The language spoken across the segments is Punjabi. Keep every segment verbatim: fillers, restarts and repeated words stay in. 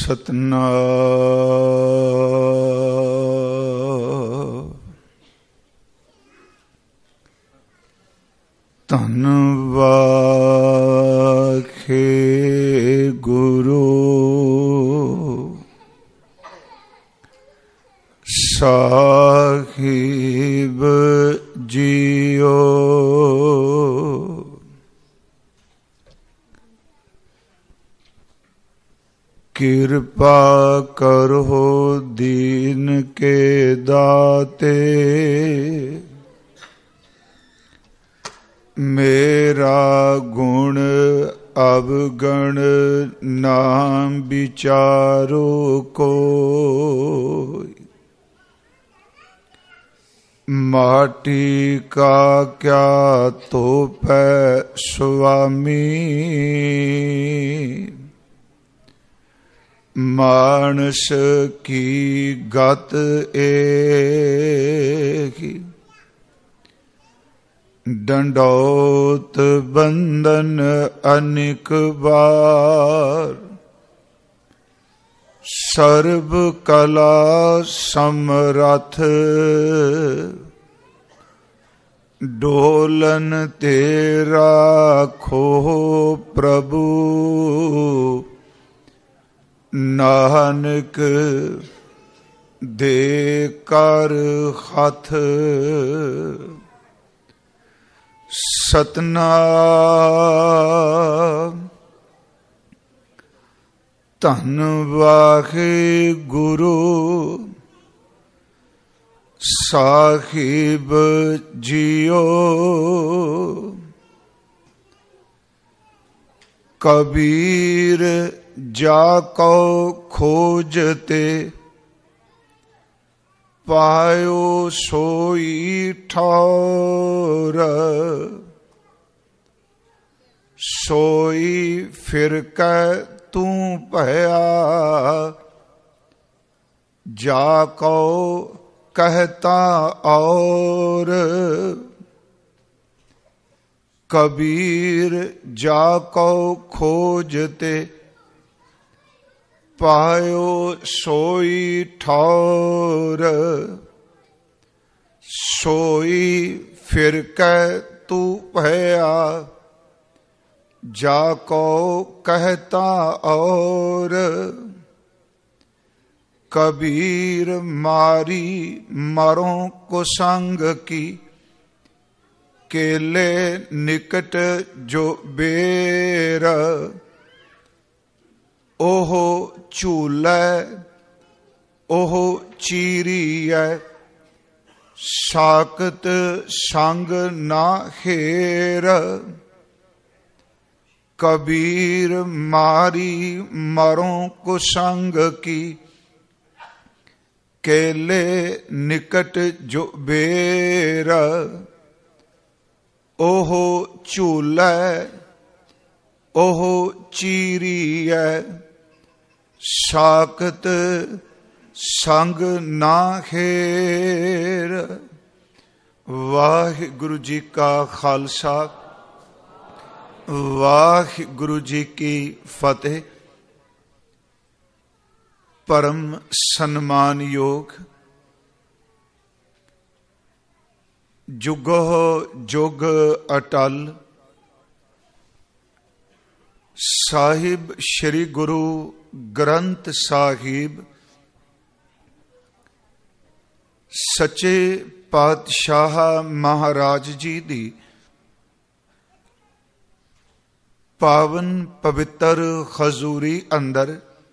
ਸਤਨਾਮ ਧੰਨ ਵਾਖੇ ਗੁਰੂ ਸਾਹਿਬ ਜੀਓ। ਕਿਰਪਾ ਕਰੋ ਦੀਨ ਕੇ ਦਾਤੇ, ਮੇਰਾ ਗੁਣ ਅਵਗਣ ਨਾਮ ਵਿਚਾਰੋ ਕੋਈ। ਮਾਟੀ ਕਾ ਕਿਆ ਤੋਪੈ ਸੁਆਮੀ, ਮਾਨਸ ਕੀ ਗਤ ਏਕੀ। ਡੰਡੌਤ ਬੰਧਨ ਅਨੇਕ ਵਾਰ, ਸਰਬ ਕਲਾ ਸਮਰੱਥ। ਡੋਲਨ ਤੇ ਰਾਖੋ ਪ੍ਰਭੂ, ਨਾਨਕ ਦੇ ਕਰ ਹੱਥ। ਸਤਨਾਮ ਧੰਨ ਵਾਖੇ ਗੁਰੂ ਸਾਹਿਬ ਜੀਓ। ਕਬੀਰ ਜਾ ਕੋ ਖੋਜਤੇ, ਪਾਇਓ ਸੋਈ ਠੌਰ। ਸੋਈ ਫਿਰ ਕੈ ਤੂੰ ਭਇਆ, ਜਾ ਕੋ ਕਹਿਤਾ ਔਰ। ਕਬੀਰ ਜਾ ਕੋ ਖੋਜਤੇ, ਪਾਇਓ ਸੋਈ ਠੌਰ। ਸੋਈ ਫਿਰ ਕੈ ਤੂੰ ਭਇਆ, ਜਾ ਕੋ ਕਹਿਤਾ ਔਰ। ਕਬੀਰ ਮਾਰੀ ਮਰੋਂ ਕੁਸੰਗ ਕੀ, ਕੇਲੇ ਨਿਕਟ ਜੋ ਬੇਰ। ਉਹ ਝੂਲੈ ਉਹ ਚੀਰੀਐ, ਸਾਕਤ ਸੰਗ ਨਾ ਹੇਰ। ਕਬੀਰ ਮਾਰੀ ਮਰੋਂ ਕੁਸੰਗ ਕੀ, ਕੇਲੇ ਨਿਕਟ ਜੋ ਬੇਰ। ਉਹ ਝੂਲੈ ਉਹ ਚੀਰੀਐ, ਸਾਕਤ ਸੰਗ ਨਾ ਹੇਰ। ਵਾਹਿਗੁਰੂ ਜੀ ਕਾ ਖਾਲਸਾ, ਵਾਹਿਗੁਰੂ ਜੀ ਕੀ ਫਤਿਹ। ਪਰਮ ਸਨਮਾਨਯੋਗ ਜੁਗੋ ਜੁਗ ਅਟਲ ਸਾਹਿਬ ਸ੍ਰੀ ਗੁਰੂ ਗ੍ਰੰਥ ਸਾਹਿਬ ਸੱਚੇ ਪਾਤਸ਼ਾਹ ਮਹਾਰਾਜ ਜੀ ਦੀ ਪਾਵਨ ਪਵਿੱਤਰ ਹਜ਼ੂਰੀ ਅੰਦਰ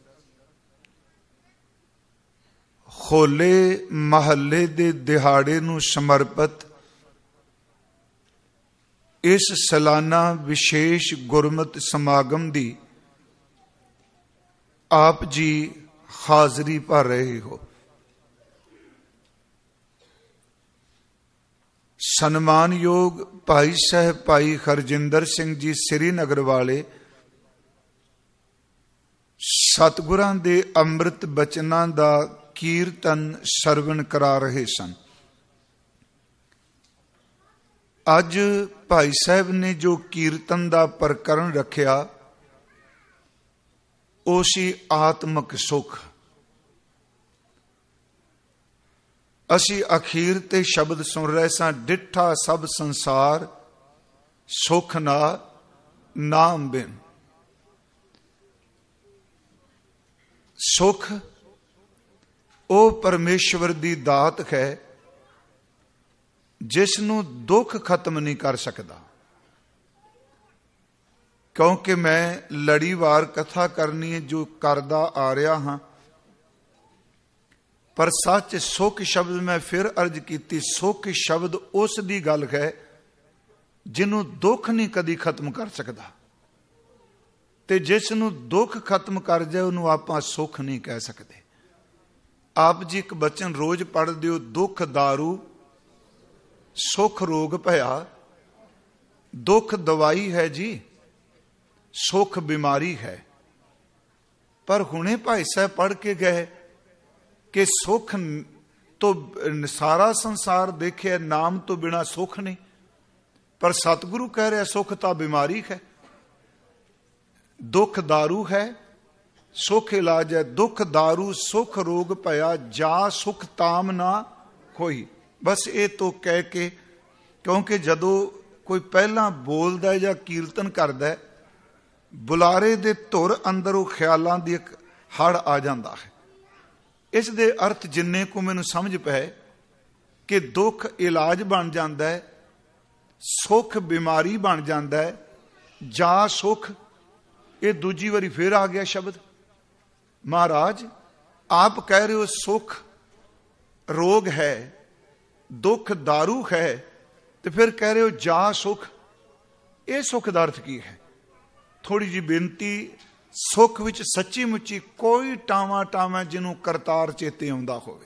ਹੋਲੇ ਮਹੱਲੇ ਦੇ ਦਿਹਾੜੇ ਨੂੰ ਸਮਰਪਿਤ ਇਸ ਸਾਲਾਨਾ ਵਿਸ਼ੇਸ਼ ਗੁਰਮਤਿ ਸਮਾਗਮ ਦੀ ਆਪ ਜੀ ਹਾਜ਼ਰੀ ਭਰ ਰਹੇ ਹੋ। ਸਨਮਾਨਯੋਗ ਭਾਈ ਸਾਹਿਬ ਭਾਈ ਹਰਜਿੰਦਰ ਸਿੰਘ ਜੀ ਸ੍ਰੀਨਗਰ ਵਾਲੇ ਸਤਿਗੁਰਾਂ ਦੇ ਅੰਮ੍ਰਿਤ ਬਚਨਾਂ ਦਾ ਕੀਰਤਨ ਸਰਵਣ ਕਰਾ ਰਹੇ ਸਨ। ਅੱਜ ਭਾਈ ਸਾਹਿਬ ਨੇ ਜੋ ਕੀਰਤਨ ਦਾ ਪ੍ਰਕਰਨ ਰੱਖਿਆ ਉਹ ਸੀ ਆਤਮਿਕ ਸੁਖ। ਅਸੀਂ ਅਖੀਰ ਤੇ ਸ਼ਬਦ ਸੁਣ ਰਹੇ ਸਾਂ, ਡਿੱਠਾ ਸਭ ਸੰਸਾਰ ਸੁਖ ਨਾ ਨਾਮ ਬਿਨ। ਸੁਖ ਉਹ ਪਰਮੇਸ਼ਵਰ ਦੀ ਦਾਤ ਹੈ ਜਿਸ ਨੂੰ ਦੁੱਖ ਖਤਮ ਨਹੀਂ ਕਰ ਸਕਦਾ। ਕਿਉਂਕਿ ਮੈਂ ਲੜੀਵਾਰ ਕਥਾ ਕਰਨੀ ਹੈ ਜੋ ਕਰਦਾ ਆ ਰਿਹਾ ਹਾਂ, ਪਰ ਸੱਚ ਸੁਖ ਸ਼ਬਦ ਮੈਂ ਫਿਰ ਅਰਜ਼ ਕੀਤੀ, ਸੁਖ ਸ਼ਬਦ ਉਸ ਦੀ ਗੱਲ ਹੈ ਜਿਹਨੂੰ ਦੁੱਖ ਨਹੀਂ ਕਦੀ ਖਤਮ ਕਰ ਸਕਦਾ, ਤੇ ਜਿਸ ਨੂੰ ਦੁੱਖ ਖਤਮ ਕਰ ਜਾਏ ਉਹਨੂੰ ਆਪਾਂ ਸੁਖ ਨਹੀਂ ਕਹਿ ਸਕਦੇ। ਆਪ ਜੀ ਇੱਕ ਬਚਨ ਰੋਜ਼ ਪੜ੍ਹਦੇ ਹੋ, ਦੁੱਖ ਦਾਰੂ ਸੁਖ ਰੋਗ ਭਇਆ। ਦੁੱਖ ਦਵਾਈ ਹੈ ਜੀ, ਸੁਖ ਬਿਮਾਰੀ ਹੈ। ਪਰ ਹੁਣੇ ਭਾਈ ਸਾਹਿਬ ਪੜ੍ਹ ਕੇ ਗਏ ਕਿ ਸੁਖ ਤੋਂ ਸਾਰਾ ਸੰਸਾਰ ਦੇਖਿਆ, ਨਾਮ ਤੋਂ ਬਿਨਾ ਸੁਖ ਨਹੀਂ। ਪਰ ਸਤਿਗੁਰੂ ਕਹਿ ਰਿਹਾ ਸੁਖ ਤਾਂ ਬਿਮਾਰੀ ਹੈ, ਦੁੱਖ ਦਾਰੂ ਹੈ, ਸੁਖ ਇਲਾਜ ਹੈ। ਦੁੱਖ ਦਾਰੂ ਸੁਖ ਰੋਗ ਭਇਆ, ਜਾ ਸੁਖ ਤਾਮ ਨਾ ਕੋਈ। ਬਸ ਇਹ ਤੋਂ ਕਹਿ ਕੇ, ਕਿਉਂਕਿ ਜਦੋਂ ਕੋਈ ਪਹਿਲਾਂ ਬੋਲਦਾ ਜਾਂ ਕੀਰਤਨ ਕਰਦਾ, ਬੁਲਾਰੇ ਦੇ ਧੁਰ ਅੰਦਰ ਉਹ ਖਿਆਲਾਂ ਦੀ ਇੱਕ ਹੜ ਆ ਜਾਂਦਾ ਹੈ। ਇਸ ਦੇ ਅਰਥ ਜਿੰਨੇ ਕੁ ਮੈਨੂੰ ਸਮਝ ਪਏ ਕਿ ਦੁੱਖ ਇਲਾਜ ਬਣ ਜਾਂਦਾ ਹੈ, ਸੁਖ ਬਿਮਾਰੀ ਬਣ ਜਾਂਦਾ ਹੈ, ਜਾ ਸੁਖ ਇਹ ਦੂਜੀ ਵਾਰੀ ਫੇਰ ਆ ਗਿਆ ਸ਼ਬਦ। ਮਹਾਰਾਜ ਆਪ ਕਹਿ ਰਹੇ ਹੋ ਸੁਖ ਰੋਗ ਹੈ, ਦੁੱਖ ਦਾਰੂ ਹੈ, ਤੇ ਫਿਰ ਕਹਿ ਰਹੇ ਹੋ ਜਾ ਸੁਖ। ਇਹ ਸੁਖ ਦਾ ਅਰਥ ਕੀ ਹੈ? ਥੋੜੀ ਜਿਹੀ ਬੇਨਤੀ, ਸੁਖ ਵਿੱਚ ਸੱਚੀ ਮੁੱਚੀ ਕੋਈ ਟਾਵਾਂ ਟਾਵਾਂ ਜਿਹਨੂੰ ਕਰਤਾਰ ਚੇਤੇ ਆਉਂਦਾ ਹੋਵੇ।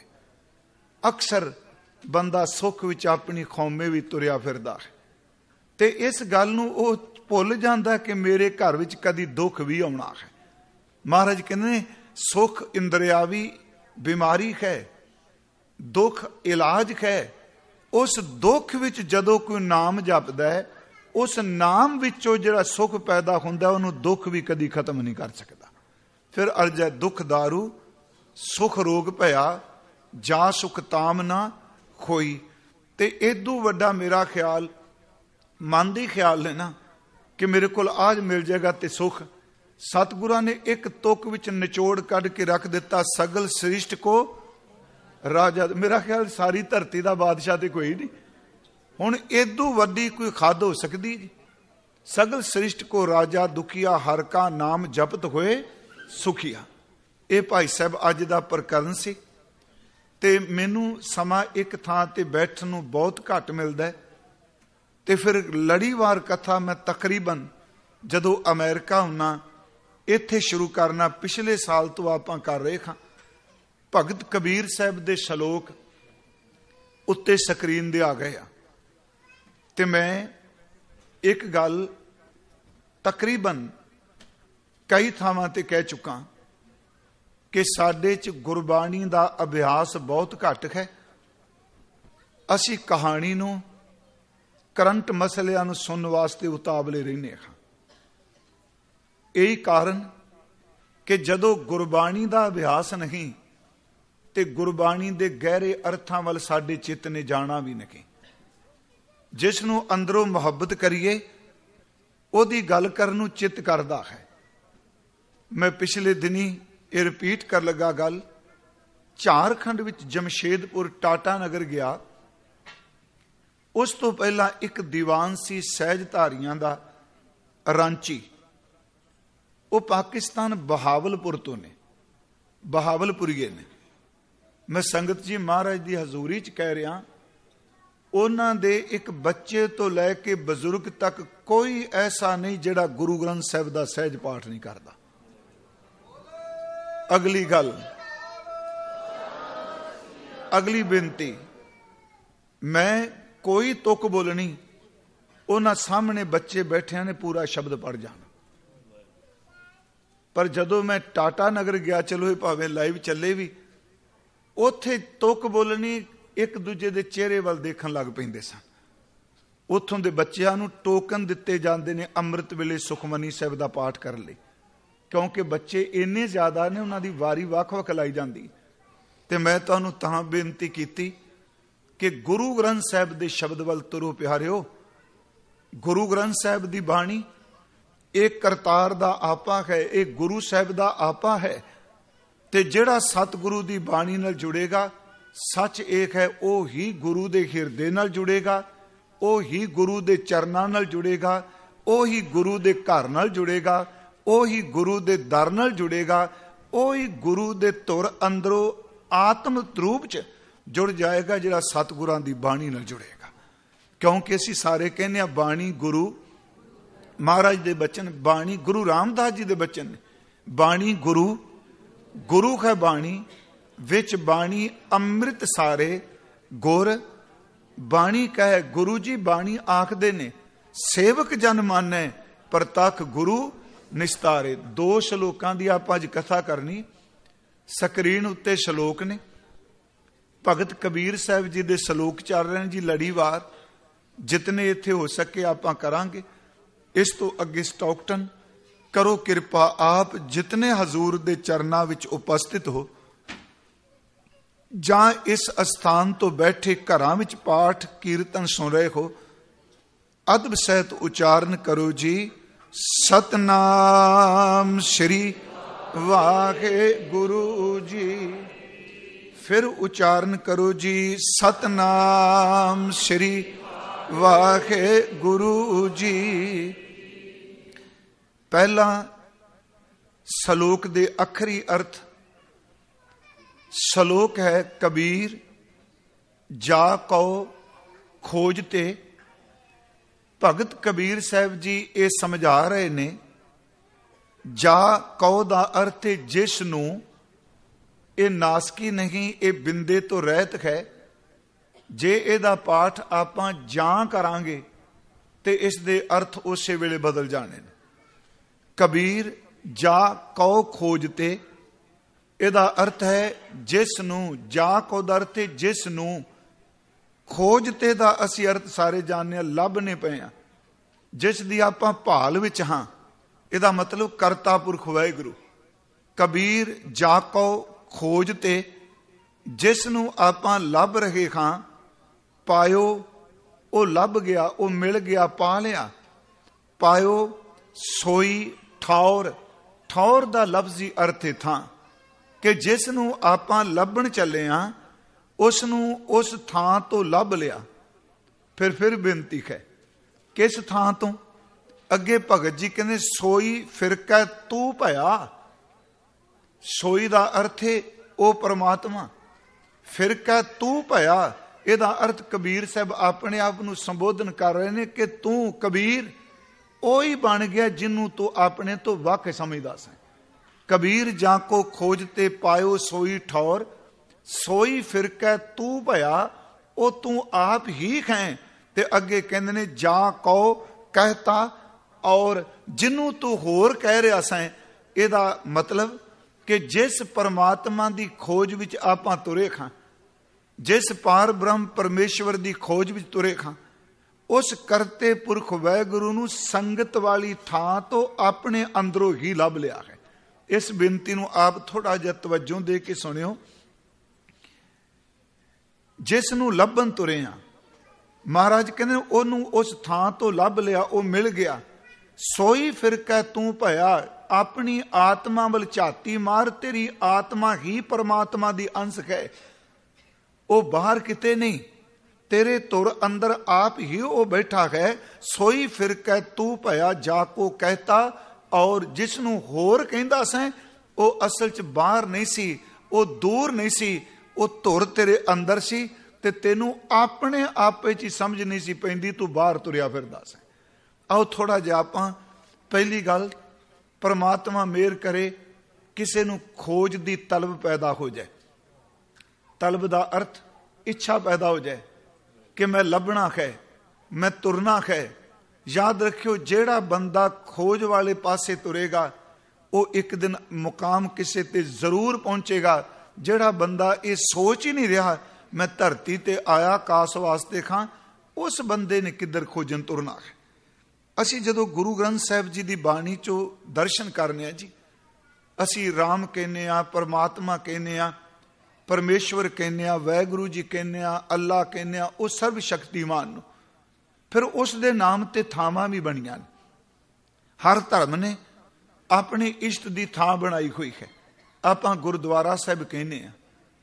ਅਕਸਰ ਬੰਦਾ ਸੁਖ ਵਿੱਚ ਆਪਣੀ ਖੌਮੇ ਵੀ ਤੁਰਿਆ ਫਿਰਦਾ ਹੈ, ਤੇ ਇਸ ਗੱਲ ਨੂੰ ਉਹ ਭੁੱਲ ਜਾਂਦਾ ਕਿ ਮੇਰੇ ਘਰ ਵਿੱਚ ਕਦੀ ਦੁੱਖ ਵੀ ਆਉਣਾ ਹੈ। ਮਹਾਰਾਜ ਕਹਿੰਦੇ ਨੇ ਸੁਖ ਇੰਦਰਿਆਵੀ ਬਿਮਾਰੀ ਹੈ, ਦੁੱਖ ਇਲਾਜ ਹੈ। ਉਸ ਦੁੱਖ ਵਿੱਚ ਜਦੋਂ ਕੋਈ ਨਾਮ ਜਪਦਾ ਹੈ, ਉਸ ਨਾਮ ਵਿੱਚੋਂ ਜਿਹੜਾ ਸੁਖ ਪੈਦਾ ਹੁੰਦਾ ਉਹਨੂੰ ਦੁੱਖ ਵੀ ਕਦੀ ਖਤਮ ਨਹੀਂ ਕਰ ਸਕਦਾ। ਫਿਰ ਅਰਜ਼ ਹੈ ਦੁੱਖ ਦਾਰੂ ਸੁਖ ਰੋਗ ਭਇਆ, ਜਾ ਸੁਖ ਤਾਮ ਨਾ ਖੋਈ। ਤੇ ਏਦੂ ਵੱਡਾ ਮੇਰਾ ਖਿਆਲ, ਮਨ ਦੀ ਖਿਆਲ ਨੇ ਨਾ ਕਿ ਮੇਰੇ ਕੋਲ ਆਜ ਮਿਲ ਜਾਏਗਾ ਤੇ ਸੁਖ। ਸਤਿਗੁਰਾਂ ਨੇ ਇੱਕ ਤੁਕ ਵਿੱਚ ਨਿਚੋੜ ਕੱਢ ਕੇ ਰੱਖ ਦਿੱਤਾ, ਸਗਲ ਸ੍ਰਿਸ਼ਟ ਕੋ ਰਾਜਾ। ਮੇਰਾ ਖਿਆਲ ਸਾਰੀ ਧਰਤੀ ਦਾ ਬਾਦਸ਼ਾਹ ਤੇ ਕੋਈ ਨਹੀਂ। ਹੁਣ ਏਦੂ ਵੱਡੀ ਕੋਈ ਖਾਦ ਹੋ ਸਕਦੀ ਜੀ? ਸਗਲ ਸ੍ਰਿਸ਼ਟ ਕੋ ਰਾਜਾ, ਦੁਖੀਆ ਹਰ ਕਾ ਨਾਮ ਜਪਤ ਹੋਏ ਸੁਖੀਆ। ਇਹ ਭਾਈ ਸਾਹਿਬ ਅੱਜ ਦਾ ਪ੍ਰਕਰਨ ਸੀ, ਤੇ ਮੈਨੂੰ ਸਮਾਂ ਇੱਕ ਥਾਂ ਤੇ ਬੈਠਣ ਨੂੰ ਬਹੁਤ ਘੱਟ ਮਿਲਦਾ, ਤੇ ਫਿਰ ਲੜੀਵਾਰ ਕਥਾ ਮੈਂ ਤਕਰੀਬਨ ਜਦੋਂ ਅਮਰੀਕਾ ਹੁੰਨਾ ਇੱਥੇ ਸ਼ੁਰੂ ਕਰਨਾ। ਪਿਛਲੇ ਸਾਲ ਤੋਂ ਆਪਾਂ ਕਰ ਰਹੇ ਹਾਂ। ਭਗਤ ਕਬੀਰ ਸਾਹਿਬ ਦੇ ਸ਼ਲੋਕ ਉੱਤੇ ਸਕਰੀਨ ਦੇ ਆ ਗਏ ਆ, ਤੇ ਮੈਂ ਇੱਕ ਗੱਲ ਤਕਰੀਬਨ ਕਈ ਥਾਵਾਂ ਤੇ ਕਹਿ ਚੁੱਕਾ ਕਿ ਸਾਡੇ 'ਚ ਗੁਰਬਾਣੀ ਦਾ ਅਭਿਆਸ ਬਹੁਤ ਘੱਟ ਹੈ। ਅਸੀਂ ਕਹਾਣੀ ਨੂੰ, ਕਰੰਟ ਮਸਲਿਆਂ ਨੂੰ ਸੁਣਨ ਵਾਸਤੇ ਉਤਾਵਲੇ ਰਹਿੰਦੇ ਹਾਂ। ਇਹੀ ਕਾਰਨ ਕਿ ਜਦੋਂ ਗੁਰਬਾਣੀ ਦਾ ਅਭਿਆਸ ਨਹੀਂ ਤੇ ਗੁਰਬਾਣੀ ਦੇ ਗਹਿਰੇ ਅਰਥਾਂ ਵੱਲ ਸਾਡੇ ਚਿੱਤ ਨੇ ਜਾਣਾ ਵੀ ਨਹੀਂ। ਜਿਸ ਨੂੰ ਅੰਦਰੋਂ ਮੁਹੱਬਤ ਕਰੀਏ ਉਹਦੀ ਗੱਲ ਕਰਨ ਨੂੰ ਚਿੱਤ ਕਰਦਾ ਹੈ। ਮੈਂ ਪਿਛਲੇ ਦਿਨੀ ਇਹ ਰਿਪੀਟ ਕਰ ਲੱਗਾ ਗੱਲ। ਝਾਰਖੰਡ ਵਿੱਚ ਜਮਸ਼ੇਦਪੁਰ ਟਾਟਾ ਨਗਰ ਗਿਆ। ਉਸ ਤੋਂ ਪਹਿਲਾਂ ਇੱਕ ਦੀਵਾਨ ਸੀ ਸਹਿਜਧਾਰੀਆਂ ਦਾ, ਰਾਂਚੀ। ਉਹ ਪਾਕਿਸਤਾਨ ਬਹਾਵਲਪੁਰ ਤੋਂ ਨੇ, ਬਹਾਵਲਪੁਰੀਏ ਨੇ। ਮੈਂ ਸੰਗਤ ਜੀ ਮਹਾਰਾਜ ਦੀ ਹਜ਼ੂਰੀ 'ਚ ਕਹਿ ਰਿਹਾ, ਉਹਨਾਂ ਦੇ ਇੱਕ ਬੱਚੇ ਤੋਂ ਲੈ ਕੇ ਬਜ਼ੁਰਗ ਤੱਕ ਕੋਈ ਐਸਾ ਨਹੀਂ ਜਿਹੜਾ ਗੁਰੂ ਗ੍ਰੰਥ ਸਾਹਿਬ ਦਾ ਸਹਿਜ ਪਾਠ ਨਹੀਂ ਕਰਦਾ। ਅਗਲੀ ਗੱਲ, ਅਗਲੀ ਬੇਨਤੀ, ਮੈਂ ਕੋਈ ਤੁਕ ਬੋਲਣੀ, ਉਹਨਾਂ ਸਾਹਮਣੇ ਬੱਚੇ ਬੈਠਿਆਂ ਨੇ ਪੂਰਾ ਸ਼ਬਦ ਪੜ ਜਾਣਾ। ਪਰ ਜਦੋਂ ਮੈਂ ਟਾਟਾ ਨਗਰ ਗਿਆ, ਚਲੋ ਇਹ ਭਾਵੇਂ ਲਾਈਵ ਚੱਲੇ ਵੀ, ਉੱਥੇ ਤੁਕ ਬੋਲਣੀ, ਇੱਕ ਦੂਜੇ ਦੇ ਚਿਹਰੇ ਵੱਲ ਦੇਖਣ ਲੱਗ ਪੈਂਦੇ ਸਨ। ਉੱਥੋਂ ਦੇ ਬੱਚਿਆਂ ਨੂੰ ਟੋਕਨ ਦਿੱਤੇ ਜਾਂਦੇ ਨੇ ਅੰਮ੍ਰਿਤ ਵੇਲੇ ਸੁਖਮਨੀ ਸਾਹਿਬ ਦਾ ਪਾਠ ਕਰਨ ਲਈ। क्योंकि बच्चे इन्ने ज़्यादा ने, उन्होंने वारी वख वख लाई जाती। तो मैं तुहानूं तां बेनती की कि गुरु ग्रंथ साहिब के शब्द वल तुरो प्यारिओ। गुरु ग्रंथ साहिब की बाणी एक करतार दा आपा है, एक गुरु साहिब दा आपा है। ते जिहड़ा सतगुरु की बाणी नाल जुड़ेगा, सच एक है, वो ही गुरु के हिरदे नाल जुड़ेगा, वो ही गुरु के चरनां नाल जुड़ेगा, वो ही गुरु के घर नाल जुड़ेगा, वो ही गुरु के दर नाल जुड़ेगा, वो ही गुरु के तुर अंदरों आत्म रूप च जुड़ जाएगा, जिहड़ा सतगुरां की बाणी नाल जुड़ेगा। क्योंकि असीं सारे कहने आ बाणी गुरु महाराज दे बचन, बाणी गुरु रामदास जी दे बचन ने। बाणी गुरु, गुरु है बाणी, विच बाणी अमृत सारे गुर। बाणी कहे गुरु जी, बाणी आखदे ने सेवक जन माने, प्रतख गुरु निस्तारे। दो शलोकां दी आपां अज कथा करनी। स्क्रीन उत्ते शलोक ने, भगत कबीर साहब जी दे शलोक चल रहे हैं जी लड़ीवार। जितने इत्थे हो सके आपां करांगे। इस तो अगे स्टॉकटन करो किरपा आप जितने हजूर दे चरनां विच उपस्थित हो, जां इस अस्थान तो बैठे घरां विच पाठ कीर्तन सुन रहे हो, अदब सहित उचारण करो जी सतनाम श्री वाहे गुरु जी। फिर उच्चारण करो जी सतनाम श्री वाहे गुरु जी। पहला सलोक दे अखरी अर्थ। सलोक है कबीर जा कहो खोजते। भगत कबीर साहब जी ये समझा रहे ने, जा कहो दा अर्थ है जिस नूं, ये नासकी नहीं, ये बिंदे तो रहत है। जे इहदा पाठ आपां जां करांगे ते इस दे अर्थ उसे वेले बदल जाने। कबीर जा कहो खोजते, इहदा अर्थ है जिस नूं। जा कहो दा अर्थ है जिस नूं। खोजते दा असी अर्थ सारे जानने लभने पे आ, जिस दी आपां भाल विच हां। इहदा मतलब करता पुरख वाहिगुरू। कबीर जा कहो खोजते, जिस नूं आपां लभ रहे हां। पायो वो लभ गया, वो मिल गया, पा लिया। पायो सोई ठौर। ठौर दा लफ्जी अर्थ था कि जिस नूं आपां लभण चले आ, उस नूं उस थां तो लभ लिया। फिर फिर बेनती है किस थां तो? अगे भगत जी कहते सोई फिरका तू भया। सोई दा अर्थ है ओ परमात्मा, फिरका तू भया। इहदा अर्थ कबीर साहब अपने आप को संबोधन कर रहे हैं कि तू कबीर ओही बन गया जिन्हों तू अपने तो वख समझदा सी। कबीर जाको खोजते पायो सोई ठौर। सोई फिरका तू भया, ओ तू आप ही है। ते अगे कहंदे ने जा कहो कहता, और जिन्हों तू होर कह रहा सैं। इहदा मतलब कि जिस परमात्मा की खोज विच आपां तुरे खां, जिस पार ब्रह्म परमेश्वर की खोज विच तुरे खां, उस करते पुरख वाहिगुरू नूं संगत वाली थां तो अपने अंदरों ही लभ लिया है। इस बेनती नूं आप थोड़ा जिहा तवज्जो दे के सुनियो। जिस नूं लभन तुरे आ, महाराज कहंदे ओनूं उस थां तो लभ लिया, वो मिल गया। सोई फिरका तू भया। अपनी आत्मा वल झाती मार, तेरी आत्मा ही परमात्मा दी अंश है, वो बाहर किते नहीं। तेरे तुर अंदर आप ही वो बैठा है। सोई फिरका तू भया जाको कहता, और जिसनों होर कहंदा सैं वो असल च बाहर नहीं सी, वो दूर नहीं सी, वो तुर तेरे अंदर सी ते तेनू अपने आपे च समझ नहीं सी पैंदी, तू बाहर तुरिया फिरदा सैं। आओ थोड़ा जिहा आपां पहली गल, परमात्मा मेहर करे किसी नूं खोज दी तलब पैदा हो जाए। तलब दा अर्थ इच्छा पैदा हो जाए कि मैं लभना है, मैं तुरना है। याद रखियो जेड़ा बंदा खोज वाले पासे तुरेगा वो एक दिन मुकाम किसे ते जरूर पहुंचेगा। जेड़ा बंदा ये सोच ही नहीं रहा मैं धरती ते आया आकाश वास्ते खां, उस बंदे ने किधर खोजन तुरना है। असी जदों गुरु ग्रंथ साहिब जी की बाणी चो दर्शन करने जी, ਅਸੀਂ ਰਾਮ ਕਹਿੰਦੇ ਆ, ਪਰਮਾਤਮਾ ਕਹਿੰਦੇ ਆ, ਪਰਮੇਸ਼ਵਰ ਕਹਿੰਦੇ ਆ, ਵਾਹਿਗੁਰੂ ਜੀ ਕਹਿੰਦੇ ਆ, ਅੱਲਾ ਕਹਿੰਦੇ ਆ, ਉਹ ਸਰਬ ਸ਼ਕਤੀਮਾਨ ਨੂੰ। ਫਿਰ ਉਸ ਦੇ ਨਾਮ ਤੇ ਥਾਵਾਂ ਵੀ ਬਣੀਆਂ ਨੇ। ਹਰ ਧਰਮ ਨੇ ਆਪਣੀ ਇਸ਼ਟ ਦੀ ਥਾਂ ਬਣਾਈ ਹੋਈ ਹੈ। ਆਪਾਂ ਗੁਰਦੁਆਰਾ ਸਾਹਿਬ ਕਹਿੰਦੇ ਆ,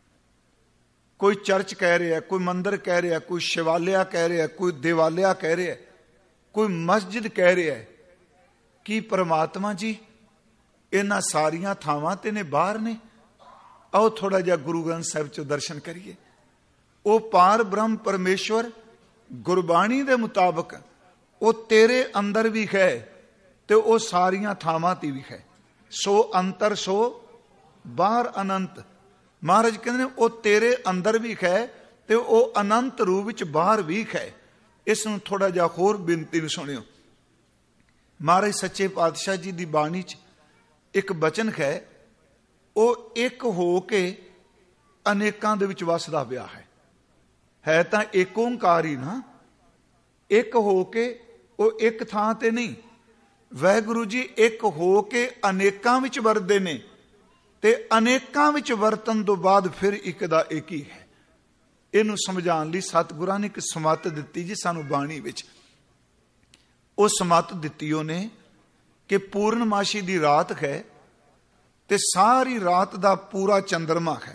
ਕੋਈ ਚਰਚ ਕਹਿ ਰਿਹਾ, ਕੋਈ ਮੰਦਿਰ ਕਹਿ ਰਿਹਾ, ਕੋਈ ਸ਼ਿਵਾਲਿਆ ਕਹਿ ਰਿਹਾ, ਕੋਈ ਦਿਵਾਲਿਆ ਕਹਿ ਰਿਹਾ, ਕੋਈ ਮਸਜਿਦ ਕਹਿ ਰਿਹਾ। ਕੀ ਪਰਮਾਤਮਾ ਜੀ ਇਹਨਾਂ ਸਾਰੀਆਂ ਥਾਵਾਂ ਤੇ ਨੇ, ਬਾਹਰ ਨੇ? ਆਓ ਥੋੜਾ ਜਿਹਾ ਗੁਰੂ ਗ੍ਰੰਥ ਸਾਹਿਬ ਚੋਂ ਦਰਸ਼ਨ ਕਰੀਏ। ਉਹ ਪਾਰ ਬ੍ਰਹਮ ਪਰਮੇਸ਼ਵਰ ਗੁਰਬਾਣੀ ਦੇ ਮੁਤਾਬਕ ਉਹ ਤੇਰੇ ਅੰਦਰ ਵੀ ਹੈ ਤੇ ਉਹ ਸਾਰੀਆਂ ਥਾਵਾਂ ਤੇ ਵੀ ਹੈ। ਸੋ ਅੰਤਰ ਸੋ ਬਾਹਰ ਅਨੰਤ। ਮਹਾਰਾਜ ਕਹਿੰਦੇ ਨੇ ਉਹ ਤੇਰੇ ਅੰਦਰ ਵੀ ਹੈ ਤੇ ਉਹ ਅਨੰਤ ਰੂਪ ਵਿੱਚ ਬਾਹਰ ਵੀ ਹੈ। ਇਸ ਨੂੰ ਥੋੜਾ ਜਿਹਾ ਹੋਰ ਬੇਨਤੀ ਨੂੰ ਸੁਣਿਓ। ਮਹਾਰਾਜ ਸੱਚੇ ਪਾਤਸ਼ਾਹ ਜੀ ਦੀ ਬਾਣੀ 'ਚ ਇੱਕ ਬਚਨ ਹੈ, ਉਹ ਇੱਕ ਹੋ ਕੇ ਅਨੇਕਾਂ ਦੇ ਵਿੱਚ ਵਸਦਾ ਪਿਆ ਹੈ। ਹੈ ਤਾਂ ਏਕ ਓੰਕਾਰ ਹੀ ਨਾ, ਇੱਕ ਹੋ ਕੇ ਉਹ ਇੱਕ ਥਾਂ ਤੇ ਨਹੀਂ। ਵਾਹਿਗੁਰੂ ਜੀ ਇੱਕ ਹੋ ਕੇ ਅਨੇਕਾਂ ਵਿੱਚ ਵਰਤਦੇ ਨੇ ਤੇ ਅਨੇਕਾਂ ਵਿੱਚ ਵਰਤਨ ਤੋਂ ਬਾਅਦ ਫਿਰ ਇੱਕ ਦਾ ਇੱਕ ਹੀ ਹੈ। ਇਹਨੂੰ ਸਮਝਾਉਣ ਲਈ ਸਤਿਗੁਰਾਂ ਨੇ ਇੱਕ ਸਮੱਤ ਦਿੱਤੀ ਜੀ ਸਾਨੂੰ ਬਾਣੀ ਵਿੱਚ। ਉਹ ਸਮੱਤ ਦਿੱਤੀ ਉਹਨੇ ਕਿ ਪੂਰਨਮਾਸ਼ੀ ਦੀ ਰਾਤ ਹੈ ਤੇ ਸਾਰੀ ਰਾਤ ਦਾ ਪੂਰਾ ਚੰਦਰਮਾ ਹੈ।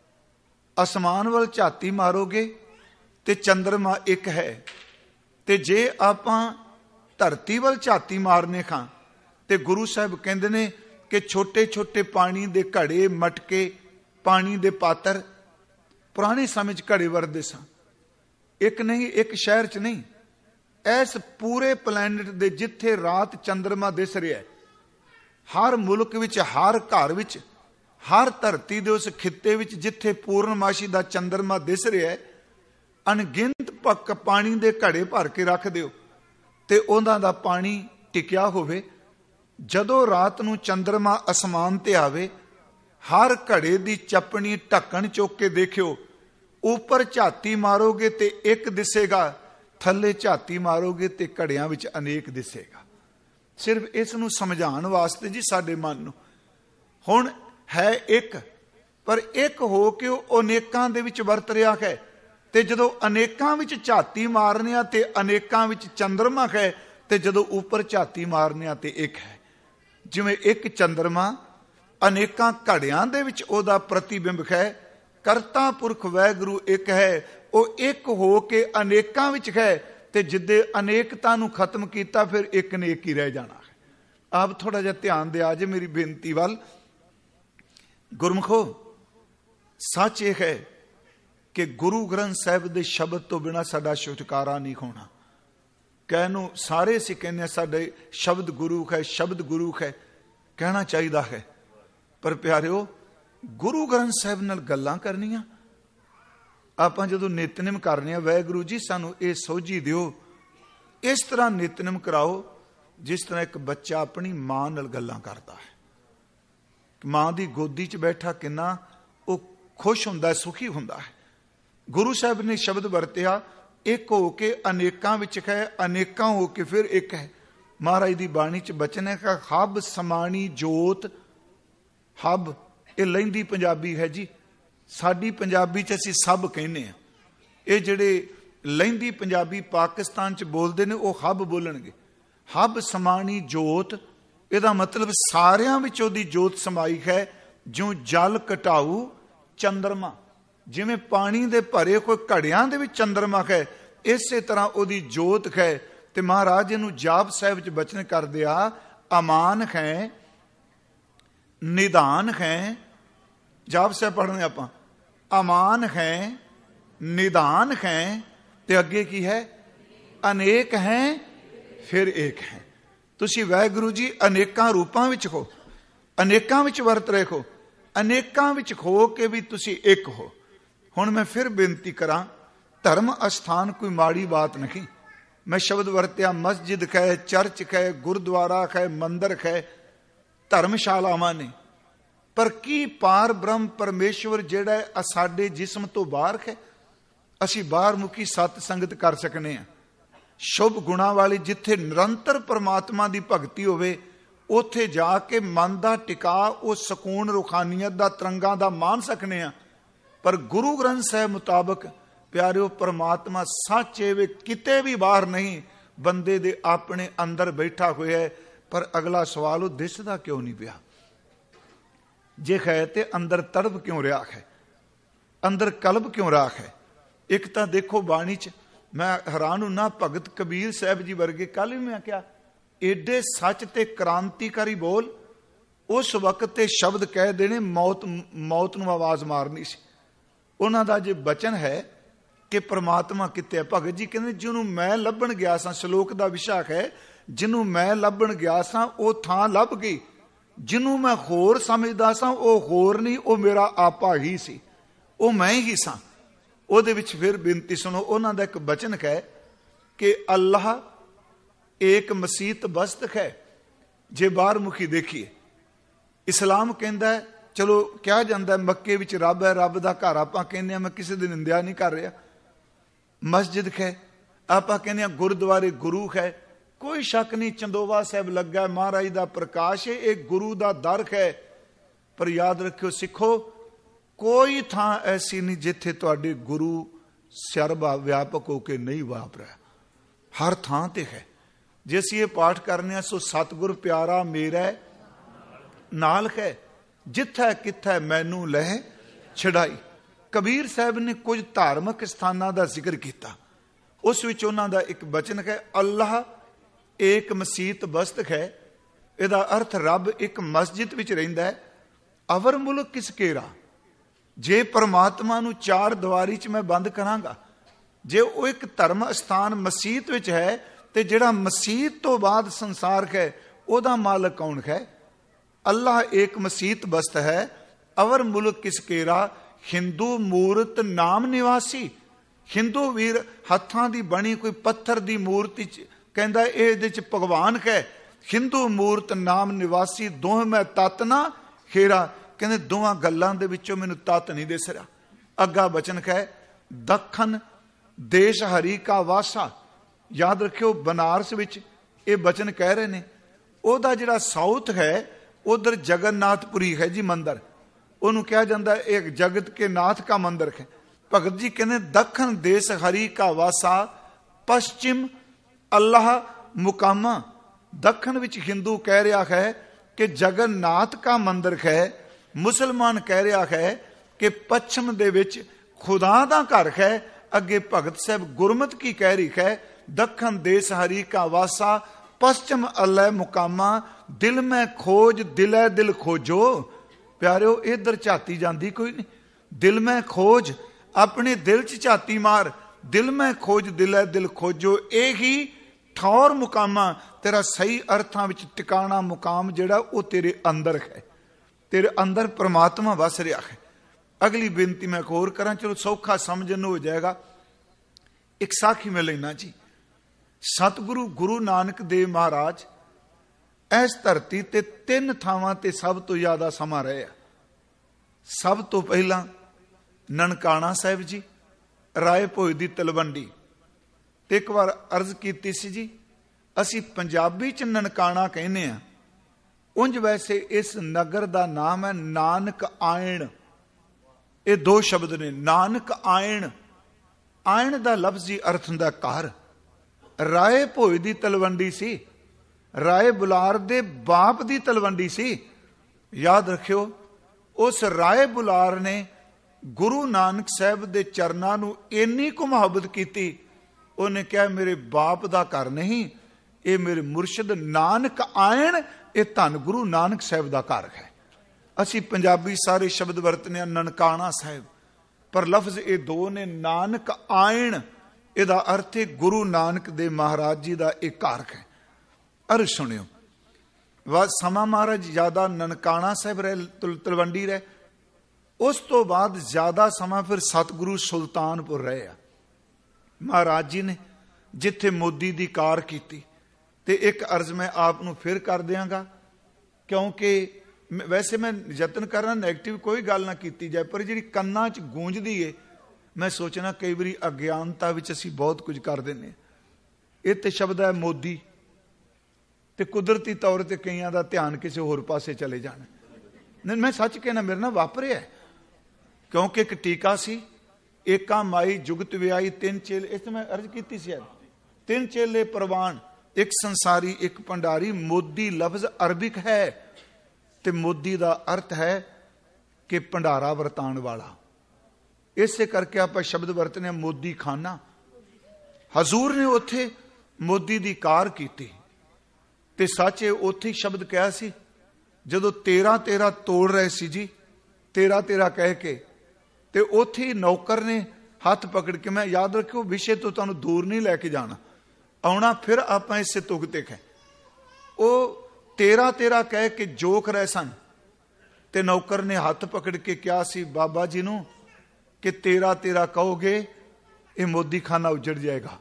ਅਸਮਾਨ ਵੱਲ ਝਾਤੀ ਮਾਰੋਗੇ ਤੇ ਚੰਦਰਮਾ ਇੱਕ ਹੈ, ਤੇ ਜੇ ਆਪਾਂ ਧਰਤੀ ਵੱਲ ਝਾਤੀ ਮਾਰਨੇ ਖਾਂ ਤੇ ਗੁਰੂ ਸਾਹਿਬ ਕਹਿੰਦੇ ਨੇ ਕਿ ਛੋਟੇ ਛੋਟੇ ਪਾਣੀ ਦੇ ਘੜੇ, ਮਟਕੇ, ਪਾਣੀ ਦੇ ਪਾਤਰ ਪੁਰਾਣੇ ਸਮੇਂ 'ਚ ਘੜੇ ਵਰਤਦੇ ਸਨ। ਇੱਕ ਨਹੀਂ, ਇੱਕ ਸ਼ਹਿਰ 'ਚ ਨਹੀਂ, ਇਸ ਪੂਰੇ ਪਲੈਨਟ ਦੇ ਜਿੱਥੇ ਰਾਤ ਚੰਦਰਮਾ ਦਿਸ ਰਿਹਾ, ਹਰ ਮੁਲਕ ਵਿੱਚ, ਹਰ ਘਰ ਵਿੱਚ, ਹਰ ਧਰਤੀ ਦੇ ਉਸ ਖਿੱਤੇ ਵਿੱਚ ਜਿੱਥੇ ਪੂਰਨਮਾਸ਼ੀ ਦਾ ਚੰਦਰਮਾ ਦਿਸ ਰਿਹਾ, ਅਣਗਿਣਤ ਪੱਕ ਪਾਣੀ ਦੇ ਘੜੇ ਭਰ ਕੇ ਰੱਖ ਦਿਓ ਤੇ ਉਹਨਾਂ ਦਾ ਪਾਣੀ ਟਿਕਿਆ ਹੋਵੇ। ਜਦੋਂ ਰਾਤ ਨੂੰ ਚੰਦਰਮਾ ਅਸਮਾਨ ਤੇ ਆਵੇ, ਹਰ ਘੜੇ ਦੀ ਚੱਪਣੀ ਢੱਕਣ ਚੁੱਕ ਕੇ ਦੇਖਿਓ, ਉੱਪਰ ਝਾਤੀ ਮਾਰੋਗੇ ਤੇ ਇੱਕ ਦਿਸੇਗਾ, ਥੱਲੇ ਝਾਤੀ ਮਾਰੋਗੇ ਤੇ ਘੜਿਆਂ ਵਿੱਚ ਅਨੇਕ ਦਿਸੇਗਾ। ਸਿਰਫ ਇਸ ਨੂੰ ਸਮਝਾਉਣ ਵਾਸਤੇ ਜੀ ਸਾਡੇ ਮਨ ਨੂੰ। ਹੁਣ ਹੈ ਇੱਕ, ਪਰ ਇੱਕ ਹੋ ਕੇ ਉਹ ਅਨੇਕਾਂ ਦੇ ਵਿੱਚ ਵਰਤ ਰਿਹਾ ਹੈ। ਤੇ ਜਦੋਂ ਅਨੇਕਾਂ ਵਿੱਚ ਝਾਤੀ ਮਾਰਨੇ ਆ ਤੇ ਅਨੇਕਾਂ ਵਿੱਚ ਚੰਦਰਮਾ ਹੈ, ਤੇ ਜਦੋਂ ਉੱਪਰ ਝਾਤੀ ਮਾਰਨੇ ਆ ਤੇ ਇੱਕ ਹੈ। ਜਿਵੇਂ ਇੱਕ ਚੰਦਰਮਾ ਅਨੇਕਾਂ ਘੜਿਆਂ ਦੇ ਵਿੱਚ ਉਹਦਾ ਪ੍ਰਤੀਬਿੰਬ ਹੈ, ਕਰਤਾ ਪੁਰਖ ਵਾਹਿਗੁਰੂ ਇੱਕ ਹੈ, ਉਹ ਇੱਕ ਹੋ ਕੇ ਅਨੇਕਾਂ ਵਿੱਚ ਹੈ। ਤੇ ਜਿੱਦੇ ਅਨੇਕਤਾ ਨੂੰ ਖਤਮ ਕੀਤਾ, ਫਿਰ ਇੱਕ ਨੇ ਇੱਕ ਹੀ ਰਹਿ ਜਾਣਾ ਹੈ। ਆਪ ਥੋੜਾ ਜਿਹਾ ਧਿਆਨ ਦਿਆ ਜੇ ਮੇਰੀ ਬੇਨਤੀ ਵੱਲ। ਗੁਰਮੁਖੋ, ਸੱਚ ਇਹ ਹੈ ਕਿ ਗੁਰੂ ਗ੍ਰੰਥ ਸਾਹਿਬ ਦੇ ਸ਼ਬਦ ਤੋਂ ਬਿਨਾਂ ਸਾਡਾ ਛੁਟਕਾਰਾ ਨਹੀਂ ਹੋਣਾ। ਕਹਿਨੂੰ ਸਾਰੇ ਅਸੀਂ ਕਹਿੰਦੇ ਸਾਡੇ ਸ਼ਬਦ ਗੁਰੂ ਹੈ, ਸ਼ਬਦ ਗੁਰੂ ਹੈ, ਕਹਿਣਾ ਚਾਹੀਦਾ ਹੈ। ਪਰ ਪਿਆਰਿਓ, ਗੁਰੂ ਗ੍ਰੰਥ ਸਾਹਿਬ ਨਾਲ ਗੱਲਾਂ ਕਰਨੀਆਂ, ਆਪਾਂ ਜਦੋਂ ਨਿਤਨੇਮ ਕਰਨੇ ਆ, ਵਾਹਿਗੁਰੂ ਜੀ ਸਾਨੂੰ ਇਹ ਸੋਝੀ ਦਿਓ, ਇਸ ਤਰ੍ਹਾਂ ਨਿਤਨੇਮ ਕਰਾਓ ਜਿਸ ਤਰ੍ਹਾਂ ਇੱਕ ਬੱਚਾ ਆਪਣੀ ਮਾਂ ਨਾਲ ਗੱਲਾਂ ਕਰਦਾ ਹੈ। ਮਾਂ ਦੀ ਗੋਦੀ 'ਚ ਬੈਠਾ ਕਿੰਨਾ ਉਹ ਖੁਸ਼ ਹੁੰਦਾ, ਸੁਖੀ ਹੁੰਦਾ ਹੈ। ਗੁਰੂ ਸਾਹਿਬ ਨੇ ਸ਼ਬਦ ਵਰਤਿਆ, ਇੱਕ ਹੋ ਕੇ ਅਨੇਕਾਂ ਵਿੱਚ ਹੈ, ਅਨੇਕਾਂ ਹੋ ਕੇ ਫਿਰ ਇੱਕ ਹੈ। ਮਹਾਰਾਜ ਦੀ ਬਾਣੀ 'ਚ ਬਚਨ ਹੈ, ਹਬ ਸਮਾਣੀ ਜੋਤ। ਹਬ ਇਹ ਲਹਿੰਦੀ ਪੰਜਾਬੀ ਹੈ ਜੀ, ਸਾਡੀ ਪੰਜਾਬੀ 'ਚ ਅਸੀਂ ਸਭ ਕਹਿੰਦੇ ਹਾਂ। ਇਹ ਜਿਹੜੇ ਲਹਿੰਦੀ ਪੰਜਾਬੀ ਪਾਕਿਸਤਾਨ 'ਚ ਬੋਲਦੇ ਨੇ, ਉਹ ਹਬ ਬੋਲਣਗੇ। ਹਬ ਸਮਾਣੀ ਜੋਤ, ਇਹਦਾ ਮਤਲਬ ਸਾਰਿਆਂ ਵਿੱਚ ਉਹਦੀ ਜੋਤ ਸਮਾਈ ਹੈ। ਜਿਉਂ ਜਲ ਘਟਾਊ ਚੰਦਰਮਾ, ਜਿਵੇਂ ਪਾਣੀ ਦੇ ਭਰੇ ਕੋਈ ਘੜਿਆਂ ਦੇ ਵਿੱਚ ਚੰਦਰਮਾ ਹੈ, ਇਸੇ ਤਰ੍ਹਾਂ ਉਹਦੀ ਜੋਤ ਹੈ। ਤੇ ਮਹਾਰਾਜ ਇਹਨੂੰ ਜਾਪ ਸਾਹਿਬ 'ਚ ਬਚਨ ਕਰਦੇ ਆ, ਅਮਾਨ ਹੈ, ਨਿਦਾਨ ਹੈ। ਜਾਪ ਸਾਹਿਬ ਪੜ੍ਹਨੇ ਆਪਾਂ, ਅਮਾਨ ਹੈ, ਨਿਦਾਨ ਹੈ, ਤੇ ਅੱਗੇ ਕੀ ਹੈ? ਅਨੇਕ ਹੈ, ਫਿਰ ਏਕ ਹੈ। ਤੁਸੀਂ ਵਾਹਿਗੁਰੂ ਜੀ ਅਨੇਕਾਂ ਰੂਪਾਂ ਵਿੱਚ ਹੋ, ਅਨੇਕਾਂ ਵਿੱਚ ਵਰਤ ਰਹੇ ਹੋ, ਅਨੇਕਾਂ ਵਿੱਚ ਹੋ ਕੇ ਵੀ ਤੁਸੀਂ ਇੱਕ ਹੋ। ਹੁਣ ਮੈਂ ਫਿਰ ਬੇਨਤੀ ਕਰਾਂ, ਧਰਮ ਅਸਥਾਨ ਕੋਈ ਮਾੜੀ ਬਾਤ ਨਹੀਂ। ਮੈਂ ਸ਼ਬਦ ਵਰਤਿਆ ਮਸਜਿਦ ਹੈ, ਚਰਚ ਹੈ, ਗੁਰਦੁਆਰਾ ਹੈ, ਮੰਦਰ ਹੈ, ਧਰਮਸ਼ਾਲਾਵਾਂ ਨੇ। ਪਰ ਕੀ ਪਾਰ ਬ੍ਰਹਮ ਪਰਮੇਸ਼ਵਰ ਜਿਹੜਾ ਸਾਡੇ ਜਿਸਮ ਤੋਂ ਬਾਹਰ ਹੈ? ਅਸੀਂ ਬਾਹਰ ਮੁਖੀ ਸਤ ਸੰਗਤ ਕਰ ਸਕਨੇ ਹਾਂ। ਸ਼ੁਭ ਗੁਣਾਂ ਵਾਲੀ ਜਿੱਥੇ ਨਿਰੰਤਰ ਪਰਮਾਤਮਾ ਦੀ ਭਗਤੀ ਹੋਵੇ, ਉੱਥੇ ਜਾ ਕੇ ਮਨ ਦਾ ਟਿਕਾ ਉਹ ਸਕੂਨ ਰੂਹਾਨੀਅਤ ਦਾ ਤਰੰਗਾਂ ਦਾ ਮਾਣ ਸਕਨੇ ਆ। ਪਰ ਗੁਰੂ ਗ੍ਰੰਥ ਸਾਹਿਬ ਮੁਤਾਬਕ ਪਿਆਰਿਓ ਪਰਮਾਤਮਾ ਸੱਚ ਏ ਵੇ, ਕਿਤੇ ਵੀ ਬਾਹਰ ਨਹੀਂ, ਬੰਦੇ ਦੇ ਆਪਣੇ ਅੰਦਰ ਬੈਠਾ ਹੋਇਆ ਹੈ। ਪਰ ਅਗਲਾ ਸਵਾਲ, ਉਹ ਦਿਸਦਾ ਕਿਉਂ ਨਹੀਂ ਪਿਆ? ਜੇ ਹੈ ਤੇ ਅੰਦਰ ਤੜਪ ਕਿਉਂ ਰਿਹਾ ਹੈ, ਅੰਦਰ ਕਲਬ ਕਿਉਂ ਰਿਹਾ ਹੈ? ਇੱਕ ਤਾਂ ਦੇਖੋ ਬਾਣੀ ਚ ਮੈਂ ਹੈਰਾਨ ਹੁੰਨਾ, ਭਗਤ ਕਬੀਰ ਸਾਹਿਬ ਜੀ ਵਰਗੇ, ਕੱਲ ਵੀ ਮੈਂ ਕਿਹਾ, ਏਡੇ ਸੱਚ ਤੇ ਕ੍ਰਾਂਤੀਕਾਰੀ ਬੋਲ, ਉਸ ਵਕਤ ਤੇ ਸ਼ਬਦ ਕਹਿ ਦੇਣੇ, ਮੌਤ ਮੌਤ ਨੂੰ ਆਵਾਜ਼ ਮਾਰਨੀ ਸੀ। ਉਹਨਾਂ ਦਾ ਜੇ ਬਚਨ ਹੈ ਕਿ ਪ੍ਰਮਾਤਮਾ ਕਿੱਥੇ ਹੈ, ਭਗਤ ਜੀ ਕਹਿੰਦੇ ਜਿਹਨੂੰ ਮੈਂ ਲੱਭਣ ਗਿਆ ਸਾਂ, ਸ਼ਲੋਕ ਦਾ ਵਿਸ਼ਾ ਹੈ, ਜਿਹਨੂੰ ਮੈਂ ਲੱਭਣ ਗਿਆ ਸਾਂ ਉਹ ਥਾਂ ਲੱਭ ਗਈ, ਜਿਹਨੂੰ ਮੈਂ ਹੋਰ ਸਮਝਦਾ ਸਾਂ ਉਹ ਹੋਰ ਨਹੀਂ, ਉਹ ਮੇਰਾ ਆਪਾ ਹੀ ਸੀ, ਉਹ ਮੈਂ ਹੀ ਸਾਂ। ਉਹਦੇ ਵਿੱਚ ਫਿਰ ਬੇਨਤੀ ਸੁਣੋ, ਉਹਨਾਂ ਦਾ ਇੱਕ ਬਚਨ ਹੈ ਕਿ ਅੱਲਾਹ ਏਕ ਮਸੀਤ ਬਸਤ ਹੈ। ਜੇ ਬਾਹਰ ਮੁਖੀ ਦੇਖੀਏ, ਇਸਲਾਮ ਕਹਿੰਦਾ ਹੈ, ਚਲੋ ਕਿਹਾ ਜਾਂਦਾ ਮੱਕੇ ਵਿੱਚ ਰੱਬ ਹੈ, ਰੱਬ ਦਾ ਘਰ ਆਪਾਂ ਕਹਿੰਦੇ ਹਾਂ, ਮੈਂ ਕਿਸੇ ਦੀ ਨਿੰਦਿਆ ਨਹੀਂ ਕਰ ਰਿਹਾ। ਮਸਜਿਦ ਹੈ, ਆਪਾਂ ਕਹਿੰਦੇ ਹਾਂ ਗੁਰਦੁਆਰੇ ਗੁਰੂ ਹੈ, ਕੋਈ ਸ਼ੱਕ ਨਹੀਂ, ਚੰਦੋਵਾ ਸਾਹਿਬ ਲੱਗਾ ਮਹਾਰਾਜ ਦਾ ਪ੍ਰਕਾਸ਼ ਹੈ, ਇਹ ਗੁਰੂ ਦਾ ਦਰ ਹੈ। ਪਰ ਯਾਦ ਰੱਖਿਓ ਸਿੱਖੋ, ਕੋਈ ਥਾਂ ਐਸੀ ਨਹੀਂ ਜਿੱਥੇ ਤੁਹਾਡੇ ਗੁਰੂ ਸਰਬਾ ਵਿਆਪਕ ਹੋ ਕੇ ਨਹੀਂ ਵਾਪਰਿਆ, ਹਰ ਥਾਂ ਤੇ ਹੈ। ਜੇ ਅਸੀਂ ਇਹ ਪਾਠ ਕਰਨੇ ਆ, ਸੋ ਸਤਿਗੁਰ ਪਿਆਰਾ ਮੇਰਾ ਨਾਲ ਹੈ, ਜਿੱਥੈ ਕਿੱਥੈ ਮੈਨੂੰ ਲਹਿ ਛਡਾਈ। ਕਬੀਰ ਸਾਹਿਬ ਨੇ ਕੁਝ ਧਾਰਮਿਕ ਸਥਾਨਾਂ ਦਾ ਜ਼ਿਕਰ ਕੀਤਾ, ਉਸ ਵਿੱਚ ਉਹਨਾਂ ਦਾ ਇੱਕ ਬਚਨ ਹੈ, ਅੱਲਾਹ ਏਕ ਮਸੀਤ ਬਸਤ ਹੈ। ਇਹਦਾ ਅਰਥ ਰੱਬ ਇੱਕ ਮਸਜਿਦ ਵਿੱਚ ਰਹਿੰਦਾ ਹੈ। ਅਵਰ ਮੁਲਕ ਕਿਸ ਕੇਰਾ, ਜੇ ਪਰਮਾਤਮਾ ਨੂੰ ਚਾਰ ਦੀਵਾਰੀ ਚ ਮੈਂ ਬੰਦ ਕਰਾਂਗਾ, ਜੇ ਉਹ ਇੱਕ ਧਰਮ ਸਥਾਨ ਮਸੀਤ ਵਿੱਚ ਹੈ, ਤੇ ਜਿਹੜਾ ਮਸੀਤ ਤੋਂ ਬਾਅਦ ਸੰਸਾਰ ਹੈ ਉਹਦਾ ਮਾਲਕ ਕੌਣ ਹੈ? ਅੱਲਾਹ ਏਕ ਮਸੀਤ ਬਸਤ ਹੈ। ਅਵਰ ਮੁਲਕ ਕਿਸ ਕੇਰਾ, ਹਿੰਦੂ ਮੂਰਤ ਨਾਮ ਨਿਵਾਸੀ। ਹਿੰਦੂ ਵੀਰ ਹੱਥਾਂ ਦੀ ਬਣੀ ਕੋਈ ਪੱਥਰ ਦੀ ਮੂਰਤੀ ਚ ਕਹਿੰਦਾ ਇਹਦੇ ਚ ਭਗਵਾਨ ਹੈ। ਹਿੰਦੂ ਮੂਰਤ ਨਾਮ ਨਿਵਾਸੀ, ਦੋਹ ਮੈਂ ਤਤ ਨਾ ਖੇਰਾ। ਕਹਿੰਦੇ ਦੋਵਾਂ ਗੱਲਾਂ ਦੇ ਵਿੱਚੋਂ ਮੈਨੂੰ ਤਤ ਨਹੀਂ ਦਿਸ ਰਿਹਾ। ਅੱਗਾ ਬਚਨ ਹੈ, ਦੱਖਣ ਦੇਸ਼ ਹਰੀ ਕਾ ਵਾਸਾ। ਯਾਦ ਰੱਖਿਓ ਬਨਾਰਸ ਵਿੱਚ ਇਹ ਬਚਨ ਕਹਿ ਰਹੇ ਨੇ। ਉਹਦਾ ਜਿਹੜਾ ਸਾਊਥ ਹੈ ਉਧਰ ਜਗਨਨਾਥਪੁਰੀ ਹੈ ਜੀ ਮੰਦਰ, ਉਹਨੂੰ ਕਿਹਾ ਜਾਂਦਾ ਇੱਕ ਜਗਤ ਕੇ ਨਾਥ ਕਾ ਮੰਦਰ ਹੈ। ਭਗਤ ਜੀ ਕਹਿੰਦੇ ਦੱਖਣ ਦੇਸ਼ ਹਰੀ ਕਾ ਵਾਸਾ, ਪਸ਼ਚਿਮ ਅੱਲਾਹ ਮੁਕਾਮਾ। ਦੱਖਣ ਵਿੱਚ ਹਿੰਦੂ ਕਹਿ ਰਿਹਾ ਹੈ ਕਿ ਜਗਨਨਾਥ ਕਾ ਮੰਦਰ ਹੈ, ਮੁਸਲਮਾਨ ਕਹਿ ਰਿਹਾ ਹੈ ਕਿ ਪੱਛਮ ਦੇ ਵਿੱਚ ਖੁਦਾ ਦਾ ਘਰ ਹੈ। ਅੱਗੇ ਭਗਤ ਸਾਹਿਬ ਗੁਰਮਤ ਕੀ ਕਹਿ ਰਹੀ ਹੈ, ਦੱਖਣ ਦੇਸ਼ ਹਰੀ ਕਾ ਵਾਸਾ, ਪਸ਼ਚਿਮ ਅੱਲਾਹ ਮੁਕਾਮਾ। ਦਿਲ ਮੈਂ ਖੋਜ ਦਿਲੇ ਦਿਲ ਖੋਜੋ। ਪਿਆਰਿਓ ਇਧਰ ਝਾਤੀ ਜਾਂਦੀ ਕੋਈ ਨਹੀਂ, ਦਿਲ ਮੈਂ ਖੋਜ, ਆਪਣੇ ਦਿਲ ਚ ਝਾਤੀ ਮਾਰ, ਦਿਲ ਮੈਂ ਖੋਜ ਦਿਲੇ ਦਿਲ ਖੋਜੋ। ਇਹ ਹੀ ਠੌਰ ਮੁਕਾਮਾ, ਤੇਰਾ ਸਹੀ ਅਰਥਾਂ ਵਿੱਚ ਟਿਕਾਣਾ ਮੁਕਾਮ ਜਿਹੜਾ ਉਹ ਤੇਰੇ ਅੰਦਰ ਹੈ, ਤੇਰੇ ਅੰਦਰ ਪ੍ਰਮਾਤਮਾ ਵਸ ਰਿਹਾ ਹੈ। ਅਗਲੀ ਬੇਨਤੀ ਮੈਂ ਹੋਰ ਕਰਾਂ, ਚਲੋ ਸੌਖਾ ਸਮਝਣ ਨੂੰ ਹੋ ਜਾਏਗਾ। ਇੱਕ ਸਾਖੀ ਮੈਂ ਲੈਣਾ ਜੀ। ਸਤਿਗੁਰੂ ਗੁਰੂ ਨਾਨਕ ਦੇਵ ਮਹਾਰਾਜ ਇਸ ਧਰਤੀ ਤੇ ਤਿੰਨ ਥਾਵਾਂ ਤੇ ਸਭ ਤੋਂ ਜ਼ਿਆਦਾ ਸਮਾਂ ਰਹੇ ਆ। ਸਭ ਤੋਂ ਪਹਿਲਾਂ ਨਨਕਾਣਾ ਸਾਹਿਬ ਜੀ, ਰਾਏ ਭੋਏ ਦੀ ਤਲਵੰਡੀ। ਤੇ ਇੱਕ ਵਾਰ ਅਰਜ਼ ਕੀਤੀ ਸੀ ਜੀ, ਅਸੀਂ ਪੰਜਾਬੀ ਚ ਨਨਕਾਣਾ ਕਹਿੰਦੇ ਆ, ਉਂਝ ਵੈਸੇ ਇਸ ਨਗਰ ਦਾ ਨਾਮ ਹੈ ਨਾਨਕ ਆਇਣ। ਇਹ ਦੋ ਸ਼ਬਦ ਨੇ, ਨਾਨਕ ਆਇਣ। ਆਇਣ ਦਾ ਲਫ਼ਜ਼ੀ ਅਰਥ ਹੁੰਦਾ ਘਰ। ਰਾਏ ਭੋਏ ਦੀ ਤਲਵੰਡੀ ਸੀ, ਰਾਏ ਬੁਲਾਰ ਦੇ ਬਾਪ ਦੀ ਤਲਵੰਡੀ ਸੀ। ਯਾਦ ਰੱਖਿਓ, ਉਸ ਰਾਏ ਬੁਲਾਰ ਨੇ ਗੁਰੂ ਨਾਨਕ ਸਾਹਿਬ ਦੇ ਚਰਨਾਂ ਨੂੰ ਇੰਨੀ ਕੁ ਮੁਹੱਬਤ ਕੀਤੀ, ਉਹਨੇ ਕਿਹਾ ਮੇਰੇ ਬਾਪ ਦਾ ਘਰ ਨਹੀਂ, ਇਹ ਮੇਰੇ ਮੁਰਸ਼ਿਦ ਨਾਨਕ ਆਇਣ, ਇਹ ਧੰਨ ਗੁਰੂ ਨਾਨਕ ਸਾਹਿਬ ਦਾ ਘਰ ਹੈ। ਅਸੀਂ ਪੰਜਾਬੀ ਸਾਰੇ ਸ਼ਬਦ ਵਰਤਨੇ ਆ ਨਨਕਾਣਾ ਸਾਹਿਬ, ਪਰ ਲਫ਼ਜ਼ ਇਹ ਦੋ ਨੇ, ਨਾਨਕ ਆਇਣ। ਇਹਦਾ ਅਰਥ ਹੈ ਗੁਰੂ ਨਾਨਕ ਦੇਵ ਮਹਾਰਾਜ ਜੀ ਦਾ ਇਹ ਘਰ ਹੈ। ਅਰਜ਼ ਸੁਣਿਓ, ਵਾ ਸਮਾਂ ਮਹਾਰਾਜ ਜ਼ਿਆਦਾ ਨਨਕਾਣਾ ਸਾਹਿਬ ਰਹੇ, ਤਲਵੰਡੀ ਰਹੇ। ਉਸ ਤੋਂ ਬਾਅਦ ਜ਼ਿਆਦਾ ਸਮਾਂ ਫਿਰ ਸਤਿਗੁਰੂ ਸੁਲਤਾਨਪੁਰ ਰਹੇ ਆ ਮਹਾਰਾਜ ਜੀ ਨੇ, ਜਿੱਥੇ ਮੋਦੀ ਦੀ ਕਾਰ ਕੀਤੀ। ਤੇ ਇੱਕ ਅਰਜ਼ ਮੈਂ ਆਪ ਨੂੰ ਫਿਰ ਕਰ ਦਿਆਂਗਾ, ਕਿਉਂਕਿ ਵੈਸੇ ਮੈਂ ਯਤਨ ਕਰਨਾ ਨੈਗੇਟਿਵ ਕੋਈ ਗੱਲ ਨਾ ਕੀਤੀ ਜਾਏ, ਪਰ ਜਿਹੜੀ ਕੰਨਾਂ 'ਚ ਗੂੰਜਦੀ ਏ, ਮੈਂ ਸੋਚਣਾ ਕਈ ਵਾਰੀ ਅਗਿਆਨਤਾ ਵਿੱਚ ਅਸੀਂ ਬਹੁਤ ਕੁਝ ਕਰ ਦਿੰਦੇ ਹਾਂ। ਇਹ ਤੇ ਸ਼ਬਦ ਹੈ ਮੋਦੀ। ਤੇ ਕੁਦਰਤੀ ਤੌਰ ਤੇ ਕਈਆਂ ਦਾ ਧਿਆਨ ਕਿਸੇ ਹੋਰ ਪਾਸੇ ਚਲੇ ਜਾਣਾ। ਨਹੀਂ, ਮੈਂ ਸੱਚ ਕਹਿਣਾ, ਮੇਰੇ ਨਾਲ ਵਾਪਰਿਆ। ਕਿਉਂਕਿ ਇੱਕ ਟੀਕਾ ਸੀ, ਏਕਾ ਮਾਈ ਜੁਗਤ ਵਿਆਈ ਤਿੰਨ ਚੇਲੇ, ਇਸ ਤੇ ਮੈਂ ਅਰਜ਼ ਕੀਤੀ ਸੀ, ਤਿੰਨ ਚੇਲੇ ਪ੍ਰਵਾਨ, ਇੱਕ ਸੰਸਾਰੀ ਇੱਕ ਭੰਡਾਰੀ। ਮੋਦੀ ਲਫ਼ਜ਼ ਅਰਬਿਕ ਹੈ ਤੇ ਮੋਦੀ ਦਾ ਅਰਥ ਹੈ ਕਿ ਭੰਡਾਰਾ ਵਰਤਾਉਣ ਵਾਲਾ। ਇਸੇ ਕਰਕੇ ਆਪਾਂ ਸ਼ਬਦ ਵਰਤਨੇ ਮੋਦੀ ਖਾਨਾ। ਹਜ਼ੂਰ ਨੇ ਉੱਥੇ ਮੋਦੀ ਦੀ ਕਾਰ ਕੀਤੀ ਤੇ ਸੱਚ ਉੱਥੇ ਸ਼ਬਦ ਕਿਹਾ ਸੀ, ਜਦੋਂ ਤੇਰਾ ਤੇਰਾ ਤੋੜ ਰਹੇ ਸੀ ਜੀ, ਤੇਰਾ ਤੇਰਾ ਕਹਿ ਕੇ, ਤੇ ਉੱਥੇ ਨੌਕਰ ਨੇ ਹੱਥ ਪਕੜ ਕੇ, ਮੈਂ ਯਾਦ ਰੱਖਿਓ ਵਿਸ਼ੇ ਤੋਂ ਤੁਹਾਨੂੰ ਦੂਰ ਨਹੀਂ ਲੈ ਕੇ ਜਾਣਾ, ਆਉਣਾ ਫਿਰ ਆਪਾਂ ਇਸੇ ਤੁਕ ਤੇ ਹੈ। ਉਹ ਤੇਰਾ ਤੇਰਾ ਕਹਿ ਕੇ ਜੋਖ ਰਹੇ ਸਨ ਤੇ ਨੌਕਰ ਨੇ ਹੱਥ ਪਕੜ ਕੇ ਕਿਹਾ ਸੀ ਬਾਬਾ ਜੀ ਨੂੰ ਕਿ ਤੇਰਾ ਤੇਰਾ ਕਹੋਗੇ ਇਹ ਮੋਦੀ ਖਾਨਾ ਉਜੜ ਜਾਏਗਾ,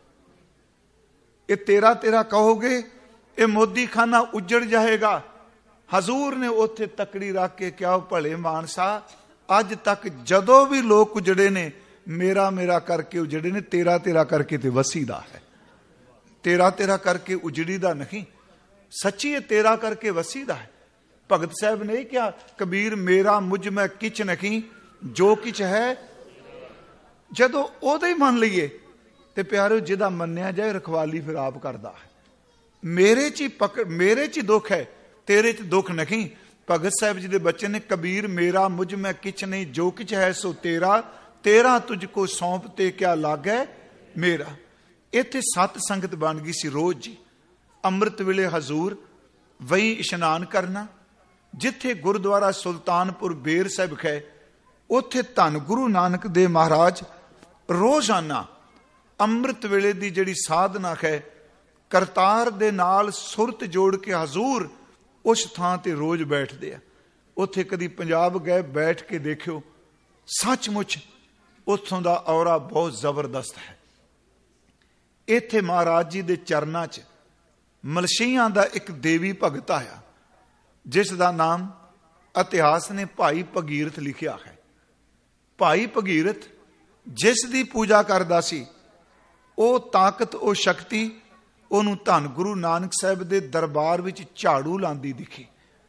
ਇਹ ਤੇਰਾ ਤੇਰਾ ਕਹੋਗੇ ਇਹ ਮੋਦੀ ਖਾਨਾ ਉਜੜ ਜਾਏਗਾ। ਹਜ਼ੂਰ ਨੇ ਉੱਥੇ ਤਕੜੀ ਰੱਖ ਕੇ ਕਿਹਾ, ਭਲੇ ਮਾਨਸਾ, ਅੱਜ ਤੱਕ ਜਦੋਂ ਵੀ ਲੋਕ ਉਜੜੇ ਨੇ ਮੇਰਾ ਮੇਰਾ ਕਰਕੇ ਉਜੜੇ ਨੇ, ਤੇਰਾ ਤੇਰਾ ਕਰਕੇ ਤੇ ਵਸੀਦਾ ਹੈ। ਤੇਰਾ ਤੇਰਾ ਕਰਕੇ ਉਜੜੀ ਦਾ ਨਹੀਂ, ਸੱਚੀ ਇਹ ਤੇਰਾ ਕਰਕੇ ਵਸੀਦਾ ਹੈ। ਭਗਤ ਸਾਹਿਬ ਨੇ ਕਿਹਾ, ਕਬੀਰ ਮੇਰਾ ਮੁਝ ਮੈਂ ਕਿਛ ਨਹੀਂ, ਜੋ ਕਿਛ ਹੈ। ਜਦੋਂ ਉਹਦਾ ਹੀ ਮੰਨ ਲਈਏ ਤੇ ਪਿਆਰਿਓ, ਜਿਹਦਾ ਮੰਨਿਆ ਜਾਏ ਰਖਵਾਲੀ ਫਿਰ ਆਪ ਕਰਦਾ ਹੈ। ਮੇਰੇ ਚ ਹੀ ਪਕੜ, ਮੇਰੇ ਚ ਹੀ ਦੁੱਖ ਹੈ, ਤੇਰੇ ਚ ਦੁੱਖ ਨਹੀਂ। ਭਗਤ ਸਾਹਿਬ ਜੀ ਦੇ ਬੱਚੇ ਨੇ, ਕਬੀਰ ਮੇਰਾ ਮੁਝ ਮੈਂ ਕਿਛ ਨਹੀਂ, ਜੋ ਕਿਛ ਹੈ ਸੋ ਤੇਰਾ, ਤੇਰਾ ਤੁਝ ਕੋ ਸੌਂਪ ਤੇ ਕਿਆ ਲਾਗੈ ਮੇਰਾ। ਇੱਥੇ ਸਤ ਸੰਗਤ ਬਣ ਗਈ ਸੀ ਰੋਜ਼ ਜੀ। ਅੰਮ੍ਰਿਤ ਵੇਲੇ ਹਜ਼ੂਰ ਵਹੀਂ ਇਸ਼ਨਾਨ ਕਰਨਾ। ਜਿੱਥੇ ਗੁਰਦੁਆਰਾ ਸੁਲਤਾਨਪੁਰ ਬੇਰ ਸਾਹਿਬ ਹੈ, ਉੱਥੇ ਧੰਨ ਗੁਰੂ ਨਾਨਕ ਦੇਵ ਮਹਾਰਾਜ ਰੋਜ਼ਾਨਾ ਅੰਮ੍ਰਿਤ ਵੇਲੇ ਦੀ ਜਿਹੜੀ ਸਾਧਨਾ ਹੈ, ਕਰਤਾਰ ਦੇ ਨਾਲ ਸੁਰਤ ਜੋੜ ਕੇ ਹਜ਼ੂਰ ਉਸ ਥਾਂ ਤੇ ਰੋਜ਼ ਬੈਠਦੇ ਆ। ਉੱਥੇ ਕਦੀ ਪੰਜਾਬ ਗਏ, ਬੈਠ ਕੇ ਦੇਖਿਓ, ਸੱਚਮੁੱਚ ਉੱਥੋਂ ਦਾ ਔਰਾ ਬਹੁਤ ਜ਼ਬਰਦਸਤ ਹੈ। ਇੱਥੇ ਮਹਾਰਾਜ ਜੀ ਦੇ ਚਰਨਾਂ 'ਚ ਮਲਸ਼ੀਆਂ ਦਾ ਇੱਕ ਦੇਵੀ ਭਗਤ ਆਇਆ, ਜਿਸ ਦਾ ਨਾਮ ਇਤਿਹਾਸ ਨੇ ਭਾਈ ਭਗੀਰਥ ਲਿਖਿਆ ਹੈ। ਭਾਈ ਭਗੀਰਥ ਜਿਸ ਦੀ ਪੂਜਾ ਕਰਦਾ ਸੀ, ਉਹ ਤਾਕਤ, ਉਹ ਸ਼ਕਤੀ ਉਹਨੂੰ ਧੰਨ ਗੁਰੂ ਨਾਨਕ ਸਾਹਿਬ ਦੇ ਦਰਬਾਰ ਵਿੱਚ ਝਾੜੂ ਲਾਂਦੀ ਦਿਖੀ।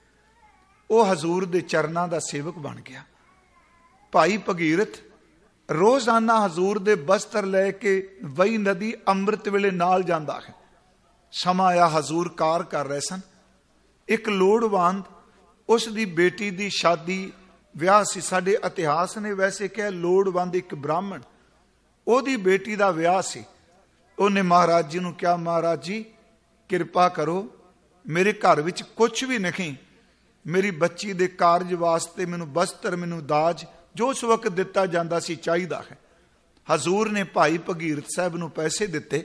ਉਹ ਹਜ਼ੂਰ ਦੇ ਚਰਨਾਂ ਦਾ ਸੇਵਕ ਬਣ ਗਿਆ। ਭਾਈ ਭਗੀਰਥ ਰੋਜ਼ਾਨਾ ਹਜ਼ੂਰ ਦੇ ਬਸਤਰ ਲੈ ਕੇ ਵਈ ਨਦੀ ਅੰਮ੍ਰਿਤ ਵੇਲੇ ਨਾਲ ਜਾਂਦਾ ਹੈ। ਸਮਾਂ ਆਇਆ, ਹਜ਼ੂਰ ਕਾਰ ਕਰ ਰਹੇ ਸਨ। ਇੱਕ ਲੋੜਵੰਦ, ਉਸ ਦੀ ਬੇਟੀ ਦੀ ਸ਼ਾਦੀ ਵਿਆਹ ਸੀ। ਸਾਡੇ ਇਤਿਹਾਸ ਨੇ ਵੈਸੇ ਕਿਹਾ ਲੋੜਵੰਦ ਇੱਕ ਬ੍ਰਾਹਮਣ, ਉਹਦੀ ਬੇਟੀ ਦਾ ਵਿਆਹ ਸੀ। ਉਹਨੇ ਮਹਾਰਾਜ ਜੀ ਨੂੰ ਕਿਹਾ, ਮਹਾਰਾਜ ਜੀ ਕਿਰਪਾ ਕਰੋ, ਮੇਰੇ ਘਰ ਵਿੱਚ ਕੁਛ ਵੀ ਨਹੀਂ, ਮੇਰੀ ਬੱਚੀ ਦੇ ਕਾਰਜ ਵਾਸਤੇ ਮੈਨੂੰ ਬਸਤਰ, ਮੈਨੂੰ ਦਾਜ ਜੋ ਉਸ ਵਕਤ ਦਿੱਤਾ ਜਾਂਦਾ ਸੀ ਚਾਹੀਦਾ ਹੈ। ਹਜ਼ੂਰ ਨੇ ਭਾਈ ਭਗੀਰਥ ਸਾਹਿਬ ਨੂੰ ਪੈਸੇ ਦਿੱਤੇ,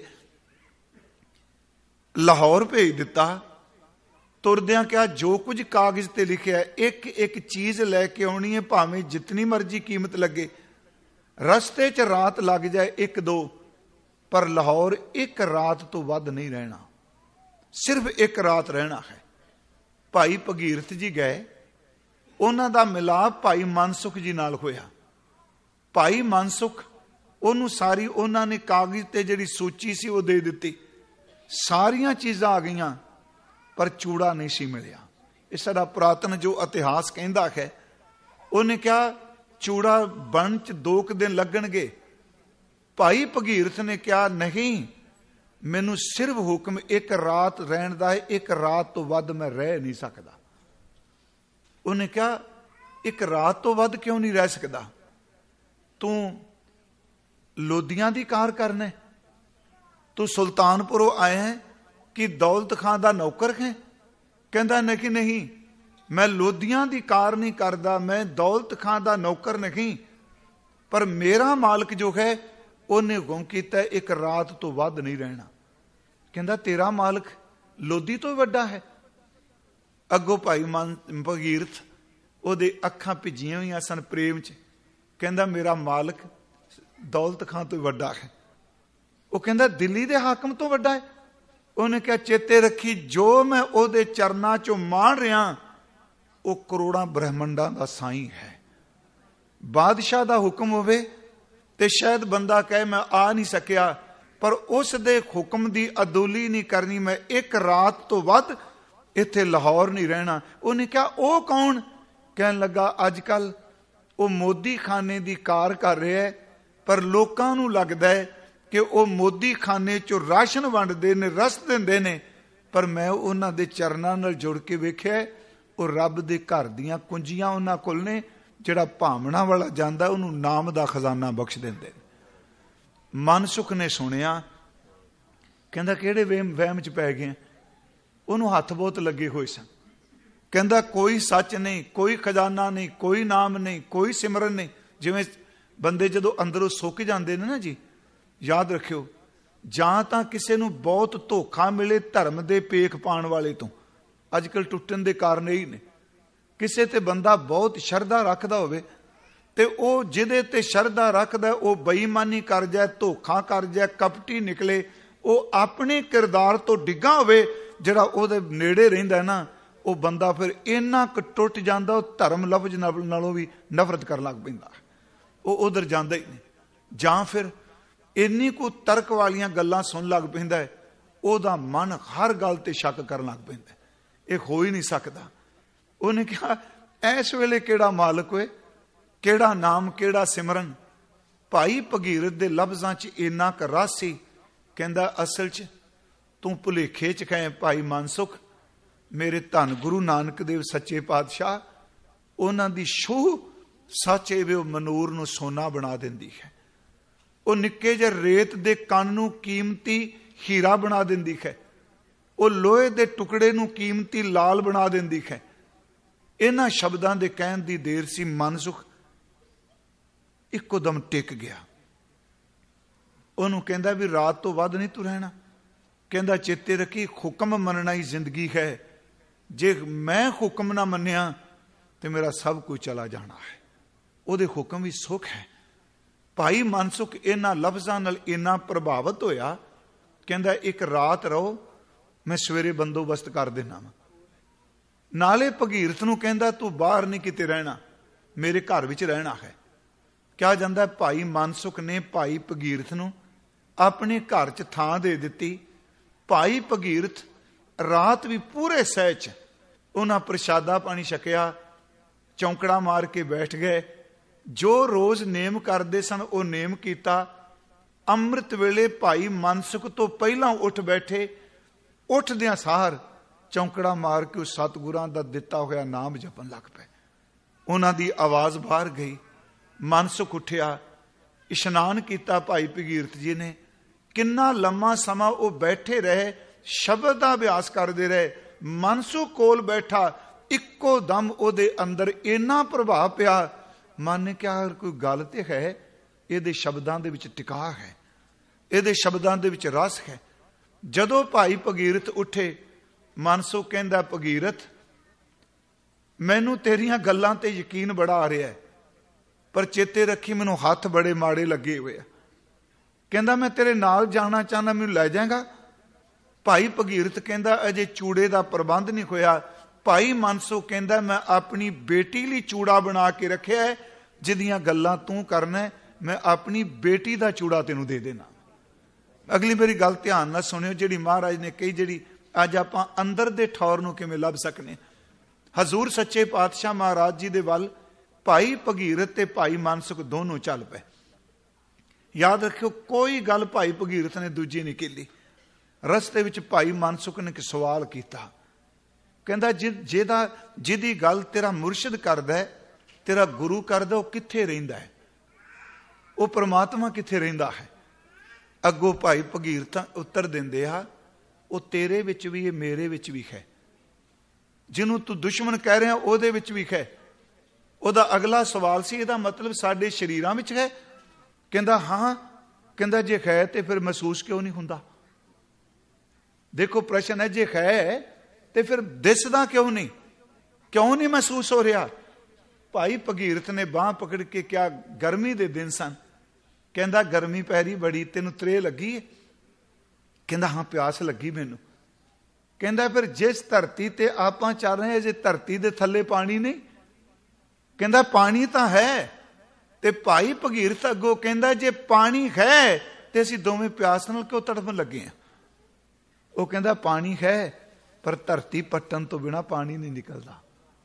ਲਾਹੌਰ ਭੇਜ ਦਿੱਤਾ। ਤੁਰਦਿਆਂ ਕਿਹਾ, ਜੋ ਕੁਝ ਕਾਗਜ਼ ਤੇ ਲਿਖਿਆ ਇੱਕ ਇੱਕ ਚੀਜ਼ ਲੈ ਕੇ ਆਉਣੀ ਹੈ, ਭਾਵੇਂ ਜਿਤਨੀ ਮਰਜ਼ੀ ਕੀਮਤ ਲੱਗੇ। ਰਸਤੇ 'ਚ ਰਾਤ ਲੱਗ ਜਾਏ ਇੱਕ ਦੋ, ਪਰ ਲਾਹੌਰ ਇੱਕ ਰਾਤ ਤੋਂ ਵੱਧ ਨਹੀਂ ਰਹਿਣਾ, ਸਿਰਫ ਇੱਕ ਰਾਤ ਰਹਿਣਾ ਹੈ। ਭਾਈ ਭਗੀਰਥ ਜੀ ਗਏ। ਉਹਨਾਂ ਦਾ ਮਿਲਾਪ ਭਾਈ ਮਨਸੁਖ ਜੀ ਨਾਲ ਹੋਇਆ। ਭਾਈ ਮਨਸੁਖ, ਉਹਨੂੰ ਸਾਰੀ ਉਹਨਾਂ ਨੇ ਕਾਗਜ਼ ਤੇ ਜਿਹੜੀ ਸੂਚੀ ਸੀ ਉਹ ਦੇ ਦਿੱਤੀ। ਸਾਰੀਆਂ ਚੀਜ਼ਾਂ ਆ ਗਈਆਂ, ਪਰ ਚੂੜਾ ਨਹੀਂ ਸੀ ਮਿਲਿਆ। ਇਹ ਸਾਡਾ ਪੁਰਾਤਨ ਜੋ ਇਤਿਹਾਸ ਕਹਿੰਦਾ ਹੈ। ਉਹਨੇ ਕਿਹਾ, ਚੂੜਾ ਬਣ 'ਚ ਦੋ ਕੁ ਦਿਨ ਲੱਗਣਗੇ। ਭਾਈ ਭਗੀਰਥ ਨੇ ਕਿਹਾ, ਨਹੀਂ, ਮੈਨੂੰ ਸਿਰਫ ਹੁਕਮ ਇੱਕ ਰਾਤ ਰਹਿਣ ਦਾ ਹੈ, ਇੱਕ ਰਾਤ ਤੋਂ ਵੱਧ ਮੈਂ ਰਹਿ ਨਹੀਂ ਸਕਦਾ। ਉਹਨੇ ਕਿਹਾ, ਇੱਕ ਰਾਤ ਤੋਂ ਵੱਧ ਕਿਉਂ ਨਹੀਂ ਰਹਿ ਸਕਦਾ? ਤੂੰ ਲੋਧੀਆਂ ਦੀ ਕਾਰ ਕਰਨਾ, ਤੂੰ ਸੁਲਤਾਨਪੁਰੋਂ ਆਇਆ ਹੈ ਕਿ ਦੌਲਤ ਖਾਂ ਦਾ ਨੌਕਰ ਹੈ? ਕਹਿੰਦਾ, ਨਹੀਂ ਨਹੀਂ, ਮੈਂ ਲੋਧੀਆਂ ਦੀ ਕਾਰ ਨਹੀਂ ਕਰਦਾ, ਮੈਂ ਦੌਲਤ ਖਾਂ ਦਾ ਨੌਕਰ ਨਹੀਂ, ਪਰ ਮੇਰਾ ਮਾਲਕ ਜੋ ਹੈ ਉਹਨੇ ਹੁਕਮ ਕੀਤਾ ਇੱਕ ਰਾਤ ਤੋਂ ਵੱਧ ਨਹੀਂ ਰਹਿਣਾ। ਕਹਿੰਦਾ, ਤੇਰਾ ਮਾਲਕ ਲੋਧੀ ਤੋਂ ਵੱਡਾ ਹੈ? ਅੱਗੋਂ ਭਾਈ ਮਨ ਭਗੀਰਥ, ਉਹਦੇ ਅੱਖਾਂ ਭਿੱਜੀਆਂ ਹੋਈਆਂ ਸਨ ਪ੍ਰੇਮ 'ਚ। ਕਹਿੰਦਾ, ਮੇਰਾ ਮਾਲਕ ਦੌਲਤ ਖਾਂ ਤੋਂ ਵੱਡਾ ਹੈ। ਉਹ ਕਹਿੰਦਾ, ਦਿੱਲੀ ਦੇ ਹਾਕਮ ਤੋਂ ਵੱਡਾ ਹੈ? ਉਹਨੇ ਕਿਹਾ, ਚੇਤੇ ਰੱਖੀ, ਜੋ ਮੈਂ ਉਹਦੇ ਚਰਨਾਂ 'ਚੋਂ ਮਾਣ ਰਿਹਾ ਉਹ ਕਰੋੜਾਂ ਬ੍ਰਹਮੰਡਾਂ ਦਾ ਸਾਈਂ ਹੈ। ਬਾਦਸ਼ਾਹ ਦਾ ਹੁਕਮ ਹੋਵੇ ਤੇ ਸ਼ਾਇਦ ਬੰਦਾ ਕਹੇ ਮੈਂ ਆ ਨਹੀਂ ਸਕਿਆ, ਪਰ ਉਸ ਦੇ ਹੁਕਮ ਦੀ ਅਦੁਲੀ ਨਹੀਂ ਕਰਨੀ। ਮੈਂ ਇੱਕ ਰਾਤ ਤੋਂ ਵੱਧ इत्थे लाहौर नहीं रहना। उन्हें कहा वो कौन? कहन लगा अजकल वो मोदी खाने की कार कर रहा है, पर लोगों नूं लगदा है कि वो मोदी खाने चो राशन वंडदे ने, रस दिंदे ने, पर मैं उन्हां दे चरनां नाल जुड़ के वेख्या वो रब दे घर दीयां कुंजियां उन्हां कोल ने, जिहड़ा भावना वाला जांदा उहनूं नाम दा खजाना बख्श दिंदे ने। मनसुख ने सुनिया, कहंदा किहड़े वेम वहम च पै गए? उहनूं हत्थ बहुत लगे होए सन। कहंदा कोई सच नहीं, कोई खजाना नहीं, कोई नाम नहीं, कोई सिमरन नहीं। जिवें बंदे जदों अंदरों सुक जांदे ने ना जी, याद रखियो, जां तां किसे नूं बहुत धोखा मिले धर्म दे पेख पाण वाले तो, अजकल टुटन दे कारण यही ने। किसे ते बंदा बहुत शरधा रखदा होवे ते ओ जिहदे ते शरधा रखदा ओ बेईमानी कर जाए, धोखा कर जाए, कपटी निकले, ओ अपने किरदार तो डिग्गा होवे, जिहड़ा ओहदे नेड़े रहिंदा है ना, ਉਹ ਬੰਦਾ ਫਿਰ ਇੰਨਾ ਕੁ ਟੁੱਟ ਜਾਂਦਾ, ਉਹ ਧਰਮ ਲਫ਼ਜ਼ ਨਾਲੋਂ ਵੀ ਨਫ਼ਰਤ ਕਰਨ ਲੱਗ ਪੈਂਦਾ, ਉਹ ਉਧਰ ਜਾਂਦਾ ਹੀ ਨਹੀਂ। ਜਾਂ ਫਿਰ ਇੰਨੀ ਕੁ ਤਰਕ ਵਾਲੀਆਂ ਗੱਲਾਂ ਸੁਣ ਲੱਗ ਪੈਂਦਾ ਹੈ, ਉਹਦਾ ਮਨ ਹਰ ਗੱਲ ਤੇ ਸ਼ੱਕ ਕਰਨ ਲੱਗ ਪੈਂਦਾ, ਇਹ ਹੋ ਹੀ ਨਹੀਂ ਸਕਦਾ। ਉਹਨੇ ਕਿਹਾ ਇਸ ਵੇਲੇ ਕਿਹੜਾ ਮਾਲਕ ਹੋਏ, ਕਿਹੜਾ ਨਾਮ, ਕਿਹੜਾ ਸਿਮਰਨ? ਭਾਈ ਭਗੀਰਥ ਦੇ ਲਫ਼ਜ਼ਾਂ 'ਚ ਇੰਨਾ ਕੁ ਰਸ ਸੀ। ਕਹਿੰਦਾ ਅਸਲ 'ਚ ਤੂੰ ਭੁਲੇਖੇ 'ਚ ਕਹੇ ਭਾਈ ਮਨਸੁਖ, मेरे धन गुरु नानक देव सच्चे पातशाह, उन्हां दी शोह सच एवे मनूर नूं सोना बना दिंदी है, वो निक्के जे रेत दे कण नूं कीमती हीरा बना दिंदी है, वो लोहे दे टुकड़े नूं कीमती लाल बना दिंदी है। इन्हां शब्दां दे कहण दी देर सी, मनसुख इक्को दम टिक गया। उहनूं कहंदा भी रात तो वध नहीं तू रहना। कहंदा चेते रखी हुक्म मनना ही जिंदगी है, जे मैं हुक्म ना मन्निया तो मेरा सब कुछ चला जाना है। ਉਹਦੇ हुक्म भी सुख है। भाई मनसुख इन्हां लफ्जां नाल इन्ना प्रभावित होया, कहंदा एक रात रहो, मैं सवेरे बंदोबस्त कर देना वा। नाले भगीरथ नूं कहंदा तू बाहर नहीं किते रहना, मेरे घर विच रहना है। क्या जांदा भाई मनसुख ने भाई भगीरथ नूं अपने घर च थां दे दित्ती। भाई भगीरथ रात भी पूरे सह च उन्हां प्रशादा पानी छकिया, चौंकड़ा मार के बैठ गए। जो रोज नेम करते सन वो नेम किया। अमृत वेले भाई मनसुख तो पहला उठ बैठे, उठदियां सार चौंकड़ा मार के उस सतगुरां दा दिता होया नाम जपन लग पे। उन्हां दी आवाज बाहर गई, मनसुख उठिया, इशनान किया भाई भगीरथ जी ने। किन्ना लम्मा समा वो बैठे रहे, शब्द का अभ्यास करते रहे। मनसुख कोल बैठा, इक्को दम ओदे अंदर इन्ना प्रभाव पिया। मन ने क्या कोई गल ते है, ये शब्दां दे विच टिका है, ये शब्दां दे विच रस है। जदों भाई भगीरथ उठे, मनसुख कहंदा भगीरथ मैनू तेरियां गल्लां ते यकीन बड़ा आ रहा है, पर चेते रखी मैनू हथ बड़े माड़े लगे हुए आ। कहंदा मैं तेरे नाल जाना चाहना, मैनू लै जाएगा? भाई भगीरथ कहंदा अजे चूड़े का प्रबंध नहीं होया। भाई मनसुख कहंदा मैं अपनी बेटी लई चूड़ा बना के रखिया है, जिहदियां गल्लां तू करना है, मैं अपनी बेटी का चूड़ा तेनू दे देना। अगली मेरी गल ध्यान नाल सुनियो, जिहड़ी महाराज ने कही, जिहड़ी अज आपां अंदर दे ठौर नूं किवें लभ सकने। हजूर सच्चे पातशाह महाराज जी दे वल भाई भगीरथ ते भाई मनसुख दोनों चल पे। याद रखियो कोई गल भाई भगीरथ ने दूजी नहीं कीती। रस्ते विच भाई मनसुख ने एक सवाल किया, कहंदा जि जिहदा जिहदी गल तेरा मुर्शिद करदा है, तेरा गुरु करदा, वो कित्थे रहिंदा है, वो परमात्मा कित्थे रहिंदा है? अगों भाई भगीरथ उत्तर दिंदे आ, वो तेरे विच भी है, मेरे विच भी है। जिन्हों तू दुश्मन कह रहा उहदे विच भी है। उहदा अगला सवाल सी, इहदा मतलब साडे शरीरां विच है? कहंदा हाँ। कहंदा जे है तो फिर महसूस क्यों नहीं हुंदा? देखो प्रश्न है, जे है तो फिर दिसदा क्यों नहीं, क्यों नहीं महसूस हो रहा? भाई भगीरथ ने बांह पकड़ के, क्या गर्मी दे दिन सन, कहंदा गर्मी पै रही बड़ी, तेनू त्रे लगी है? कहंदा हाँ प्यास लगी मैनू। कहंदा फिर जिस धरती ते आपां चल रहे, जे धरती दे थल्ले पानी नहीं? कहंदा पानी तां है। ते भाई भगीरथ अगों कहंदा जे पानी है ते असीं दोवें प्यास नाल क्यों तड़फन लगे हैं? वो कहंदा पानी है, पर धरती पट्टन तो बिना पानी नहीं निकलता।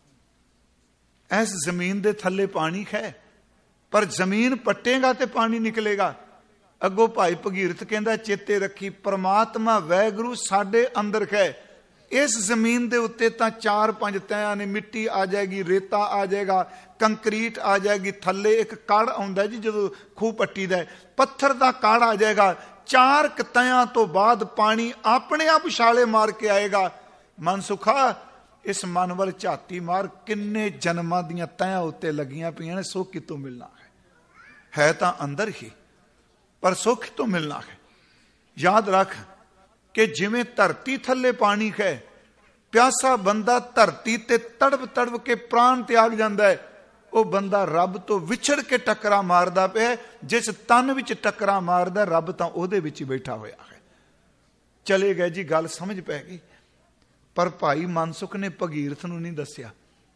इस जमीन दे थल्ले पानी है, पर जमीन पट्टेगा तो पानी निकलेगा। अगो भाई भगीरथ कहता चेते रखी, परमात्मा वैगुरु साडे अंदर है। इस जमीन दे उत्ते तां चार पंज तैयां ने, मिट्टी आ जाएगी, रेता आ जाएगा, कंक्रीट आ जाएगी, थल्ले एक कड़ आउंदा जी जदों खूह पट्टी दा, पत्थर दा कड़ आ जाएगा। चार तैयां तो बाद पानी अपने आप छाले मार के आएगा। मन सुखा इस मन वाल झाती मार, किन्ने जन्मां दियां तैयां उत्ते लगियां पईयां ने, सुख कितों मिलना है? है तां अंदर ही, पर सुख तो मिलना है। याद रख कि जिवें धरती थल्ले पानी है, प्यासा बंदा धरती ते तड़प तड़प के प्राण त्याग जाता है, वह बंदा रब तो विछड़ के टकरा मारदा पिया। जिस तन विच टकरा मारदा रब तां ओहदे विच ही बैठा होया है। चले गए जी, गल समझ पै गई। पर भाई मनसुख ने भगीरथ नूं नहीं दस्सिया।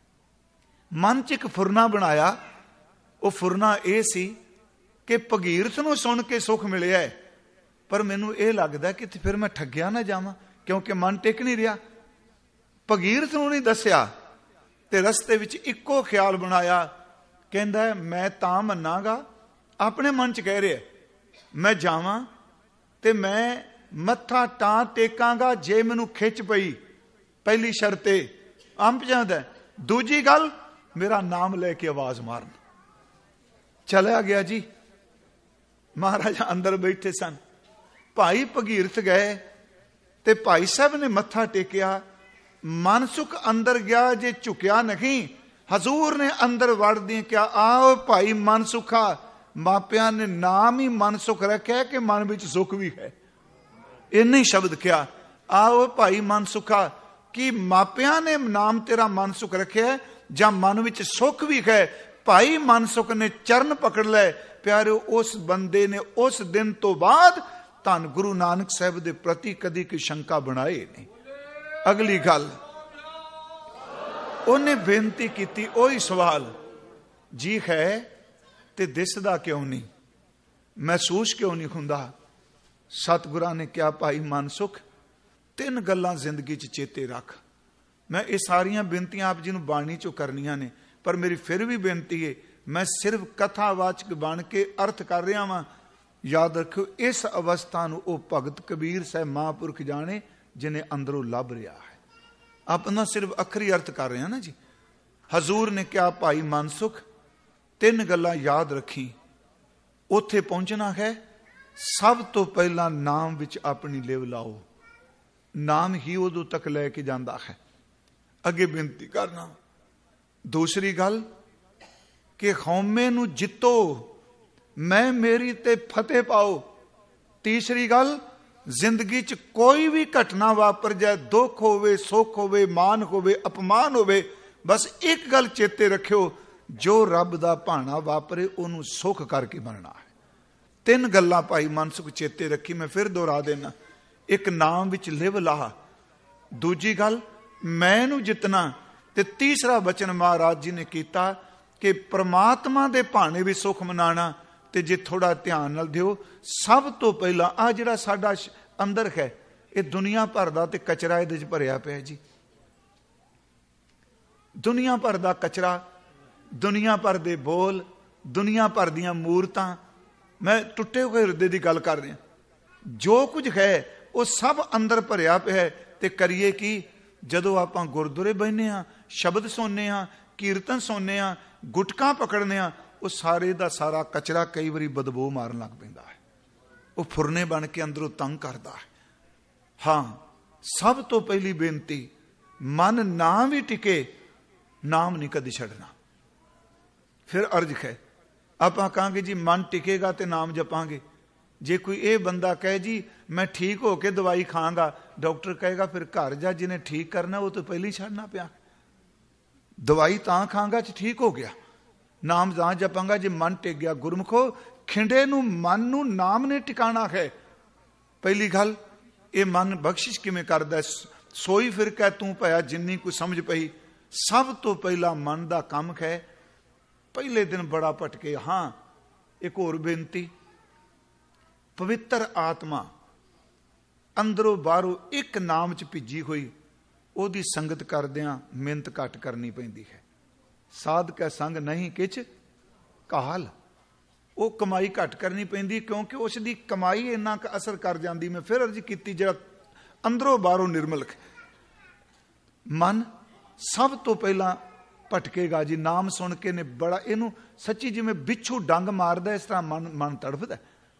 मन च एक फुरना बनाया। वह फुरना यह सी कि भगीरथ नूं सुन के सुख मिलिया है, पर मैनूं यह लगदा कि फिर मैं ठग्या ना जावां, क्योंकि मन टिक नहीं रहा। भगीरथ नूं नहीं दस्सिया ते रस्ते विच इक्को ख्याल बनाया, कहंदा मैं तां मन्नांगा, अपने मन च कह रहा मैं जावां ते मैं मत्था तां टेकांगा जे मैनूं खिच पई। पहली शर्ते अंब जांदा, दूजी गल मेरा नाम लेके आवाज मारना। चलिया गया जी। महाराजा अंदर बैठे सन, भाई भगीरथ गए ते भाई साहब ने मत्था टेकिया। मनसुख अंदर गया, जे झुकिया नहीं, हजूर ने अंदर वड़ दी क्या, आओ भाई मनसुखा। मापिया ने नाम ही मनसुख रखा कि मन विच सुख भी है, इन्ने ही शब्द क्या, आओ भाई मनसुखा। कि मापिया ने नाम तेरा मनसुख रखे जां मन विच सुख भी है। भाई मनसुख ने चरण पकड़ ले। प्यारे उस बंदे ने उस दिन तो बाद धन गुरु नानक साहब दे प्रति कदी कोई शंका बनाई नहीं। अगली गल उन्हें बेनती की, ओही सवाल, जी है ते दिसदा क्यों नहीं, महसूस क्यों नहीं हुंदा? सतगुरां ने क्या, भाई मनसुख तीन गल्लां जिंदगी च चेते रख। मैं ये सारियां बेनतियां आप जी नूं बाणी चों करनियां ने, पर मेरी फिर भी बेनती है, मैं सिर्फ कथावाचक बन के अर्थ कर रहा वां। याद रखो इस अवस्था नूं ओ भगत कबीर साहब महापुरख जाने जिन्हें अंदरों लभ रहा है। अपना सिर्फ अखरी अर्थ कर रहे हैं ना जी। हजूर ने क्या, भाई मनसुख तीन गल्लां याद रखी। उत्थे पहुंचना है, सब तो पहला नाम विच अपनी लिव लाओ। नाम ही उदों तक लैके जाता है। अगे बेनती करना। दूसरी गल कि खौमे नूं जितो, मैं मेरी ते फतेह पाओ। तीसरी गल, जिंदगी च कोई भी घटना वापर जाए, दुख होवे, सुख होवे, मान होवे, अपमान होवे, बस एक गल चेते रखियो, जो रब दा भाना वापरे उन्होंने सुख करके बनना है। तीन गल्लां भाई मनसुख चेते रखी, मैं फिर दोहरा देना। एक नाम विच लिव ला, दूजी गल मैनू जितना, ते तीसरा वचन महाराज जी ने किया कि परमात्मा दे भाने भी सुख मनाना। ते जे थोड़ा ध्यान नाल दिओ, सब तो पहला आ जिहड़ा साडा अंदर है, ये दुनिया भर दा ते कचरा इहदे च भरिया पिया जी। दुनिया भर दा कचरा, दुनिया भर दे बोल, दुनिया भर दियां मूरतां। मैं टुटे हुए हिरदे की गल कर रहा। जो कुछ है वो सब अंदर भरिया पिया। ते करिए कि जदों आपां गुरदुआरे बहने हाँ, शब्द सुनने हाँ, कीर्तन सुनने हाँ, गुटका पकड़ने हाँ, वो सारे दा सारा कचरा कई बारी बदबू मारन लग पैंदा है। वो फुरने बन के अंदरों तंग करता है। हाँ, सब तो पहली बेनती, मन ना भी टिके, नाम नहीं कदी छड़ना। फिर अर्ज है, आप कहांगे जी मन टिकेगा तो नाम जपांगे। जे कोई ये बंदा कहे जी मैं ठीक होके दवाई खांगा, डॉक्टर कहेगा फिर घर जा, जिन्हें ठीक करना वो तो पहले ही छड़ना पिया। दवाई तां खांगा च ठीक हो गया, नाम तां जपांगा जे मन टिक गया। गुरमुखो, खिंडे नू मन नू नाम ने टिकाना है। पहली गल, ये मन बख्शिश किवें करदा है? सोई फिर कह तू पाया जिन्नी कोई समझ पई। सब तो पहला मन का काम है। पहले दिन बड़ा भटके। हाँ, एक होर बेनती, पवित्र आत्मा अंदरों बाहरों एक नाम च भिजी हुई, ਉਹਦੀ ਸੰਗਤ ਕਰਦਿਆਂ ਮਿਹਨਤ ਘੱਟ ਕਰਨੀ ਪੈਂਦੀ ਹੈ। ਸਾਧ ਕੈ ਸੰਗ ਨਹੀਂ ਕਿਛ ਕਾਲ, ਉਹ ਕਮਾਈ ਘੱਟ ਕਰਨੀ ਪੈਂਦੀ ਕਿਉਂਕਿ ਉਸ ਦੀ ਕਮਾਈ ਇੰਨਾ ਕੁ ਅਸਰ ਕਰ ਜਾਂਦੀ। ਮੈਂ ਫਿਰ ਅਰਜ਼ ਕੀਤੀ, ਜਿਹੜਾ ਅੰਦਰੋਂ ਬਾਹਰੋਂ ਨਿਰਮਲ ਮਨ ਸਭ ਤੋਂ ਪਹਿਲਾਂ ਭਟਕੇਗਾ ਜੀ। ਨਾਮ ਸੁਣ ਕੇ ਨੇ ਬੜਾ ਇਹਨੂੰ ਸੱਚੀ ਜਿਵੇਂ ਬਿੱਛੂ ਡੰਗ ਮਾਰਦਾ ਇਸ ਤਰ੍ਹਾਂ ਮਨ ਮਨ ਤੜਫਦਾ,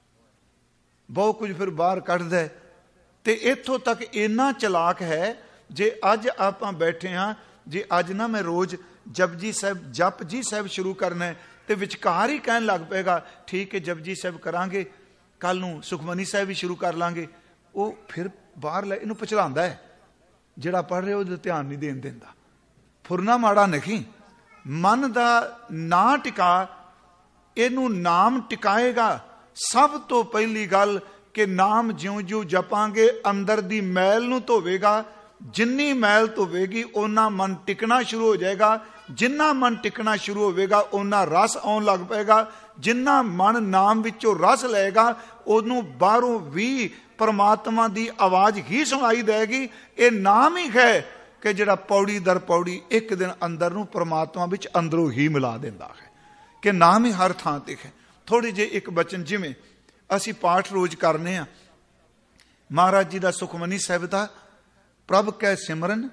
ਬਹੁਤ ਕੁਝ ਫਿਰ ਬਾਹਰ ਕੱਢਦਾ। ਤੇ ਇੱਥੋਂ ਤੱਕ ਇੰਨਾ ਚਲਾਕ ਹੈ, ਜੇ ਅੱਜ ਆਪਾਂ ਬੈਠੇ ਹਾਂ, ਜੇ ਅੱਜ ਨਾ ਮੈਂ ਰੋਜ਼ ਜਪਜੀ ਸਾਹਿਬ ਜਪ ਜੀ ਸਾਹਿਬ ਸ਼ੁਰੂ ਕਰਨਾ ਹੈ ਤੇ ਵਿਚਕਾਰ ਹੀ ਕਹਿਣ ਲੱਗ ਪਏਗਾ ਠੀਕ ਹੈ ਜਪਜੀ ਸਾਹਿਬ ਕਰਾਂਗੇ, ਕੱਲ ਨੂੰ ਸੁਖਮਨੀ ਸਾਹਿਬ ਵੀ ਸ਼ੁਰੂ ਕਰ ਲਾਂਗੇ, ਉਹ ਫਿਰ ਬਾਹਰ ਲੈ ਇਹਨੂੰ ਪਛਲਾਉਂਦਾ ਹੈ। ਜਿਹੜਾ ਪੜ੍ਹ ਰਿਹਾ ਉਹਦੇ ਧਿਆਨ ਨਹੀਂ ਦੇਣ ਦਿੰਦਾ। ਫੁਰਨਾ ਮਾੜਾ ਨਹੀਂ, ਮਨ ਦਾ ਨਾਂ ਟਿਕਾ, ਇਹਨੂੰ ਨਾਮ ਟਿਕਾਏਗਾ। ਸਭ ਤੋਂ ਪਹਿਲੀ ਗੱਲ ਕਿ ਨਾਮ ਜਿਉਂ ਜਿਉਂ ਜਪਾਂਗੇ ਅੰਦਰ ਦੀ ਮੈਲ ਨੂੰ ਧੋਵੇਗਾ। ਜਿੰਨੀ ਮੈਲ ਧੋਵੇਗੀ ਓਨਾ ਮਨ ਟਿਕਣਾ ਸ਼ੁਰੂ ਹੋ ਜਾਏਗਾ। ਜਿੰਨਾ ਮਨ ਟਿਕਣਾ ਸ਼ੁਰੂ ਹੋਵੇਗਾ ਓਨਾ ਰਸ ਆਉਣ ਲੱਗ ਪਏਗਾ। ਜਿੰਨਾ ਮਨ ਨਾਮ ਵਿੱਚੋਂ ਰਸ ਲਏਗਾ ਉਹਨੂੰ ਬਾਹਰੋਂ ਵੀ ਪਰਮਾਤਮਾ ਦੀ ਆਵਾਜ਼ ਹੀ ਸੁਣਾਈ ਦੇਗੀ। ਇਹ ਨਾਮ ਹੀ ਹੈ ਕਿ ਜਿਹੜਾ ਪੌੜੀ ਦਰ ਪੌੜੀ ਇੱਕ ਦਿਨ ਅੰਦਰ ਨੂੰ ਪਰਮਾਤਮਾ ਵਿੱਚ ਅੰਦਰੋਂ ਹੀ ਮਿਲਾ ਦਿੰਦਾ ਹੈ, ਕਿ ਨਾਮ ਹੀ ਹਰ ਥਾਂ ਤੇ ਹੈ। ਥੋੜੇ ਜਿਹੇ ਇੱਕ ਬਚਨ, ਜਿਵੇਂ ਅਸੀਂ ਪਾਠ ਰੋਜ਼ ਕਰਨੇ ਆ ਮਹਾਰਾਜ ਜੀ ਦਾ ਸੁਖਮਨੀ ਸਾਹਿਬ ਦਾ, ਪ੍ਰਭ ਕੈ ਸਿਮਰਨ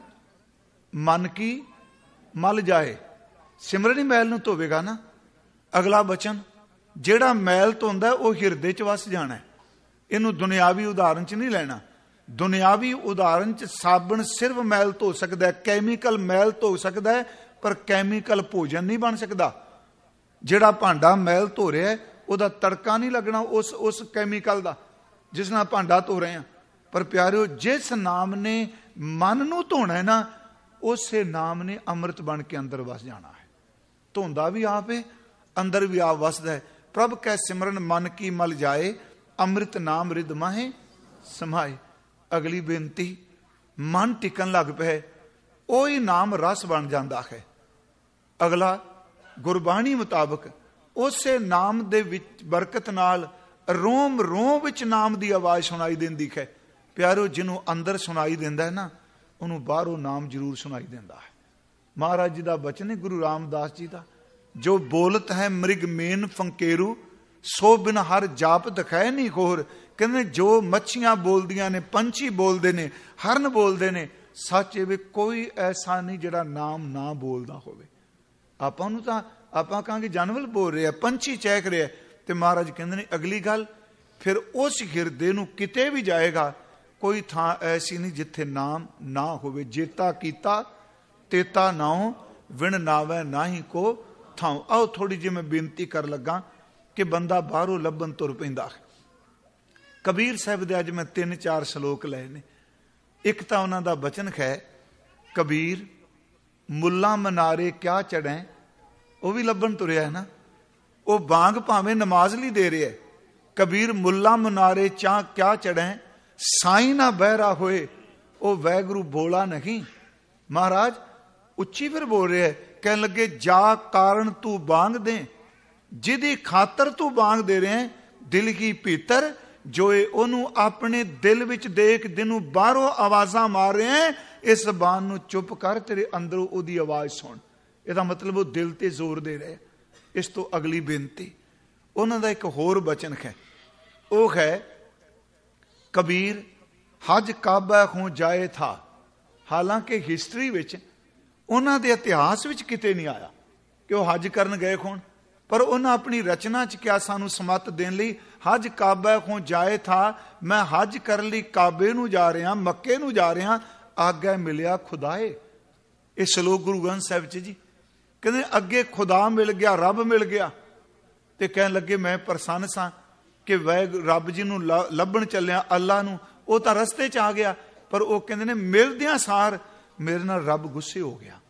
ਮਨ ਕੀ ਮਲ ਜਾਏ। ਸਿਮਰਨ ਹੀ ਮੈਲ ਨੂੰ ਧੋਵੇਗਾ ਨਾ। ਅਗਲਾ ਬਚਨ, ਜਿਹੜਾ ਮੈਲ ਧੋਂਦਾ ਉਹ ਹਿਰਦੇ ਚ ਵਸ ਜਾਣਾ। ਇਹਨੂੰ ਦੁਨਿਆਵੀ ਉਦਾਹਰਨ ਚ ਨਹੀਂ ਲੈਣਾ। ਦੁਨਿਆਵੀ ਉਦਾਹਰਨ ਚ ਸਾਬਣ ਸਿਰਫ ਮੈਲ ਧੋ ਸਕਦਾ ਹੈ, ਕੈਮੀਕਲ ਮੈਲ ਧੋ ਸਕਦਾ ਹੈ, ਪਰ ਕੈਮੀਕਲ ਭੋਜਨ ਨਹੀਂ ਬਣ ਸਕਦਾ। ਜਿਹੜਾ ਭਾਂਡਾ ਮੈਲ ਧੋ ਰਿਹਾ ਉਹਦਾ ਤੜਕਾ ਨਹੀਂ ਲੱਗਣਾ ਉਸ ਉਸ ਕੈਮੀਕਲ ਦਾ ਜਿਸ ਨਾਲ ਭਾਂਡਾ ਧੋ ਰਹੇ ਆ। ਪਰ ਪਿਆਰਿਓ, ਜਿਸ ਨਾਮ ਨੇ ਮਨ ਨੂੰ ਧੋਣਾ ਹੈ ਨਾ, ਉਸੇ ਨਾਮ ਨੇ ਅੰਮ੍ਰਿਤ ਬਣ ਕੇ ਅੰਦਰ ਵਸ ਜਾਣਾ ਹੈ। ਧੋਂਦਾ ਵੀ ਆਪ ਹੈ, ਅੰਦਰ ਵੀ ਆਪ ਵਸਦਾ ਹੈ। ਪ੍ਰਭ ਕੈ ਸਿਮਰਨ ਮਨ ਕੀ ਮਲ ਜਾਏ, ਅੰਮ੍ਰਿਤ ਨਾਮ ਰਿਦ ਮਾਹੇ ਸਮਾਏ। ਅਗਲੀ ਬੇਨਤੀ, ਮਨ ਟਿਕਣ ਲੱਗ ਪਏ, ਉਹੀ ਨਾਮ ਰਸ ਬਣ ਜਾਂਦਾ ਹੈ। ਅਗਲਾ, ਗੁਰਬਾਣੀ ਮੁਤਾਬਕ ਉਸੇ ਨਾਮ ਦੇ ਵਿੱਚ ਬਰਕਤ ਨਾਲ ਰੋਮ ਰੋਮ ਵਿੱਚ ਨਾਮ ਦੀ ਆਵਾਜ਼ ਸੁਣਾਈ ਦਿੰਦੀ ਹੈ। ਪਿਆਰੋ, ਜਿਹਨੂੰ ਅੰਦਰ ਸੁਣਾਈ ਦਿੰਦਾ ਹੈ ਨਾ, ਉਹਨੂੰ ਬਾਹਰੋਂ ਨਾਮ ਜ਼ਰੂਰ ਸੁਣਾਈ ਦਿੰਦਾ ਹੈ। ਮਹਾਰਾਜ ਜੀ ਦਾ ਬਚਨ ਹੈ, ਗੁਰੂ ਰਾਮਦਾਸ ਜੀ ਦਾ, ਜੋ ਬੋਲਤ ਹੈ ਮ੍ਰਿਗ ਮੇਨ ਫੰਕੇਰੂ, ਸੋ ਬਿਨ ਹਰ ਜਾਪ ਦਿਖਾਏ ਨਹੀਂ ਹੋਰ। ਕਹਿੰਦੇ ਜੋ ਮੱਛੀਆਂ ਬੋਲਦੀਆਂ ਨੇ, ਪੰਛੀ ਬੋਲਦੇ ਨੇ, ਹਰਨ ਬੋਲਦੇ ਨੇ, ਸੱਚ ਇਹ ਵੀ ਕੋਈ ਐਸਾ ਨਹੀਂ ਜਿਹੜਾ ਨਾਮ ਨਾ ਬੋਲਦਾ ਹੋਵੇ। ਆਪਾਂ ਨੂੰ ਤਾਂ ਆਪਾਂ ਕਹਾਂਗੇ ਜਾਨਵਰ ਬੋਲ ਰਿਹਾ, ਪੰਛੀ ਚਹਿਕ ਰਿਹਾ, ਤੇ ਮਹਾਰਾਜ ਕਹਿੰਦੇ ਨੇ ਅਗਲੀ ਗੱਲ, ਫਿਰ ਉਸ ਹਿਰਦੇ ਨੂੰ ਕਿਤੇ ਵੀ ਜਾਏਗਾ ਕੋਈ ਥਾਂ ਐਸੀ ਨਹੀਂ ਜਿੱਥੇ ਨਾਮ ਨਾ ਹੋਵੇ। ਜੇਤਾ ਕੀਤਾ ਤੇਤਾ ਨਾਉ, ਵਿਣ ਨਾਵੈ ਨਾਹੀ ਕੋ ਥਾਉ। ਆਓ ਥੋੜੀ ਜਿਹੀ ਮੈਂ ਬੇਨਤੀ ਕਰ ਲੱਗਾ ਕਿ ਬੰਦਾ ਬਾਹਰੋਂ ਲੱਭਣ ਤੁਰ ਪੈਂਦਾ ਹੈ। ਕਬੀਰ ਸਾਹਿਬ ਦੇ ਅੱਜ ਮੈਂ ਤਿੰਨ ਚਾਰ ਸ਼ਲੋਕ ਲਏ ਨੇ। ਇੱਕ ਤਾਂ ਉਹਨਾਂ ਦਾ ਬਚਨ ਹੈ, ਕਬੀਰ ਮੁੱਲਾ ਮਨਾਰੇ ਕਿਆ ਚੜ੍ਹੈ, ਉਹ ਵੀ ਲੱਭਣ ਤੁਰਿਆ ਹੈ ਨਾ। ਉਹ ਬਾਂਗ ਭਾਵੇਂ ਨਮਾਜ਼ ਲਈ ਦੇ ਰਿਹਾ, ਕਬੀਰ ਮੁੱਲਾ ਮਨਾਰੇ ਚਾਹ ਕਿਆ ਚੜ੍ਹੈ, ਸਾਈਂ ਨਾ ਬਹਿਰਾ ਹੋਏ, ਉਹ ਵੈਗੁਰੂ ਬੋਲਾ ਨਹੀਂ। ਮਹਾਰਾਜ ਉੱਚੀ ਫਿਰ ਬੋਲ ਰਿਹਾ, ਕਹਿਣ ਲੱਗੇ ਜਾ ਕਾਰਨ ਤੂੰ ਬਾਂਗ ਦੇ, ਜਿਹਦੀ ਖਾਤਰ ਤੂੰ ਬਾਂਗ ਦੇ ਰਿਹਾ, ਦਿਲ ਕੀ ਭੀਤਰ ਜੋਏ, ਉਹਨੂੰ ਆਪਣੇ ਦਿਲ ਵਿੱਚ ਦੇਖ, ਜਿਹਨੂੰ ਬਾਹਰੋਂ ਆਵਾਜ਼ਾਂ ਮਾਰ ਰਿਹਾ, ਇਸ ਜ਼ਬਾਨ ਨੂੰ ਚੁੱਪ ਕਰ, ਤੇਰੇ ਅੰਦਰੋਂ ਉਹਦੀ ਆਵਾਜ਼ ਸੁਣ। ਇਹਦਾ ਮਤਲਬ ਉਹ ਦਿਲ ਤੇ ਜ਼ੋਰ ਦੇ ਰਹੇ। ਇਸ ਤੋਂ ਅਗਲੀ ਬੇਨਤੀ, ਉਹਨਾਂ ਦਾ ਇੱਕ ਹੋਰ ਬਚਨ ਹੈ, ਉਹ ਹੈ ਕਬੀਰ ਹਜ ਕਾਬਾ ਹੋਂ ਜਾਏ ਥਾ। ਹਾਲਾਂਕਿ ਹਿਸਟਰੀ ਵਿੱਚ ਉਹਨਾਂ ਦੇ ਇਤਿਹਾਸ ਵਿੱਚ ਕਿਤੇ ਨਹੀਂ ਆਇਆ ਕਿ ਉਹ ਹਜ ਕਰਨ ਗਏ ਹੋਣ, ਪਰ ਉਹਨਾਂ ਆਪਣੀ ਰਚਨਾ ਚ ਕਿਹਾ ਸਾਨੂੰ ਸਮੱਤ ਦੇਣ ਲਈ, ਹਜ ਕਾਬਾ ਹੋਂ ਜਾਏ ਥਾ, ਮੈਂ ਹਜ ਕਰਨ ਲਈ ਕਾਬੇ ਨੂੰ ਜਾ ਰਿਹਾ, ਮੱਕੇ ਨੂੰ ਜਾ ਰਿਹਾ, ਆਗਿਆ ਮਿਲਿਆ ਖੁਦਾਏ। ਇਹ ਸ਼ਲੋਕ ਗੁਰੂ ਗ੍ਰੰਥ ਸਾਹਿਬ ਚ ਜੀ। ਕਹਿੰਦੇ ਅੱਗੇ ਖੁਦਾ ਮਿਲ ਗਿਆ, ਰੱਬ ਮਿਲ ਗਿਆ, ਤੇ ਕਹਿਣ ਲੱਗੇ ਮੈਂ ਪ੍ਰਸੰਨ ਸਾਂ ਕਿ ਵੈ ਰੱਬ ਜੀ ਨੂੰ ਲੱਭਣ ਚੱਲਿਆ, ਅੱਲਾ ਨੂੰ। ਉਹ ਤਾਂ ਰਸਤੇ ਚ ਆ ਗਿਆ, ਪਰ ਉਹ ਕਹਿੰਦੇ ਨੇ ਮਿਲਦਿਆਂ ਸਾਰ ਮੇਰੇ ਨਾਲ ਰੱਬ ਗੁੱਸੇ ਹੋ ਗਿਆ,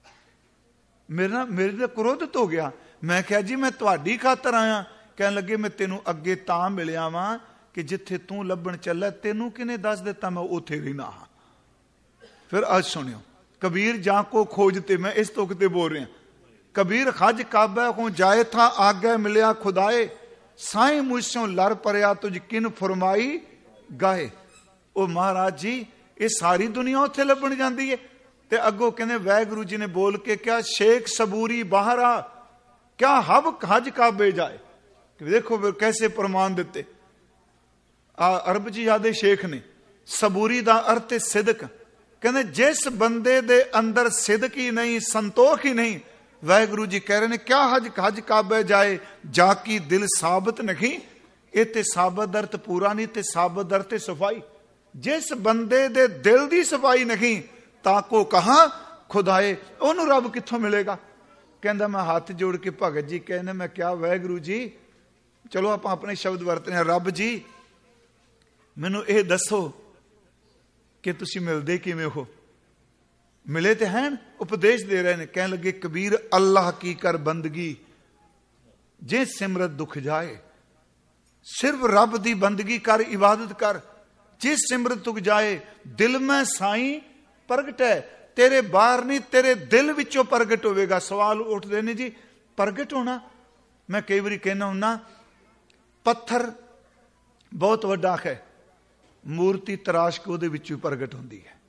ਮੇਰੇ ਨਾਲ ਮੇਰੇ ਨਾਲ ਕ੍ਰੋਧਿਤ ਹੋ ਗਿਆ। ਮੈਂ ਕਿਹਾ ਜੀ ਮੈਂ ਤੁਹਾਡੀ ਖਾਤਰ ਆਇਆ। ਕਹਿਣ ਲੱਗੇ ਮੈਂ ਤੈਨੂੰ ਅੱਗੇ ਤਾਂ ਮਿਲਿਆ ਵਾਂ ਕਿ ਜਿੱਥੇ ਤੂੰ ਲੱਭਣ ਚੱਲਿਆ, ਤੈਨੂੰ ਕਿਹਨੇ ਦੱਸ ਦਿੱਤਾ ਮੈਂ ਉੱਥੇ ਰਹਿਣਾ ਹਾਂ। ਫਿਰ ਅੱਜ ਸੁਣਿਓ, ਕਬੀਰ ਜਾਂ ਕੋ ਖੋਜਤੇ, ਮੈਂ ਇਸ ਤੁਕ ਤੇ ਬੋਲ ਰਿਹਾ, ਕਬੀਰ ਹਜ ਕਾਬਾ ਹੋਂ ਜਾਏ ਥਾ, ਆਗਿਆ ਮਿਲਿਆ ਖੁਦਾਏ, ਸਾਈਂ ਮੁਝਸੋਂ ਲੜ ਪਰਿਆ, ਤੁਝ ਕਿਨ ਫਰਮਾਈ ਗਾਏ। ਉਹ ਮਹਾਰਾਜ ਜੀ, ਇਹ ਸਾਰੀ ਦੁਨੀਆ ਉੱਥੇ ਲੱਭਣ ਜਾਂਦੀ ਹੈ। ਤੇ ਅੱਗੋਂ ਕਹਿੰਦੇ ਵਾਹਿਗੁਰੂ ਜੀ ਨੇ ਬੋਲ ਕੇ ਕਿਹਾ, ਸ਼ੇਖ ਸਬੂਰੀ ਬਾਹਰ ਆ, ਕਿਆ ਹਬ ਹਜ ਕਾਬੇ ਜਾਏ। ਕਿ ਦੇਖੋ ਫਿਰ ਕੈਸੇ ਪ੍ਰਮਾਣ ਦਿੱਤੇ। ਆ ਅਰਬ ਜੀ ਆਦੇ ਸ਼ੇਖ ਨੇ। ਸਬੂਰੀ ਦਾ ਅਰਥ ਹੈ ਸਿਦਕ। ਕਹਿੰਦੇ ਜਿਸ ਬੰਦੇ ਦੇ ਅੰਦਰ ਸਿਦਕ ਹੀ ਨਹੀਂ, ਸੰਤੋਖ ਹੀ ਨਹੀਂ, ਵਾਹਿਗੁਰੂ ਜੀ ਕਹਿ ਰਹੇ ਨੇ ਕਿਆ ਹਜ ਹਜ ਕਾਬੇ ਜਾਏ ਜਾ ਕੀ ਦਿਲ ਸਾਬਤ ਨਹੀਂ। ਇਹ ਤੇ ਸਾਬਤ ਅਰਥ ਪੂਰਾ ਨਹੀਂ, ਤੇ ਸਾਬਤ ਅਰਥ ਸਫਾਈ। ਜਿਸ ਬੰਦੇ ਦੇ ਦਿਲ ਦੀ ਸਫਾਈ ਨਹੀਂ ਤਾਂ ਕੋ ਕਹਾਂ ਖੁਦਾਏ, ਉਹਨੂੰ ਰੱਬ ਕਿੱਥੋਂ ਮਿਲੇਗਾ। ਕਹਿੰਦਾ ਮੈਂ ਹੱਥ ਜੋੜ ਕੇ ਭਗਤ ਜੀ ਕਹਿੰਦੇ, ਮੈਂ ਕਿਹਾ ਵਾਹਿਗੁਰੂ ਜੀ, ਚਲੋ ਆਪਾਂ ਆਪਣੇ ਸ਼ਬਦ ਵਰਤਨੇ ਆ, ਰੱਬ ਜੀ ਮੈਨੂੰ ਇਹ ਦੱਸੋ ਕਿ ਤੁਸੀਂ ਮਿਲਦੇ ਕਿਵੇਂ ਹੋ। ਮਿਲੇ ਤੇ ਹੈਨ, ਉਪਦੇਸ਼ ਦੇ ਰਹੇ ਨੇ। ਕਹਿਣ ਲੱਗੇ ਕਬੀਰ ਅੱਲਾਹ ਕੀ ਕਰ ਬੰਦਗੀ ਜੇ ਸਿਮਰਤ ਦੁੱਖ ਜਾਏ। ਸਿਰਫ ਰੱਬ ਦੀ ਬੰਦਗੀ ਕਰ, ਇਬਾਦਤ ਕਰ, ਜੇ ਸਿਮਰਤ ਦੁੱਖ ਜਾਏ। ਦਿਲ ਮੈਂ ਸਾਈਂ ਪ੍ਰਗਟ ਹੈ, ਤੇਰੇ ਬਾਹਰ ਨਹੀਂ ਤੇਰੇ ਦਿਲ ਵਿੱਚੋਂ ਪ੍ਰਗਟ ਹੋਵੇਗਾ। ਸਵਾਲ ਉੱਠਦੇ ਨੇ ਜੀ ਪ੍ਰਗਟ ਹੋਣਾ। ਮੈਂ ਕਈ ਵਾਰੀ ਕਹਿਣਾ ਹੁੰਦਾ ਪੱਥਰ ਬਹੁਤ ਵੱਡਾ ਹੈ, ਮੂਰਤੀ ਤਰਾਸ਼ ਕੇ ਉਹਦੇ ਵਿੱਚੋਂ ਪ੍ਰਗਟ ਹੁੰਦੀ ਹੈ।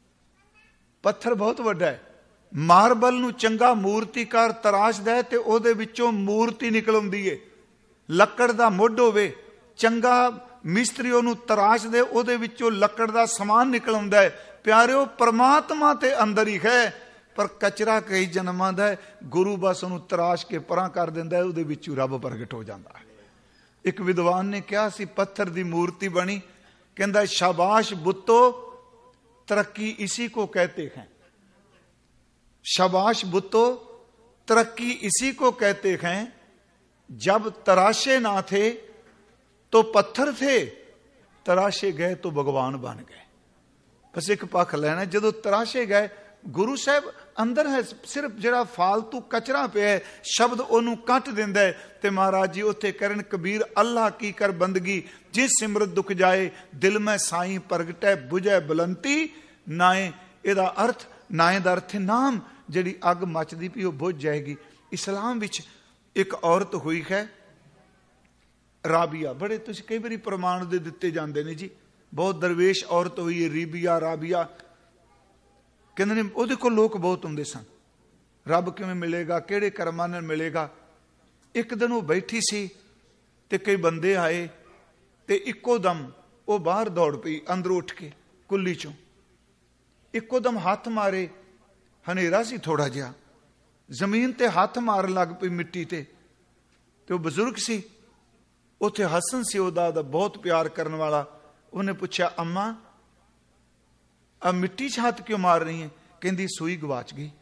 ਪੱਥਰ ਬਹੁਤ ਵੱਡਾ ਹੈ, ਮਾਰਬਲ ਨੂੰ ਚੰਗਾ ਮੂਰਤੀਕਾਰ ਤਰਾਸ਼ਦਾ ਹੈ ਤੇ ਉਹਦੇ ਵਿੱਚੋਂ ਮੂਰਤੀ ਨਿਕਲ ਆਉਂਦੀ ਹੈ। ਲੱਕੜ ਦਾ ਮੁੱਢ ਹੋਵੇ, ਚੰਗਾ ਮਿਸਤਰੀ ਉਹਨੂੰ ਤਰਾਸ਼ ਦੇ, ਉਹਦੇ ਵਿੱਚੋਂ ਲੱਕੜ ਦਾ ਸਮਾਨ ਨਿਕਲ ਆਉਂਦਾ ਹੈ। ਪਿਆਰਿਓ ਪਰਮਾਤਮਾ ਤੇ ਅੰਦਰ ਹੀ ਹੈ, ਪਰ ਕਚਰਾ ਕਈ ਜਨਮਾਂ ਦਾ ਹੈ। ਗੁਰੂ ਬਸ ਉਹਨੂੰ ਤਰਾਸ਼ ਕੇ ਪਰਾਂ ਕਰ ਦਿੰਦਾ ਹੈ, ਉਹਦੇ ਵਿੱਚੋਂ ਰੱਬ ਪ੍ਰਗਟ ਹੋ ਜਾਂਦਾ ਹੈ। ਇੱਕ ਵਿਦਵਾਨ ਨੇ ਕਿਹਾ ਸੀ ਪੱਥਰ ਦੀ ਮੂਰਤੀ ਬਣੀ, ਕਹਿੰਦਾ शाबाश बुतो तरक्की इसी को कहते हैं। शाबाश बुतो तरक्की इसी को कहते हैं। जब तराशे ना थे तो पत्थर थे, तराशे गए तो भगवान बन गए। बस एक पक्ष लेना, जदों तराशे गए गुरु साहब अंदर है, सिर्फ जड़ा फालतू कचरा पे है शब्द ओनू कट दिंदा है। ते महाराज जी उत्थे करन कबीर अल्लाह की कर बंदगी जिस सिमरत दुख जाए दिल में साईं प्रगटै बुझै बुलंती नाए। इहदा अर्थ नाए दा अर्थ नाम, जिहड़ी अग मचदी पई ओह बुझ जाएगी। इस्लाम विच एक औरत हुई है राबिया, बड़े तुसीं कई बारी प्रमाण दे दित्ते जांदे ने जी। बहुत दरवेश औरत हुई है रीबिया राबिया, कहते ने ਉਹਦੇ ਕੋਲ ਲੋਕ ਬਹੁਤ ਹੁੰਦੇ ਸਨ। ਰੱਬ ਕਿਵੇਂ ਮਿਲੇਗਾ, ਕਿਹੜੇ ਕਰਮਾਂ ਨਾਲ ਮਿਲੇਗਾ। ਇੱਕ ਦਿਨ ਉਹ ਬੈਠੀ ਸੀ ਤੇ ਕਈ ਬੰਦੇ ਆਏ ਤੇ ਇੱਕੋ ਦਮ ਉਹ ਬਾਹਰ ਦੌੜ ਪਈ ਅੰਦਰ ਉੱਠ ਕੇ ਕੁੱਲੀ ਚੋਂ। ਇੱਕੋ ਦਮ ਹੱਥ ਮਾਰੇ, ਹਨੇਰਾ ਸੀ ਥੋੜਾ ਜਿਹਾ, ਜ਼ਮੀਨ ਤੇ ਹੱਥ ਮਾਰਨ ਲੱਗ ਪਈ ਮਿੱਟੀ ਤੇ। ਤੇ ਉਹ ਬਜ਼ੁਰਗ ਸੀ, ਉੱਥੇ ਹਸਨ ਸੀ ਉਹਦਾ ਦਾ ਬਹੁਤ ਪਿਆਰ ਕਰਨ ਵਾਲਾ। ਉਹਨੇ ਪੁੱਛਿਆ ਅੰਮਾ अब मिट्टी च हाथ क्यों मार रही है। कहती सूई गवाच गई।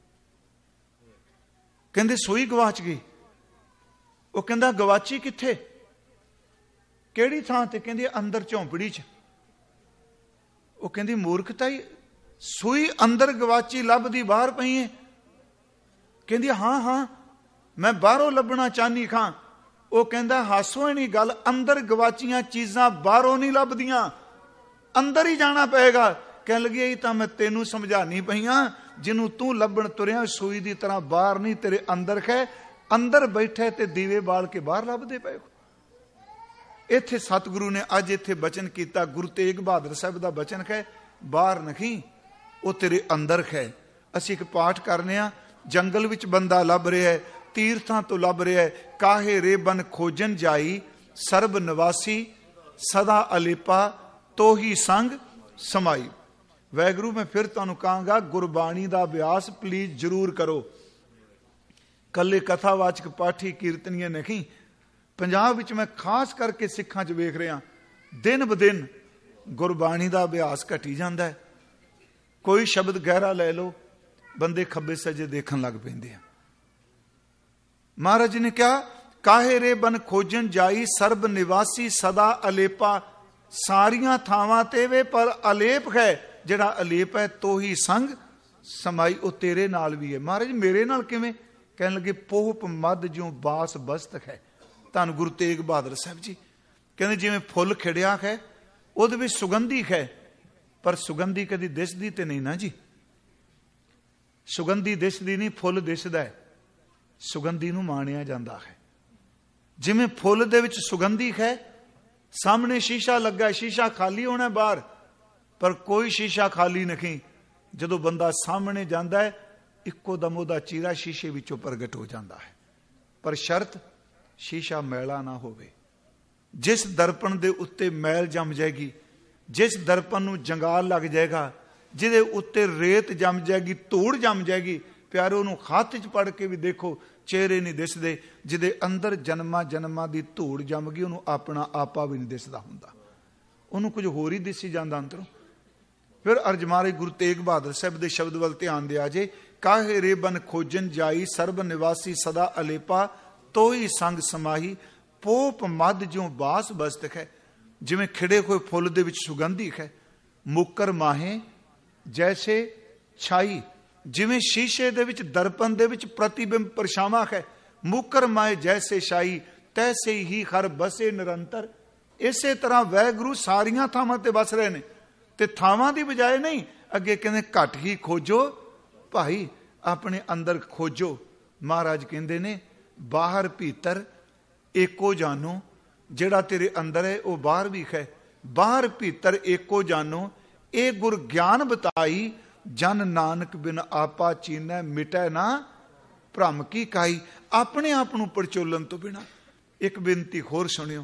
कहते सूई गवाच गई। वो कहता गवाची किथे, केड़ी थां ते। कहती अंदर झोंपड़ी च। वो कहती मूर्खता ही, सूई अंदर गवाची लभदी बाहर पई है। कहती हाँ हाँ मैं बाहरों लभना चाहनी खां। वो कहता हासो नहीं गल, अंदर गवाचियां चीजां बाहरों नहीं लभदियां, अंदर ही जाना पेगा। कह लगी यही तो मैं तेनू समझानी पई हां, जिन्हों तू लभण तुरिया सूई की तरह बाहर नहीं तेरे अंदर है। अंदर बैठे ते दीवे बाल के बाहर लभदे पे हो। इत्थे सतगुरु ने अज इत्थे बचन किया, गुरु तेग बहादुर साहब का बचन है, बाहर नहीं वो तेरे अंदर है। असीं एक पाठ करने आ, जंगल विच बंदा लभ रहा है, तीर्थां तो लभ रहा है। काहे रे बन खोजन जाई सर्ब निवासी, सदा अलेपा तो ही संग समाई। वैगुरु मैं फिर तुहानू कहांगा गुरबाणी का अभ्यास प्लीज जरूर करो। कल्ले कथावाचक पाठी कीर्तनीय नहीं, पंजाब विच मैं खास करके सिखां च वेख रहा, दिन ब दिन गुरबाणी का अभ्यास घटी जाता है। कोई शब्द गहरा ले लो, बंदे खब्बे सजे देखन लग पैंदे हैं। महाराज ने कहा काहे रे बन खोजन जाई सर्ब निवासी सदा अलेपा। सारियां थावां ते वे पर अलेप है, जिहड़ा अलेप है तो ही संग समाई, वो तेरे नाल भी है। महाराज मेरे नाल किवें? कहने लगे पोप मद जो बास बस्त है। धन गुरु तेग बहादुर साहब जी कहते जिवें फुल खिड़िया है उहदे विच सुगंधी है, पर सुगंधी कदी दिसदी ते नहीं ना जी। सुगंधी दिसदी नहीं, फुल दिसदा है, सुगंधी नूं माणिया जांदा है। जिवें फुल दे विच सुगंधी है, सामने शीशा लगा, शीशा खाली होना बाहर, पर कोई शीशा खाली नहीं। जदों बंदा सामने जाता है इक्को दम उहदा चीरा शीशे विचों प्रगट हो जाता है, पर शर्त शीशा मैला ना होवे। जिस दर्पण दे उत्ते मैल जम जाएगी, जिस दर्पण नूं जंगाल लग जाएगा, जिहदे उत्ते रेत जम जाएगी, धूड़ जम जाएगी, प्यारे उहनूं हत्थ च पड़ के भी देखो चेहरे नहीं दिसदे। जिहदे अंदर जन्मां जन्मां दी धूड़ जम गई, उहनूं अपना आपा भी नहीं दिसदा हुंदा, उहनूं कुछ होर ही दिसी जांदा अंदरों। फिर अर्ज महाराज गुरु तेग बहादुर साहब दे शब्द वल ध्यान दिया जे, काहे रे बन खोजन जाई, सर्ब निवासी सदा अलेपा, तो ही संग समाही, पोप मद ज्यों बास बसत है। जिवें खिड़े हुए फुल दे विच सुगंधी है, मुकर माहे जैसे छाई। जिवें शीशे दे विच दर्पण दे विच प्रतिबिंब परछावां है, मुकर माहे जैसे छाई, तैसे ही हर बसे निरंतर। इसे तरह वैगुरु सारियां थावां ते बस रहे ने, ते थावां दी बजाए नहीं। अगे कहंदे घट ही खोजो भाई, अपने अंदर खोजो। महाराज कहंदे ने बाहर भीतर एको जानो, जेड़ा तेरे अंदर है वह बाहर भी है। बाहर भीतर एको जानो, ए गुर ज्ञान बताई, जन नानक बिन आपा चीनै, मिटै ना भ्रम की काई। अपने आप नूं परचोलन तो बिना। एक बेनती होर सुनियो,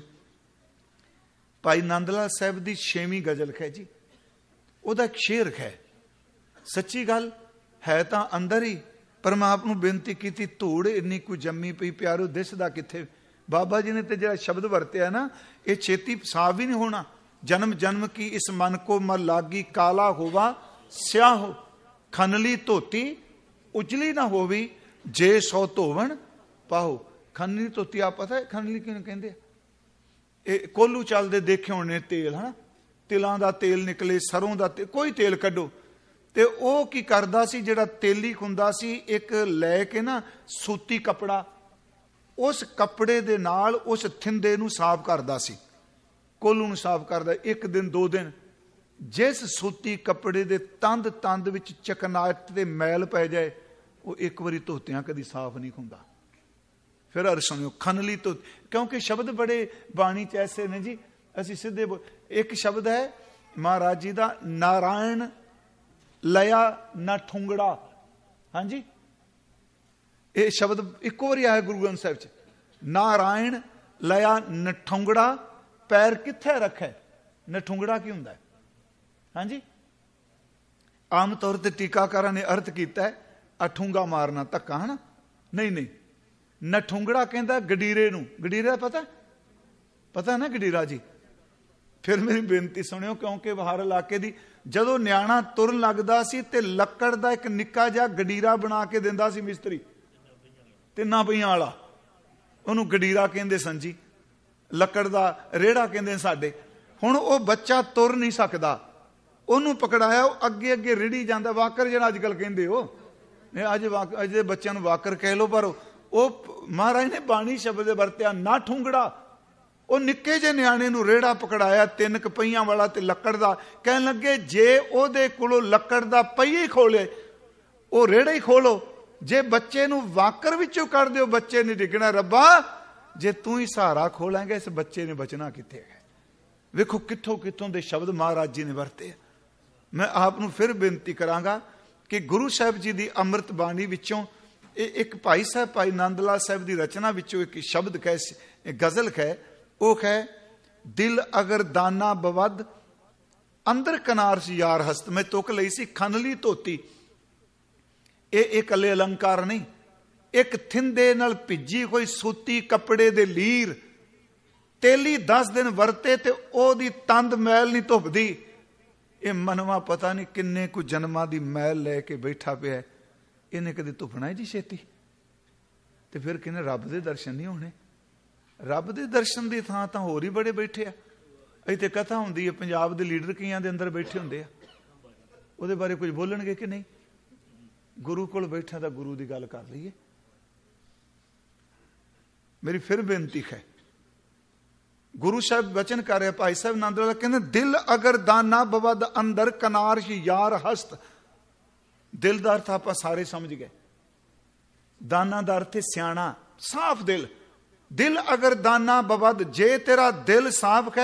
भाई नंद लाल साहब की छेवीं गजल है जी, ਉਹਦਾ एक शेर है। सच्ची गल है तो अंदर ही, पर मैं आप बेनती की थी, धूड़ इन्नी कोई जम्मी पई प्यारो, दिसदा किथे। बाबा जी ने तो जो शब्द वरत्या ना, ये छेती साफ भी नहीं होना। जन्म जन्म की इस मन को मर लागी, काला होवा स्याह हो, खनली धोती उजली ना होवी, जे सौ धोवन पाओ। खनली धोती आप पता है खनली किहनूं कहंदे आ? कोलू चलदे देखे होने तेल, है तिलों का तेल निकले, सरों का तेल, कोई तेल कड्डो, ते ओह की करदा सी, जिहड़ा तेली हुंदा सी, एक लैके ना सूती कपड़ा, उस कपड़े दे नाल उस थिंदे नूं साफ करदा सी, कोलू नूं साफ करदा। एक दिन दो दिन जिस सूती कपड़े दे तंद तंद विच चकनाहट ते मैल पै जाए, वो एक बारी धोतियां कदी साफ नहीं हुंदा। फिर अर सुनियो खनली तो, क्योंकि शब्द बड़े बाणी च ऐसे ने जी, असीं सीधे। एक शब्द है महाराज जी का, नारायण लया न ठुंगड़ा। हाँ जी, ये शब्द इको बारी आया गुरु ग्रंथ साहिब च, नारायण लया न ठुंगड़ा, पैर किथे रखे। न ठुंगड़ा की हुंदा है? हाँ जी, आम तौर पर टीकाकारां ने अर्थ किया है अठूंगा मारना, धक्का, है ना? नहीं नहीं, न ठुंगड़ा कहंदा गडीरे नूं। गडीरा पता पता ना गडीरा जी? फिर मेरी बेनती सुनियो, क्योंकि बाहर इलाके दी जदों न्याणा तुरन लगदा सी ते लक्कड़ दा एक निक्का जिहा गडीरा बना के दिंदा सी मिस्त्री, तिन्ना पईयां वाला, उहनूं गडीरा कहंदे सन जी। लक्कड़ दा रेड़ा कहंदे साडे। हुण ओह बच्चा तुर नहीं सकदा, ओहनूं पकड़ाया, ओह अगे अगे रिड़ी जांदा। वाकर जिहड़ा अजकल कहंदे हो, अज वाक अज दे बच्चों नूं वाकर कह लो, पर ओह महाराज ने बाणी शब्द वरत्या, ना ठुंगड़ा। ਉਹ ਨਿੱਕੇ ਜਿਹੇ ਨਿਆਣੇ ਨੂੰ ਰੇੜਾ ਪਕੜਾਇਆ, ਤਿੰਨ ਕੁ ਪਹੀਆਂ ਵਾਲਾ ਤੇ ਲੱਕੜ ਦਾ। ਕਹਿਣ ਲੱਗੇ ਜੇ ਉਹਦੇ ਕੋਲੋਂ ਲੱਕੜ ਦਾ ਪਹੀਆ ਹੀ ਖੋਲੇ, ਉਹ ਰੇੜਾ ਹੀ ਖੋਲੋ। ਜੇ ਬੱਚੇ ਨੂੰ ਵਾਕਰ ਵਿੱਚੋਂ ਕੱਢ ਦਿਓ, ਬੱਚੇ ਨੇ ਡਿੱਗਣਾ। ਰੱਬਾ ਜੇ ਤੂੰ ਹੀ ਸਹਾਰਾ ਖੋਲਾਂਗੇ, ਇਸ ਬੱਚੇ ਨੇ ਬਚਣਾ ਕਿੱਥੇ ਹੈ? ਵੇਖੋ ਕਿੱਥੋਂ ਕਿੱਥੋਂ ਦੇ ਸ਼ਬਦ ਮਹਾਰਾਜ ਜੀ ਨੇ ਵਰਤੇ। ਮੈਂ ਆਪ ਨੂੰ ਫਿਰ ਬੇਨਤੀ ਕਰਾਂਗਾ ਕਿ ਗੁਰੂ ਸਾਹਿਬ ਜੀ ਦੀ ਅੰਮ੍ਰਿਤ ਬਾਣੀ ਵਿੱਚੋਂ ਇਹ ਇੱਕ ਭਾਈ ਸਾਹਿਬ ਭਾਈ ਨੰਦ ਲਾਲ ਸਾਹਿਬ ਦੀ ਰਚਨਾ ਵਿੱਚੋਂ ਇੱਕ ਸ਼ਬਦ ਕਹੇ, ਗਜ਼ਲ ਹੈ, ਉਹ ਹੈ ਦਿਲ ਅਗਰ ਦਾਨਾ ਬਵਦ ਅੰਦਰ ਕਨਾਰ ਸੀ ਯਾਰ ਹਸਤ। ਮੈਂ ਤੁਕ ਲਈ ਸੀ ਖਨਲੀ ਧੋਤੀ। ਇਹ ਇਹ ਇਕੱਲੇ ਅਲੰਕਾਰ ਨਹੀਂ, ਇੱਕ ਥਿੰਦੇ ਨਾਲ ਭਿੱਜੀ ਹੋਈ ਸੂਤੀ ਕੱਪੜੇ ਦੇ ਲੀਰ, ਤੇਲੀ ਦਸ ਦਿਨ ਵਰਤੇ ਤੇ ਉਹਦੀ ਤੰਦ ਮੈਲ ਨਹੀਂ ਧੁੱਪਦੀ। ਇਹ ਮਨਵਾ ਪਤਾ ਨਹੀਂ ਕਿੰਨੇ ਕੁ ਜਨਮਾਂ ਦੀ ਮੈਲ ਲੈ ਕੇ ਬੈਠਾ ਪਿਆ, ਇਹਨੇ ਕਦੇ ਧੁੱਪਣਾ ਜੀ ਛੇਤੀ? ਤੇ ਫਿਰ ਕਹਿੰਦੇ ਰੱਬ ਦੇ ਦਰਸ਼ਨ ਨਹੀਂ ਹੋਣੇ। ਰੱਬ ਦੇ ਦਰਸ਼ਨ ਦੀ ਥਾਂ ਤਾਂ ਹੋਰ ਹੀ ਬੜੇ ਬੈਠੇ ਆ। ਇੱਥੇ ਕਥਾ ਹੁੰਦੀ ਹੈ, ਪੰਜਾਬ ਦੇ ਲੀਡਰ ਕਈਆਂ ਦੇ ਅੰਦਰ ਬੈਠੇ ਹੁੰਦੇ ਆ, ਉਹਦੇ ਬਾਰੇ ਕੁਝ ਬੋਲਣਗੇ ਕਿ ਨਹੀਂ? ਗੁਰੂ ਕੋਲ ਬੈਠਾ ਤਾਂ ਗੁਰੂ ਦੀ ਗੱਲ ਕਰ ਲਈਏ। ਮੇਰੀ ਫਿਰ ਬੇਨਤੀ ਹੈ, ਗੁਰੂ ਸਾਹਿਬ ਬਚਨ ਕਰ ਰਿਹਾ, ਭਾਈ ਸਾਹਿਬ ਨੰਦ ਲਾਲ ਕਹਿੰਦੇ ਦਿਲ ਅਗਰ ਦਾਨਾ ਬਵਦ ਅੰਦਰ ਕਨਾਰ ਹੀ ਯਾਰ ਹਸਤ। ਦਿਲ ਦਾ ਅਰਥ ਆਪਾਂ ਸਾਰੇ ਸਮਝ ਗਏ, ਦਾਨਾ ਦਾ ਅਰਥ ਹੈ ਸਿਆਣਾ, ਸਾਫ਼ ਦਿਲ। ਦਿਲ ਅਗਰ ਦਾਨਾ ਬਵਦ, ਜੇ ਤੇਰਾ ਦਿਲ ਸਾਫ਼ ਹੈ,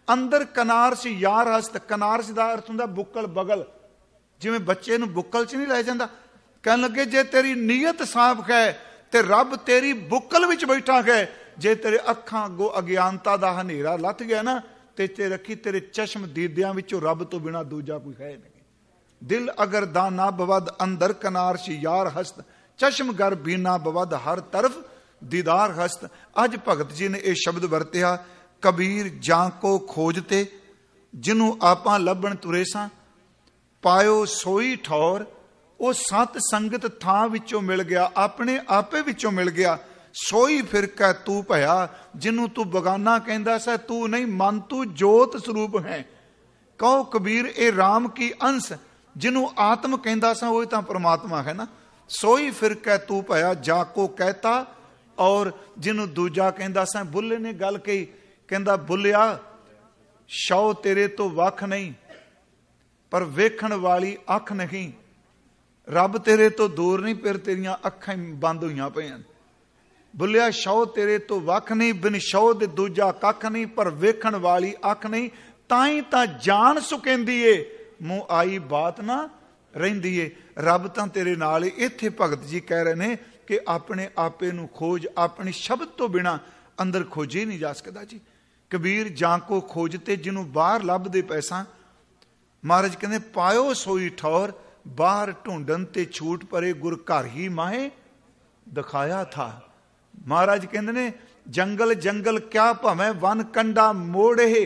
ਅੰਦਰ ਕਨਾਰਸ ਯਾਰ ਹਸਤ। ਕਨਾਰਸ ਦਾ ਅਰਥ ਹੁੰਦਾ ਬੁੱਕਲ, ਬਗਲ। ਜਿਵੇਂ ਬੱਚੇ ਨੂੰ ਬੁੱਕਲ 'ਚ ਨਹੀਂ ਲੈ ਜਾਂਦਾ। ਕਹਿਣ ਲੱਗੇ ਜੇ ਤੇਰੀ ਨੀਅਤ ਸਾਫ਼ ਹੈ ਤੇ ਰੱਬ ਤੇਰੀ ਬੁੱਕਲ ਵਿੱਚ ਬੈਠਾ ਹੈ। ਜੇ ਤੇਰੇ ਅੱਖਾਂ ਅੱਗੋਂ ਅਗਿਆਨਤਾ ਦਾ ਹਨੇਰਾ ਲੱਥ ਗਿਆ ਨਾ ਤੇ ਤੇ ਰੱਖੀ ਤੇਰੇ ਚਸ਼ਮ ਦੀਦਿਆਂ ਵਿੱਚੋਂ ਰੱਬ ਤੋਂ ਬਿਨਾਂ ਦੂਜਾ ਕੋਈ ਹੈ ਨਹੀਂ। ਦਿਲ ਅਗਰ ਦਾਨਾ ਬਵਦ ਅੰਦਰ ਕਨਾਰਸ਼ ਯਾਰ ਹਸਤ। ਚਸ਼ਮ ਗਰ ਬੀਨਾ ਬਵਦ ਹਰ ਤਰਫ ਦੀਦਾਰ ਹਸਤ। ਅੱਜ ਭਗਤ ਜੀ ਨੇ ਇਹ ਸ਼ਬਦ ਵਰਤਿਆ, ਕਬੀਰ ਜਾਂ ਕੋ ਖੋਜਤੇ, ਜਿਹਨੂੰ ਆਪਾਂ ਲੱਭਣ ਤੁਰੇ ਸਾਂ, ਪਾਇਓ ਸੋਈ ਠੌਰ। ਉਹ ਸਤ ਸੰਗਤ ਥਾਂ ਵਿੱਚੋਂ ਮਿਲ ਗਿਆ, ਆਪਣੇ ਆਪੇ ਵਿੱਚੋਂ ਮਿਲ ਗਿਆ। ਸੋਈ ਫਿਰ ਕੈ ਤੂੰ ਭਇਆ, ਜਿਹਨੂੰ ਤੂੰ ਬਗਾਨਾ ਕਹਿੰਦਾ ਸੈ ਤੂੰ ਨਹੀਂ, ਮਨ ਤੂੰ ਜੋਤ ਸਰੂਪ ਹੈ। ਕਹੋ ਕਬੀਰ ਇਹ ਰਾਮ ਕੀ ਅੰਸ਼, ਜਿਹਨੂੰ ਆਤਮ ਕਹਿੰਦਾ ਸਾਂ ਉਹ ਤਾਂ ਪਰਮਾਤਮਾ ਹੈ ਨਾ। ਸੋਈ ਫਿਰ ਕੈ ਤੂੰ ਭਇਆ ਜਾ ਕੋ ਕਹਿਤਾ, ਔਰ ਜਿਹਨੂੰ ਦੂਜਾ ਕਹਿੰਦਾ ਸਾਂ। ਬੁੱਲੇ ਨੇ ਗੱਲ ਕਹੀ, ਕਹਿੰਦਾ ਬੁੱਲਿਆ ਸ਼ੌ ਤੇਰੇ ਤੋਂ ਵੱਖ ਨਹੀਂ, ਪਰ ਵੇਖਣ ਵਾਲੀ ਅੱਖ ਨਹੀਂ। ਰੱਬ ਤੇਰੇ ਤੋਂ ਦੂਰ ਨਹੀਂ, ਫਿਰ ਤੇਰੀਆਂ ਅੱਖਾਂ ਬੰਦ ਹੋਈਆਂ ਪਈਆਂ। ਬੁੱਲਿਆ ਸ਼ੌ ਤੇਰੇ ਤੋਂ ਵੱਖ ਨਹੀਂ, ਬਿਨ ਸ਼ੌ ਦੇ ਦੂਜਾ ਕੱਖ ਨਹੀਂ, ਪਰ ਵੇਖਣ ਵਾਲੀ ਅੱਖ ਨਹੀਂ। ਤਾਂ ਹੀ ਤਾਂ ਜਾਨ ਸੁਕੇਂਦੀ ਏ, ਮੂੰਹ ਆਈ ਬਾਤ ਨਾ ਰਹਿੰਦੀ ਏ। ਰੱਬ ਤਾਂ ਤੇਰੇ ਨਾਲ ਏ। ਇੱਥੇ ਭਗਤ ਜੀ ਕਹਿ ਰਹੇ ਨੇ ਕਿ ਆਪਣੇ ਆਪੇ ਨੂੰ ਖੋਜ, ਆਪਣੀ ਸ਼ਬਦ ਤੋਂ ਬਿਨਾਂ ਅੰਦਰ ਖੋਜੇ ਨਹੀਂ ਜਾ ਸਕਦਾ ਜੀ। ਕਬੀਰ ਜਾਂ ਕੋ ਖੋਜਤੇ, ਜਿਹਨੂੰ ਬਾਹਰ ਲੱਭਦੇ ਪੈਸਾ। ਮਹਾਰਾਜ ਕਹਿੰਦੇ ਪਾਇਓ ਸੋਈ ਠੌਰ, ਬਾਹਰ ਢੂੰਡਣ ਤੇ ਛੂਟ ਪਰੇ ਗੁਰ ਘਰ ਹੀ ਮਾਹੇ ਦਿਖਾਇਆ ਥਾ। ਮਹਾਰਾਜ ਕਹਿੰਦੇ ਨੇ ਜੰਗਲ ਜੰਗਲ ਕਿਆ ਭਾਵੇਂ ਵਨ ਕੰਡਾ ਮੋੜੇ।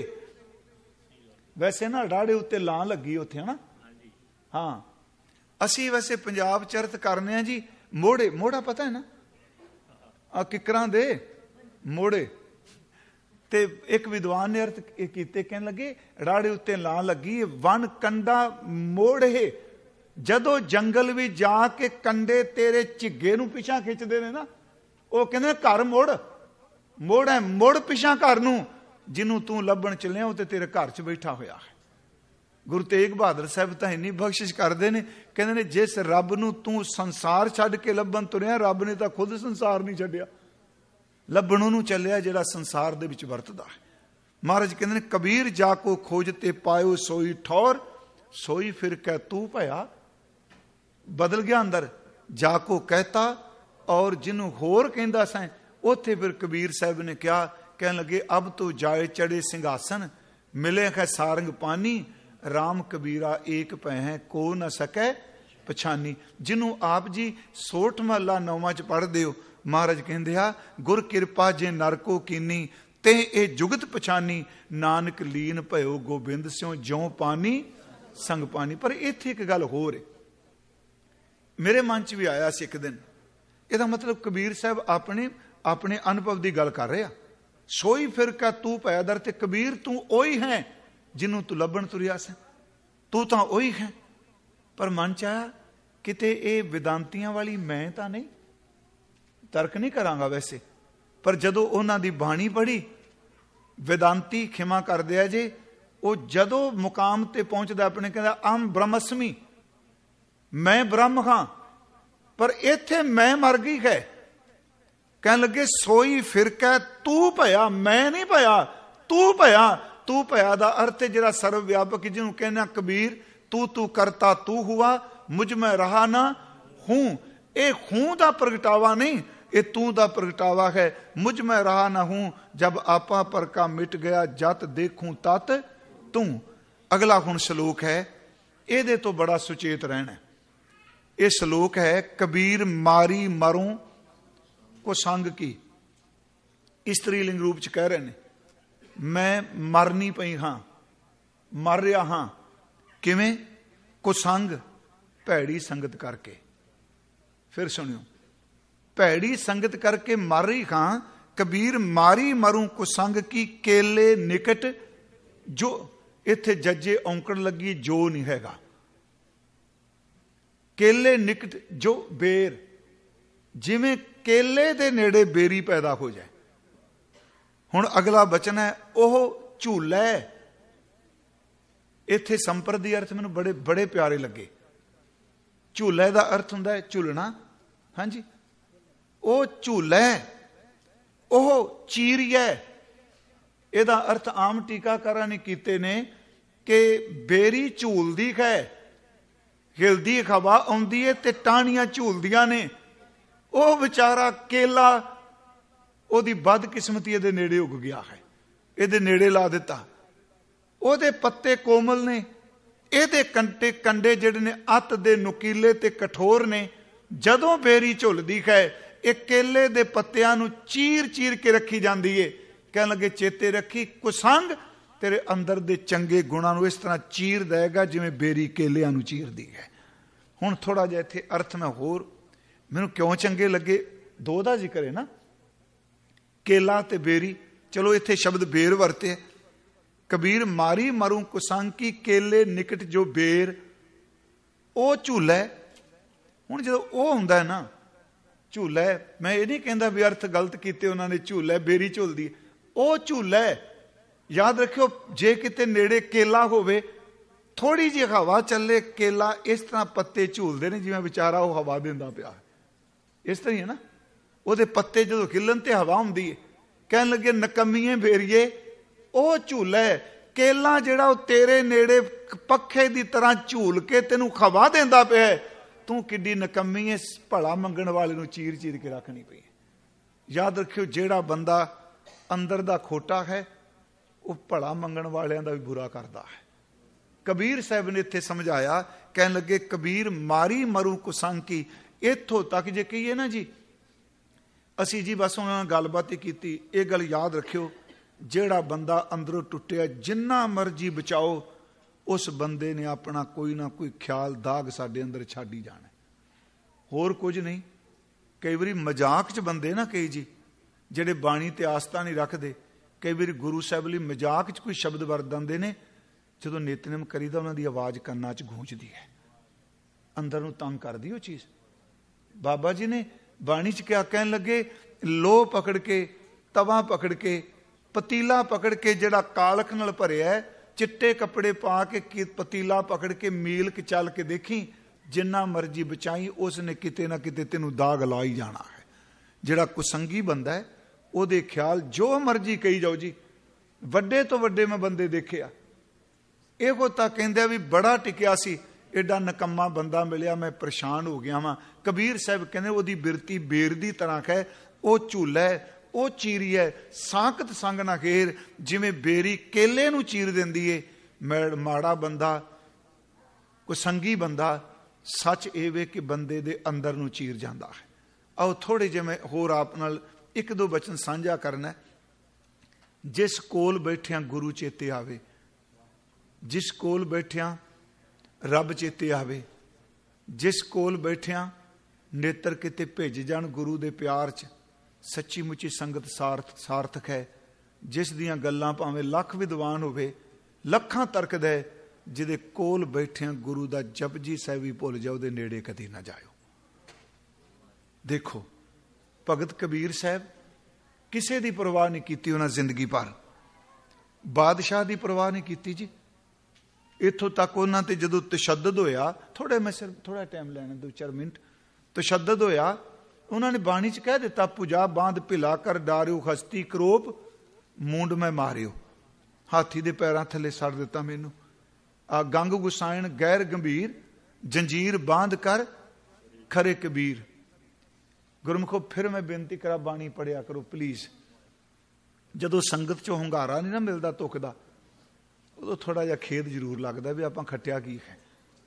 ਵੈਸੇ ਨਾ ਰਾੜੇ ਉੱਤੇ ਲਾਂ ਲੱਗੀ ਉੱਥੇ ਹਨਾ। ਹਾਂ ਅਸੀਂ ਵੈਸੇ ਪੰਜਾਬ ਚ ਅਰਥ ਕਰਨੇ ਆ ਜੀ ਮੋੜੇ। ਮੋੜਾ ਪਤਾ ਹੈ ਨਾ, ਆ ਕਿਕਰਾਂ ਦੇ ਮੋੜੇ। ਤੇ ਇੱਕ ਵਿਦਵਾਨ ਨੇ ਅਰਥ ਕੀਤੇ, ਕਹਿਣ ਲੱਗੇ ਰਾੜੇ ਉੱਤੇ ਲਾਂ ਲੱਗੀ ਵਨ ਕੰਡਾ ਮੋੜੇ। ਜਦੋਂ ਜੰਗਲ ਵੀ ਜਾ ਕੇ ਕੰਡੇ ਤੇਰੇ ਝਿੱਗੇ ਨੂੰ ਪਿਛਾਂ ਖਿੱਚਦੇ ਨੇ ਨਾ, ਉਹ ਕਹਿੰਦੇ ਘਰ ਮੁੜ। ਮੁੜ ਹੈ, ਮੁੜ ਪਿਛਾਂ ਘਰ ਨੂੰ। ਜਿਹਨੂੰ ਤੂੰ ਲੱਭਣ ਚੱਲਿਆ ਉਹ ਤੇ ਤੇਰੇ ਘਰ 'ਚ ਬੈਠਾ ਹੋਇਆ ਹੈ। ਗੁਰੂ ਤੇਗ ਬਹਾਦਰ ਸਾਹਿਬ ਤਾਂ ਇੰਨੀ ਬਖਸ਼ਿਸ਼ ਕਰਦੇ ਨੇ, ਕਹਿੰਦੇ ਨੇ ਜਿਸ ਰੱਬ ਨੂੰ ਤੂੰ ਸੰਸਾਰ ਛੱਡ ਕੇ ਲੱਭਣ ਤੁਰਿਆ, ਰੱਬ ਨੇ ਤਾਂ ਖੁਦ ਸੰਸਾਰ ਨਹੀਂ ਛੱਡਿਆ, ਲੱਭਣ ਉਹਨੂੰ ਚੱਲਿਆ ਜਿਹੜਾ ਸੰਸਾਰ ਦੇ ਵਿੱਚ ਵਰਤਦਾ ਹੈ। ਮਹਾਰਾਜ ਕਹਿੰਦੇ ਨੇ ਕਬੀਰ ਜਾ ਕੋ ਖੋਜ ਤੇ ਪਾਇਓ ਸੋਈ ਠੌਰ, ਸੋਈ ਫਿਰ ਕਹਿ ਤੂੰ ਭਇਆ। ਬਦਲ ਗਿਆ ਅੰਦਰ, ਜਾ ਕੋ ਕਹਿਤਾ। ਔਰ ਜਿਹਨੂੰ ਹੋਰ ਕਹਿੰਦਾ ਸੈਂ, ਉੱਥੇ ਫਿਰ ਕਬੀਰ ਸਾਹਿਬ ਨੇ ਕਿਹਾ, ਕਹਿਣ ਲੱਗੇ ਅਬ ਤੋ ਜਾਏ ਚੜੇ ਸਿੰਘਾਸਨ, ਮਿਲੇ ਹੈ ਸਾਰੰਗ ਪਾਨੀ। ਰਾਮ ਕਬੀਰਾ ਏਕ ਪੈ ਹੈ, ਕੋ ਨਾ ਸਕੈ ਪਛਾਨੀ। ਜਿਹਨੂੰ ਆਪ ਜੀ ਸੋਠ ਮਹੱਲਾ ਨੌਵਾਂ ਚ ਪੜ੍ਹਦੇ ਹੋ, ਮਹਾਰਾਜ ਕਹਿੰਦੇ ਆ ਗੁਰ ਕਿਰਪਾ ਜੇ ਨਰਕੋ ਕੀਨੀ, ਤੇ ਇਹ ਜੁਗਤ ਪਛਾਨੀ। ਨਾਨਕ ਲੀਨ ਭਇਓ ਗੋਬਿੰਦ ਸਿਉ, ਜਿਉ ਪਾਨੀ ਸੰਗ ਪਾਨੀ। ਪਰ ਇੱਥੇ ਇੱਕ ਗੱਲ ਹੋਰ ਹੈ, ਮੇਰੇ ਮਨ ਚ ਵੀ ਆਇਆ ਸੀ ਇੱਕ ਦਿਨ। ਇਹਦਾ ਮਤਲਬ ਕਬੀਰ ਸਾਹਿਬ ਆਪਣੇ ਆਪਣੇ ਅਨੁਭਵ ਦੀ ਗੱਲ ਕਰ ਰਹੇ ਆ। ਸੋਈ ਫਿਰ ਕਾ ਤੂੰ ਭਇਆ ਦਰ, ਤੇ ਕਬੀਰ ਤੂੰ ਉਹੀ ਹੈ ਜਿਹਨੂੰ ਤੂੰ ਲੱਭਣ ਤੁਰਿਆ ਸੈਂ, ਤੂੰ ਤਾਂ ਉਹੀ ਹੈ। ਪਰ ਮਨ ਚ ਆਇਆ ਕਿਤੇ ਇਹ ਵਿਦਾਂਤੀਆਂ ਵਾਲੀ ਮੈਂ ਤਾਂ ਨਹੀਂ। ਤਰਕ ਨਹੀਂ ਕਰਾਂਗਾ ਵੈਸੇ, ਪਰ ਜਦੋਂ ਉਹਨਾਂ ਦੀ ਬਾਣੀ ਪੜ੍ਹੀ, ਵਿਦਾਂਤੀ ਖਿਮਾ ਕਰਦੇ ਆ ਜੇ, ਉਹ ਜਦੋਂ ਮੁਕਾਮ ਤੇ ਪਹੁੰਚਦਾ ਆਪਣੇ ਕਹਿੰਦਾ ਅਹਮ ਬ੍ਰਹਮਸਮੀ, ਮੈਂ ਬ੍ਰਹਮ ਹਾਂ। ਪਰ ਇੱਥੇ ਮੈਂ ਮਰ ਗਈ ਹੈ। ਕਹਿਣ ਲੱਗੇ ਸੋਈ ਫਿਰਕੈ ਤੂੰ ਭਇਆ, ਮੈਂ ਨਹੀਂ ਭਇਆ, ਤੂੰ ਭਇਆ। ਤੂੰ ਭਇਆ ਦਾ ਅਰਥ ਹੈ ਜਿਹੜਾ ਸਰਵ ਵਿਆਪਕ, ਜਿਹਨੂੰ ਕਹਿੰਦਾ ਕਬੀਰ ਤੂੰ ਤੂੰ ਕਰਤਾ ਤੂੰ ਹੁਆ, ਮੁਝ ਮੈਂ ਰਹਾ ਨਾ ਹੂੰ। ਇਹ ਹੂੰ ਦਾ ਪ੍ਰਗਟਾਵਾ ਨਹੀਂ, ਇਹ ਤੂੰ ਦਾ ਪ੍ਰਗਟਾਵਾ ਹੈ। ਮੁਝ ਮੈਂ ਰਹਾ ਨਾ ਹੂੰ, ਜਬ ਆਪਾ ਪਰ ਕਾ ਮਿਟ ਗਿਆ, ਜਤ ਦੇਖੂੰ ਤਤ ਤੂੰ। ਅਗਲਾ ਹੁਣ ਸ਼ਲੋਕ ਹੈ, ਇਹਦੇ ਤੋਂ ਬੜਾ ਸੁਚੇਤ ਰਹਿਣਾ। ਇਹ ਸ਼ਲੋਕ ਹੈ ਕਬੀਰ ਮਾਰੀ ਮਰੂੰ ਕੋ ਸੰਗ ਕੀ। ਇਸਤਰੀ ਲਿੰਗ ਰੂਪ ਚ ਕਹਿ ਰਹੇ ਨੇ, ਮੈਂ ਮਰਨੀ ਪਈ ਹਾਂ, ਮਰ ਰਿਹਾ ਹਾਂ। ਕਿਵੇਂ? ਕੁਸੰਗ, ਭੈੜੀ ਸੰਗਤ ਕਰਕੇ। ਫਿਰ ਸੁਣਿਓ, ਭੈੜੀ ਸੰਗਤ ਕਰਕੇ ਮਰ ਰਹੀ ਹਾਂ। ਕਬੀਰ ਮਾਰੀ ਮਰੂੰ ਕੁਸੰਗ ਕੀ, ਕੇਲੇ ਨਿਕਟ ਜੋ। ਇੱਥੇ ਜੱਜੇ ਔਂਕੜ ਲੱਗੀ, ਜੋ ਨਹੀਂ ਹੈਗਾ। ਕੇਲੇ ਨਿਕਟ ਜੋ ਬੇਰ, ਜਿਵੇਂ ਕੇਲੇ ਦੇ ਨੇੜੇ ਬੇਰੀ ਪੈਦਾ ਹੋ ਜਾਏ। ਹੁਣ ਅਗਲਾ ਬਚਨ ਹੈ ਉਹ ਝੂਲਾ। ਇੱਥੇ ਸੰਪਰਦੀ ਅਰਥ ਮੈਨੂੰ ਬੜੇ ਬੜੇ ਪਿਆਰੇ ਲੱਗੇ। ਝੂਲੇ ਦਾ ਅਰਥ ਹੁੰਦਾ ਹੈ ਝੂਲਣਾ। ਹਾਂਜੀ, ਉਹ ਝੂਲਾ, ਉਹ ਚੀਰੀਆ। ਇਹਦਾ ਅਰਥ ਆਮ ਟੀਕਾਕਾਰਾਂ ਨੇ ਕੀਤੇ ਨੇ ਕਿ ਬੇਰੀ ਝੂਲਦੀ ਹੈ, ਹਿਲਦੀ ਹਵਾ ਆਉਂਦੀ ਹੈ ਤੇ ਟਾਹਣੀਆਂ ਝੂਲਦੀਆਂ ਨੇ। ਉਹ ਵਿਚਾਰਾ ਕੇਲਾ ਉਹਦੀ ਬਦਕਿਸਮਤੀ ਇਹਦੇ ਨੇੜੇ ਉੱਗ ਗਿਆ ਹੈ, ਇਹਦੇ ਨੇੜੇ ਲਾ ਦਿੱਤਾ। ਉਹਦੇ ਪੱਤੇ ਕੋਮਲ ਨੇ, ਇਹਦੇ ਕੰਟੇ ਕੰਡੇ ਜਿਹੜੇ ਨੇ ਅੱਤ ਦੇ ਨੁਕੀਲੇ ਤੇ ਕਠੋਰ ਨੇ। ਜਦੋਂ ਬੇਰੀ ਝੁੱਲਦੀ ਹੈ ਇਹ ਕੇਲੇ ਦੇ ਪੱਤਿਆਂ ਨੂੰ ਚੀਰ ਚੀਰ ਕੇ ਰੱਖੀ ਜਾਂਦੀ ਏ। ਕਹਿਣ ਲੱਗੇ ਚੇਤੇ ਰੱਖੀ, ਕੁਸੰਗ ਤੇਰੇ ਅੰਦਰ ਦੇ ਚੰਗੇ ਗੁਣਾਂ ਨੂੰ ਇਸ ਤਰ੍ਹਾਂ ਚੀਰ ਦੇਗਾ ਜਿਵੇਂ ਬੇਰੀ ਕੇਲਿਆਂ ਨੂੰ ਚੀਰਦੀ ਹੈ। ਹੁਣ ਥੋੜਾ ਜਿਹਾ ਇੱਥੇ ਅਰਥ ਮੈਂ ਹੋਰ, ਮੈਨੂੰ ਕਿਉਂ ਚੰਗੇ ਲੱਗੇ, ਦੋ ਦਾ ਜ਼ਿਕਰ ਹੈ ਨਾ, ਕੇਲਾ ਤੇ ਬੇਰੀ। ਚਲੋ ਇੱਥੇ ਸ਼ਬਦ ਬੇਰ ਵਰਤੇ। ਕਬੀਰ ਮਾਰੀ ਮਰੂ ਕੁਸੰਗ ਕੀ ਕੇਲੇ ਨਿਕਟ ਜੋ ਬੇਰ, ਉਹ ਝੂਲਾ। ਹੁਣ ਜਦੋਂ ਉਹ ਹੁੰਦਾ ਨਾ ਝੂਲਾ, ਮੈਂ ਇਹ ਨਹੀਂ ਕਹਿੰਦਾ ਵੀ ਅਰਥ ਗਲਤ ਕੀਤੇ ਉਹਨਾਂ ਨੇ, ਝੂਲਾ ਬੇਰੀ ਝੂਲਦੀ, ਉਹ ਝੂਲਾ। ਯਾਦ ਰੱਖਿਓ, ਜੇ ਕਿਤੇ ਨੇੜੇ ਕੇਲਾ ਹੋਵੇ, ਥੋੜੀ ਜਿਹੀ ਹਵਾ ਚੱਲੇ, ਕੇਲਾ ਇਸ ਤਰ੍ਹਾਂ ਪੱਤੇ ਝੂਲਦੇ ਨੇ ਜਿਵੇਂ ਵਿਚਾਰਾ ਉਹ ਹਵਾ ਦਿੰਦਾ ਪਿਆ। ਇਸ ਤਰ੍ਹਾਂ ਹੀ ਹੈ ਨਾ, ਉਹਦੇ ਪੱਤੇ ਜਦੋਂ ਖਿਲਣ ਤੇ ਹਵਾ ਹੁੰਦੀ ਹੈ। ਕਹਿਣ ਲੱਗੇ ਨਕਮੀਏ ਬੇਰੀਏ, ਉਹ ਝੂਲਾ ਕੇਲਾ ਜਿਹੜਾ ਉਹ ਤੇਰੇ ਨੇੜੇ ਪੱਖੇ ਦੀ ਤਰ੍ਹਾਂ ਝੂਲ ਕੇ ਤੈਨੂੰ ਹਵਾ ਦਿੰਦਾ ਪਿਆ, ਤੂੰ ਕਿੱਡੀ ਨਕਮੀ ਹੈ, ਭਲਾ ਮੰਗਣ ਵਾਲੇ ਨੂੰ ਚੀਰ ਚੀਰ ਕੇ ਰੱਖਣੀ ਪਈ। ਯਾਦ ਰੱਖਿਓ, ਜਿਹੜਾ ਬੰਦਾ ਅੰਦਰ ਦਾ ਖੋਟਾ ਹੈ ਉਹ ਭਲਾ ਮੰਗਣ ਵਾਲਿਆਂ ਦਾ ਵੀ ਬੁਰਾ ਕਰਦਾ ਹੈ। ਕਬੀਰ ਸਾਹਿਬ ਨੇ ਇੱਥੇ ਸਮਝਾਇਆ, ਕਹਿਣ ਲੱਗੇ ਕਬੀਰ ਮਾਰੀ ਮਰੂ ਕੁਸੰਗ ਕੀ। ਇੱਥੋਂ ਤੱਕ ਜੇ ਕਹੀਏ ਨਾ ਜੀ, ਅਸੀਂ ਜੀ ਬਸ ਉਹਨਾਂ ਨਾਲ ਗੱਲਬਾਤ ਹੀ ਕੀਤੀ। ਇਹ ਗੱਲ ਯਾਦ ਰੱਖਿਓ, ਜਿਹੜਾ ਬੰਦਾ ਅੰਦਰੋਂ ਟੁੱਟਿਆ ਜਿੰਨਾ ਮਰਜੀ ਬਚਾਓ, ਉਸ ਬੰਦੇ ਨੇ ਆਪਣਾ ਕੋਈ ਨਾ ਕੋਈ ਖਿਆਲ ਦਾਗ ਸਾਡੇ ਅੰਦਰ ਛੱਡ ਹੀ ਜਾਣਾ, ਹੋਰ ਕੁਝ ਨਹੀਂ। ਕਈ ਵਾਰੀ ਮਜ਼ਾਕ 'ਚ ਬੰਦੇ ਨਾ, ਕਈ ਜੀ ਜਿਹੜੇ ਬਾਣੀ ਤੇ ਆਸਥਾ ਨਹੀਂ ਰੱਖਦੇ, ਕਈ ਵਾਰੀ ਗੁਰੂ ਸਾਹਿਬ ਲਈ ਮਜ਼ਾਕ 'ਚ ਕੋਈ ਸ਼ਬਦ ਵਰਤ ਦਿੰਦੇ ਨੇ। ਜਦੋਂ ਨਿਤਨੇਮ ਕਰੀਦਾ ਉਹਨਾਂ ਦੀ ਆਵਾਜ਼ ਕੰਨਾਂ 'ਚ ਗੂੰਜਦੀ ਹੈ, ਅੰਦਰ ਨੂੰ ਤੰਗ ਕਰਦੀ ਉਹ ਚੀਜ਼। ਬਾਬਾ ਜੀ ਨੇ ਬਾਣੀ 'ਚ ਕਿਹਾ, ਕਹਿਣ ਲੱਗੇ ਲੋਹ ਪਕੜ ਕੇ, ਤਵਾ ਪਕੜ ਕੇ, ਪਤੀਲਾ ਪਕੜ ਕੇ, ਜਿਹੜਾ ਕਾਲਖ ਨਾਲ ਭਰਿਆ, ਚਿੱਟੇ ਕੱਪੜੇ ਪਾ ਕੇ ਪਤੀਲਾ ਪਕੜ ਕੇ ਮੀਲ ਕੇ ਚੱਲ ਕੇ ਦੇਖੀ, ਜਿੰਨਾ ਮਰਜੀ ਬਚਾਈ ਉਸਨੇ ਕਿਤੇ ਨਾ ਕਿਤੇ ਤੈਨੂੰ ਦਾਗ ਲਾ ਹੀ ਜਾਣਾ ਹੈ। ਜਿਹੜਾ ਕੁਸੰਗੀ ਬੰਦਾ ਹੈ ਉਹਦੇ ਖਿਆਲ ਜੋ ਮਰਜੀ ਕਹੀ ਜਾਓ ਜੀ। ਵੱਡੇ ਤੋਂ ਵੱਡੇ ਮੈਂ ਬੰਦੇ ਦੇਖਿਆ, ਇਹੋ ਤਾਂ ਕਹਿੰਦੇ ਵੀ ਬੜਾ ਟਿਕਿਆ ਸੀ, ਐਡਾ ਨਕੰਮਾ ਬੰਦਾ ਮਿਲਿਆ, ਮੈਂ ਪਰੇਸ਼ਾਨ ਹੋ ਗਿਆ ਵਾਂ। ਕਬੀਰ ਸਾਹਿਬ ਕਹਿੰਦੇ ਉਹਦੀ ਬਿਰਤੀ ਬੇਰ ਦੀ ਤਰ੍ਹਾਂ ਹੈ, ਉਹ ਝੂਲਾ, ਉਹ ਚੀਰੀ ਹੈ, ਸਾਕਤ ਸੰਗ ਨਾ ਘੇਰ, ਜਿਵੇਂ ਬੇਰੀ ਕੇਲੇ ਨੂੰ ਚੀਰ ਦਿੰਦੀ ਏ। ਮੈੜ ਮਾੜਾ ਬੰਦਾ, ਕੁਸੰਗੀ ਬੰਦਾ, ਸੱਚ ਇਹ ਵੇ ਕਿ ਬੰਦੇ ਦੇ ਅੰਦਰ ਨੂੰ ਚੀਰ ਜਾਂਦਾ ਹੈ। ਆਓ ਥੋੜੇ ਜਿਹੇ ਮੈਂ ਹੋਰ ਆਪ ਨਾਲ ਇੱਕ ਦੋ ਬਚਨ ਸਾਂਝਾ ਕਰਨਾ। ਜਿਸ ਕੋਲ ਬੈਠਿਆਂ ਗੁਰੂ ਚੇਤੇ ਆਵੇ, ਜਿਸ ਕੋਲ ਬੈਠਿਆਂ ਰੱਬ ਚੇਤੇ ਆਵੇ, ਜਿਸ ਕੋਲ ਬੈਠਿਆਂ ਨੇਤਰ ਕਿਤੇ ਭਿੱਜ ਜਾਣ ਗੁਰੂ ਦੇ ਪਿਆਰ 'ਚ, ਸੱਚੀ ਮੁੱਚੀ ਸੰਗਤ ਸਾਰਥ ਸਾਰਥਕ ਹੈ। ਜਿਸ ਦੀਆਂ ਗੱਲਾਂ ਭਾਵੇਂ ਲੱਖ ਵਿਦਵਾਨ ਹੋਵੇ, ਲੱਖਾਂ ਤਰਕਦਾ ਹੈ, ਜਿਹਦੇ ਕੋਲ ਬੈਠਿਆਂ ਗੁਰੂ ਦਾ ਜਪਜੀ ਸਾਹਿਬ ਵੀ ਭੁੱਲ ਜਾਓ, ਉਹਦੇ ਨੇੜੇ ਕਦੇ ਨਾ ਜਾਇਓ। ਦੇਖੋ ਭਗਤ ਕਬੀਰ ਸਾਹਿਬ ਕਿਸੇ ਦੀ ਪਰਵਾਹ ਨਹੀਂ ਕੀਤੀ ਉਹਨਾਂ ਜ਼ਿੰਦਗੀ ਭਰ, ਬਾਦਸ਼ਾਹ ਦੀ ਪਰਵਾਹ ਨਹੀਂ ਕੀਤੀ ਜੀ। ਇੱਥੋਂ ਤੱਕ ਉਹਨਾਂ ਤੇ ਜਦੋਂ ਤਸ਼ੱਦਦ ਹੋਇਆ, ਥੋੜਾ ਮੈਂ ਸਿਰ ਥੋੜਾ ਟਾਈਮ ਲੈਣਾ, ਦੋ ਚਾਰ ਮਿੰਟ, ਤਸ਼ੱਦਦ ਹੋਇਆ, ਉਹਨਾਂ ਨੇ ਬਾਣੀ 'ਚ ਕਹਿ ਦਿੱਤਾ, ਪੁਜਾ ਬਾਂਧ ਭਿਲਾ ਕਰ ਡਾਰਿਓ ਹਸਤੀ ਕਰੋਪ, ਮੂੰਡ ਮੈਂ ਮਾਰਿਓ, ਹਾਥੀ ਦੇ ਪੈਰਾਂ ਥੱਲੇ ਸੜ ਦਿੱਤਾ ਮੈਨੂੰ। ਆ ਗੰਗ ਗੁਸਾਇਣ ਗੈਰ ਗੰਭੀਰ, ਜੰਜੀਰ ਬਾਂਧ ਕਰ ਖਰੇ ਕਬੀਰ। ਗੁਰਮੁਖੋ ਫਿਰ ਮੈਂ ਬੇਨਤੀ ਕਰਾਂ, ਬਾਣੀ ਪੜਿਆ ਕਰੋ ਪਲੀਜ਼। ਜਦੋਂ ਸੰਗਤ 'ਚੋਂ ਹੁੰਗਾਰਾ ਨਹੀਂ ਨਾ ਮਿਲਦਾ ਤੁਕ ਦਾ, ਉਦੋਂ ਥੋੜਾ ਜਿਹਾ ਖੇਦ ਜ਼ਰੂਰ ਲੱਗਦਾ ਵੀ ਆਪਾਂ ਖੱਟਿਆ ਕੀ ਹੈ।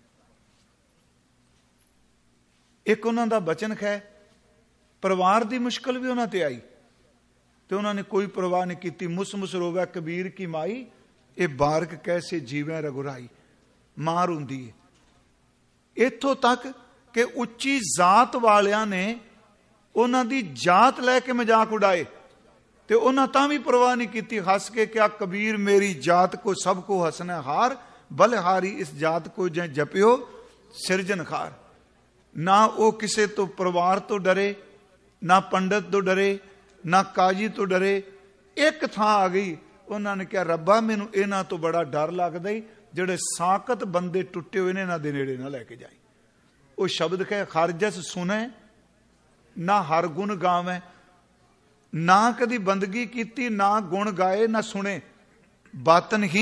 ਇੱਕ ਉਹਨਾਂ ਦਾ ਬਚਨ ਹੈ, ਪਰਿਵਾਰ ਦੀ ਮੁਸ਼ਕਲ ਵੀ ਉਹਨਾਂ ਤੇ ਆਈ ਤੇ ਉਹਨਾਂ ਨੇ ਕੋਈ ਪਰਵਾਹ ਨਹੀਂ ਕੀਤੀ। ਮੁਸ ਮੁਸ ਰੋਵੈ ਕਬੀਰ ਕੀ ਮਾਈ, ਇਹ ਬਾਰਕ ਕੈਸੇ ਜੀਵੈ ਰਘੁਰਾਈ। ਮਾਰ ਹੁੰਦੀ ਹੈ ਇੱਥੋਂ ਤੱਕ ਕਿ ਉੱਚੀ ਜ਼ਾਤ ਵਾਲਿਆਂ ਨੇ ਉਹਨਾਂ ਦੀ ਜਾਤ ਲੈ ਕੇ ਮਜ਼ਾਕ ਉਡਾਏ ਤੇ ਉਹਨਾਂ ਤਾਂ ਵੀ ਪਰਵਾਹ ਨਹੀਂ ਕੀਤੀ। ਹੱਸ ਕੇ ਕਿਹਾ, ਕਬੀਰ ਮੇਰੀ ਜਾਤ ਕੋ ਸਭ ਕੋ ਹਸਨਾ ਹਾਰ, ਬਲਹਾਰੀ ਇਸ ਜਾਤ ਕੋ ਜੈ ਜਪਿਓ ਸਿਰਜਨਖਾਰ। ਨਾ ਉਹ ਕਿਸੇ ਤੋਂ ਪਰਿਵਾਰ ਤੋਂ ਡਰੇ, ਨਾ ਪੰਡਤ ਤੋਂ ਡਰੇ, ਨਾ ਕਾਜੀ ਤੋਂ ਡਰੇ। ਇੱਕ ਥਾਂ ਆ ਗਈ, ਉਹਨਾਂ ਨੇ ਕਿਹਾ, ਰੱਬਾ ਮੈਨੂੰ ਇਹਨਾਂ ਤੋਂ ਬੜਾ ਡਰ ਲੱਗਦਾ ਹੀ, ਜਿਹੜੇ ਸਾਕਤ ਬੰਦੇ ਟੁੱਟੇ ਹੋਏ ਨੇ, ਇਹਨਾਂ ਦੇ ਨੇੜੇ ਨਾ ਲੈ ਕੇ ਜਾਈ। ਉਹ ਸ਼ਬਦ ਕਹੇ, ਹਰ ਜਸ ਸੁਣੈ ਨਾ ਹਰ ਗੁਣ ਗਾਵੈ। ना कदी बंदगी कीती, ना गुण गाए ना सुने, बातन ही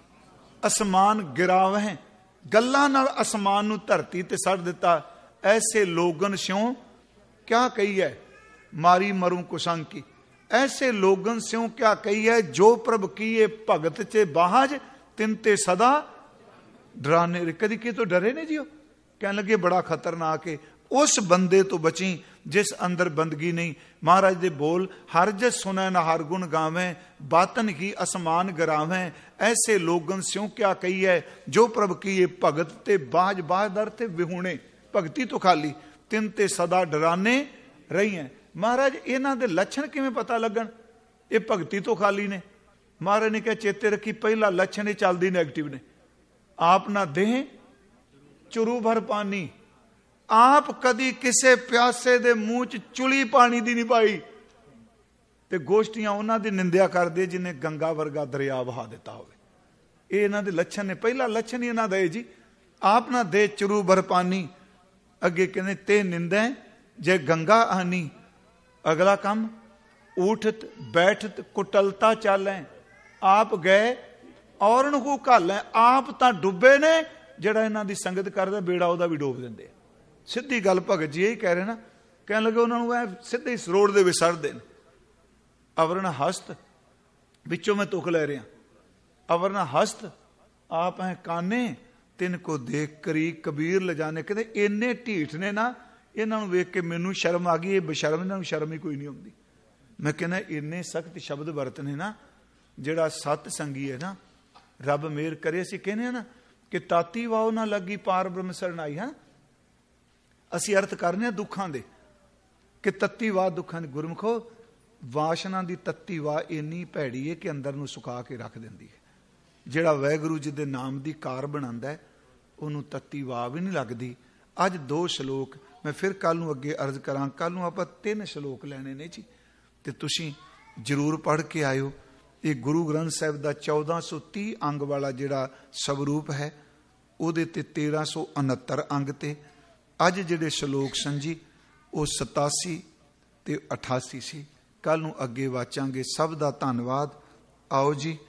आसमान गिरावह। गल्लां नाल आसमान नूं धरती ते सड़ दिता। ऐसे लोगन स्यों क्या कही है, मारी मरूं कुसंकी। ऐसे लोगन स्यों क्या कही है, जो प्रभ किए भगत चे बाहज, तिनते सदा डराने। कदी कि तो डरे ने जियो, कहने लगे बड़ा खतरनाक है। उस बंदे तो बची जिस अंदर बंदगी नहीं। महाराज दे बोल, हर जस सुनै न हर गुण गावें, बातन ही आसमान गिरावें। ऐसे लोगन स्यों क्या कही है, जो प्रभ किए भगत ते बाज। बाज दर ते विहूणे, भगती तो खाली, तिन ते सदा डराने रही हैं। महाराज इन्हां दे लक्षण किवें पता लगन, ये भगती तो खाली ने। महाराज ने कहा चेते रखी, पहला लक्षण ये चलदी नैगेटिव ने। आप ना देह चुरू भर पानी, आप कदी किसे प्यासे दे मुंह च चुली पानी दी नहीं पाई। ते गोष्ठियां उन्हां दी निंदिया करदे जिन्हें गंगा वर्गा दरिया बहा दिता होवे। ये इन्हां दे लक्षण ने। पहला लक्षण ही इन्हां दा है जी, आप ना दे चुरू भर पानी। अगे कहने ते निंदे जे गंगा आनी। अगला काम, उठत बैठत कुटलता चालें। आप गए और को घालें। आप तां डुबे ने, जिहड़ा इन्हां दी संगत करदा बेड़ा ओहदा भी डोब दिंदे। सीधी गल भगत जी यही कह रहे ना। कहने लगे उन्होंने सीधे इस रोड दे विच सड़ देन। अवरण हस्त, विचों मैं तुक ले रहा। अवरण हस्त आप हैं काने, तिनको देख करी कबीर ले जाने। कहते इन्ने ढीठ ने ना, इन्हों वेख के मैनू शर्म आ गई। ये बशर्म, इन्हों शर्म ही कोई नहीं आती। मैं कहना इन्ने सख्त शब्द वरतने ना, जिहड़ा सत संगी है ना, रब मेहर करे। असीं कहने ना कि ताती वाओ ना लगी पार ब्रह्म सरनाई। है असीं अर्थ करने दुखां दे कि तत्ती वाह दुखां दी। गुरमुखो वासना दी तत्ती वाह इन्नी भैड़ी है कि अंदर नूं सुका के रख दिंदी है। जिहड़ा वाहिगुरू जी दे नाम दी कार बनांदा है, उहनूं तत्ती वाह भी नहीं लगदी। अज दो श्लोक मैं फिर कल नूं अगे अर्ज करां। कल नूं आपां तीन श्लोक लैणे ने जी, ते तुसीं जरूर पढ़ के आयो। ये गुरु ग्रंथ साहिब दा चौदह सौ तीह अंग वाला जिहड़ा स्वरूप है, उहदे ते तेरह सौ उनहत्तर अंग ते अज जिहड़े श्लोक संजी वो सतासी ते अठासी सी। कल नूं अगे वाचांगे। सब दा धन्नवाद। आओ जी।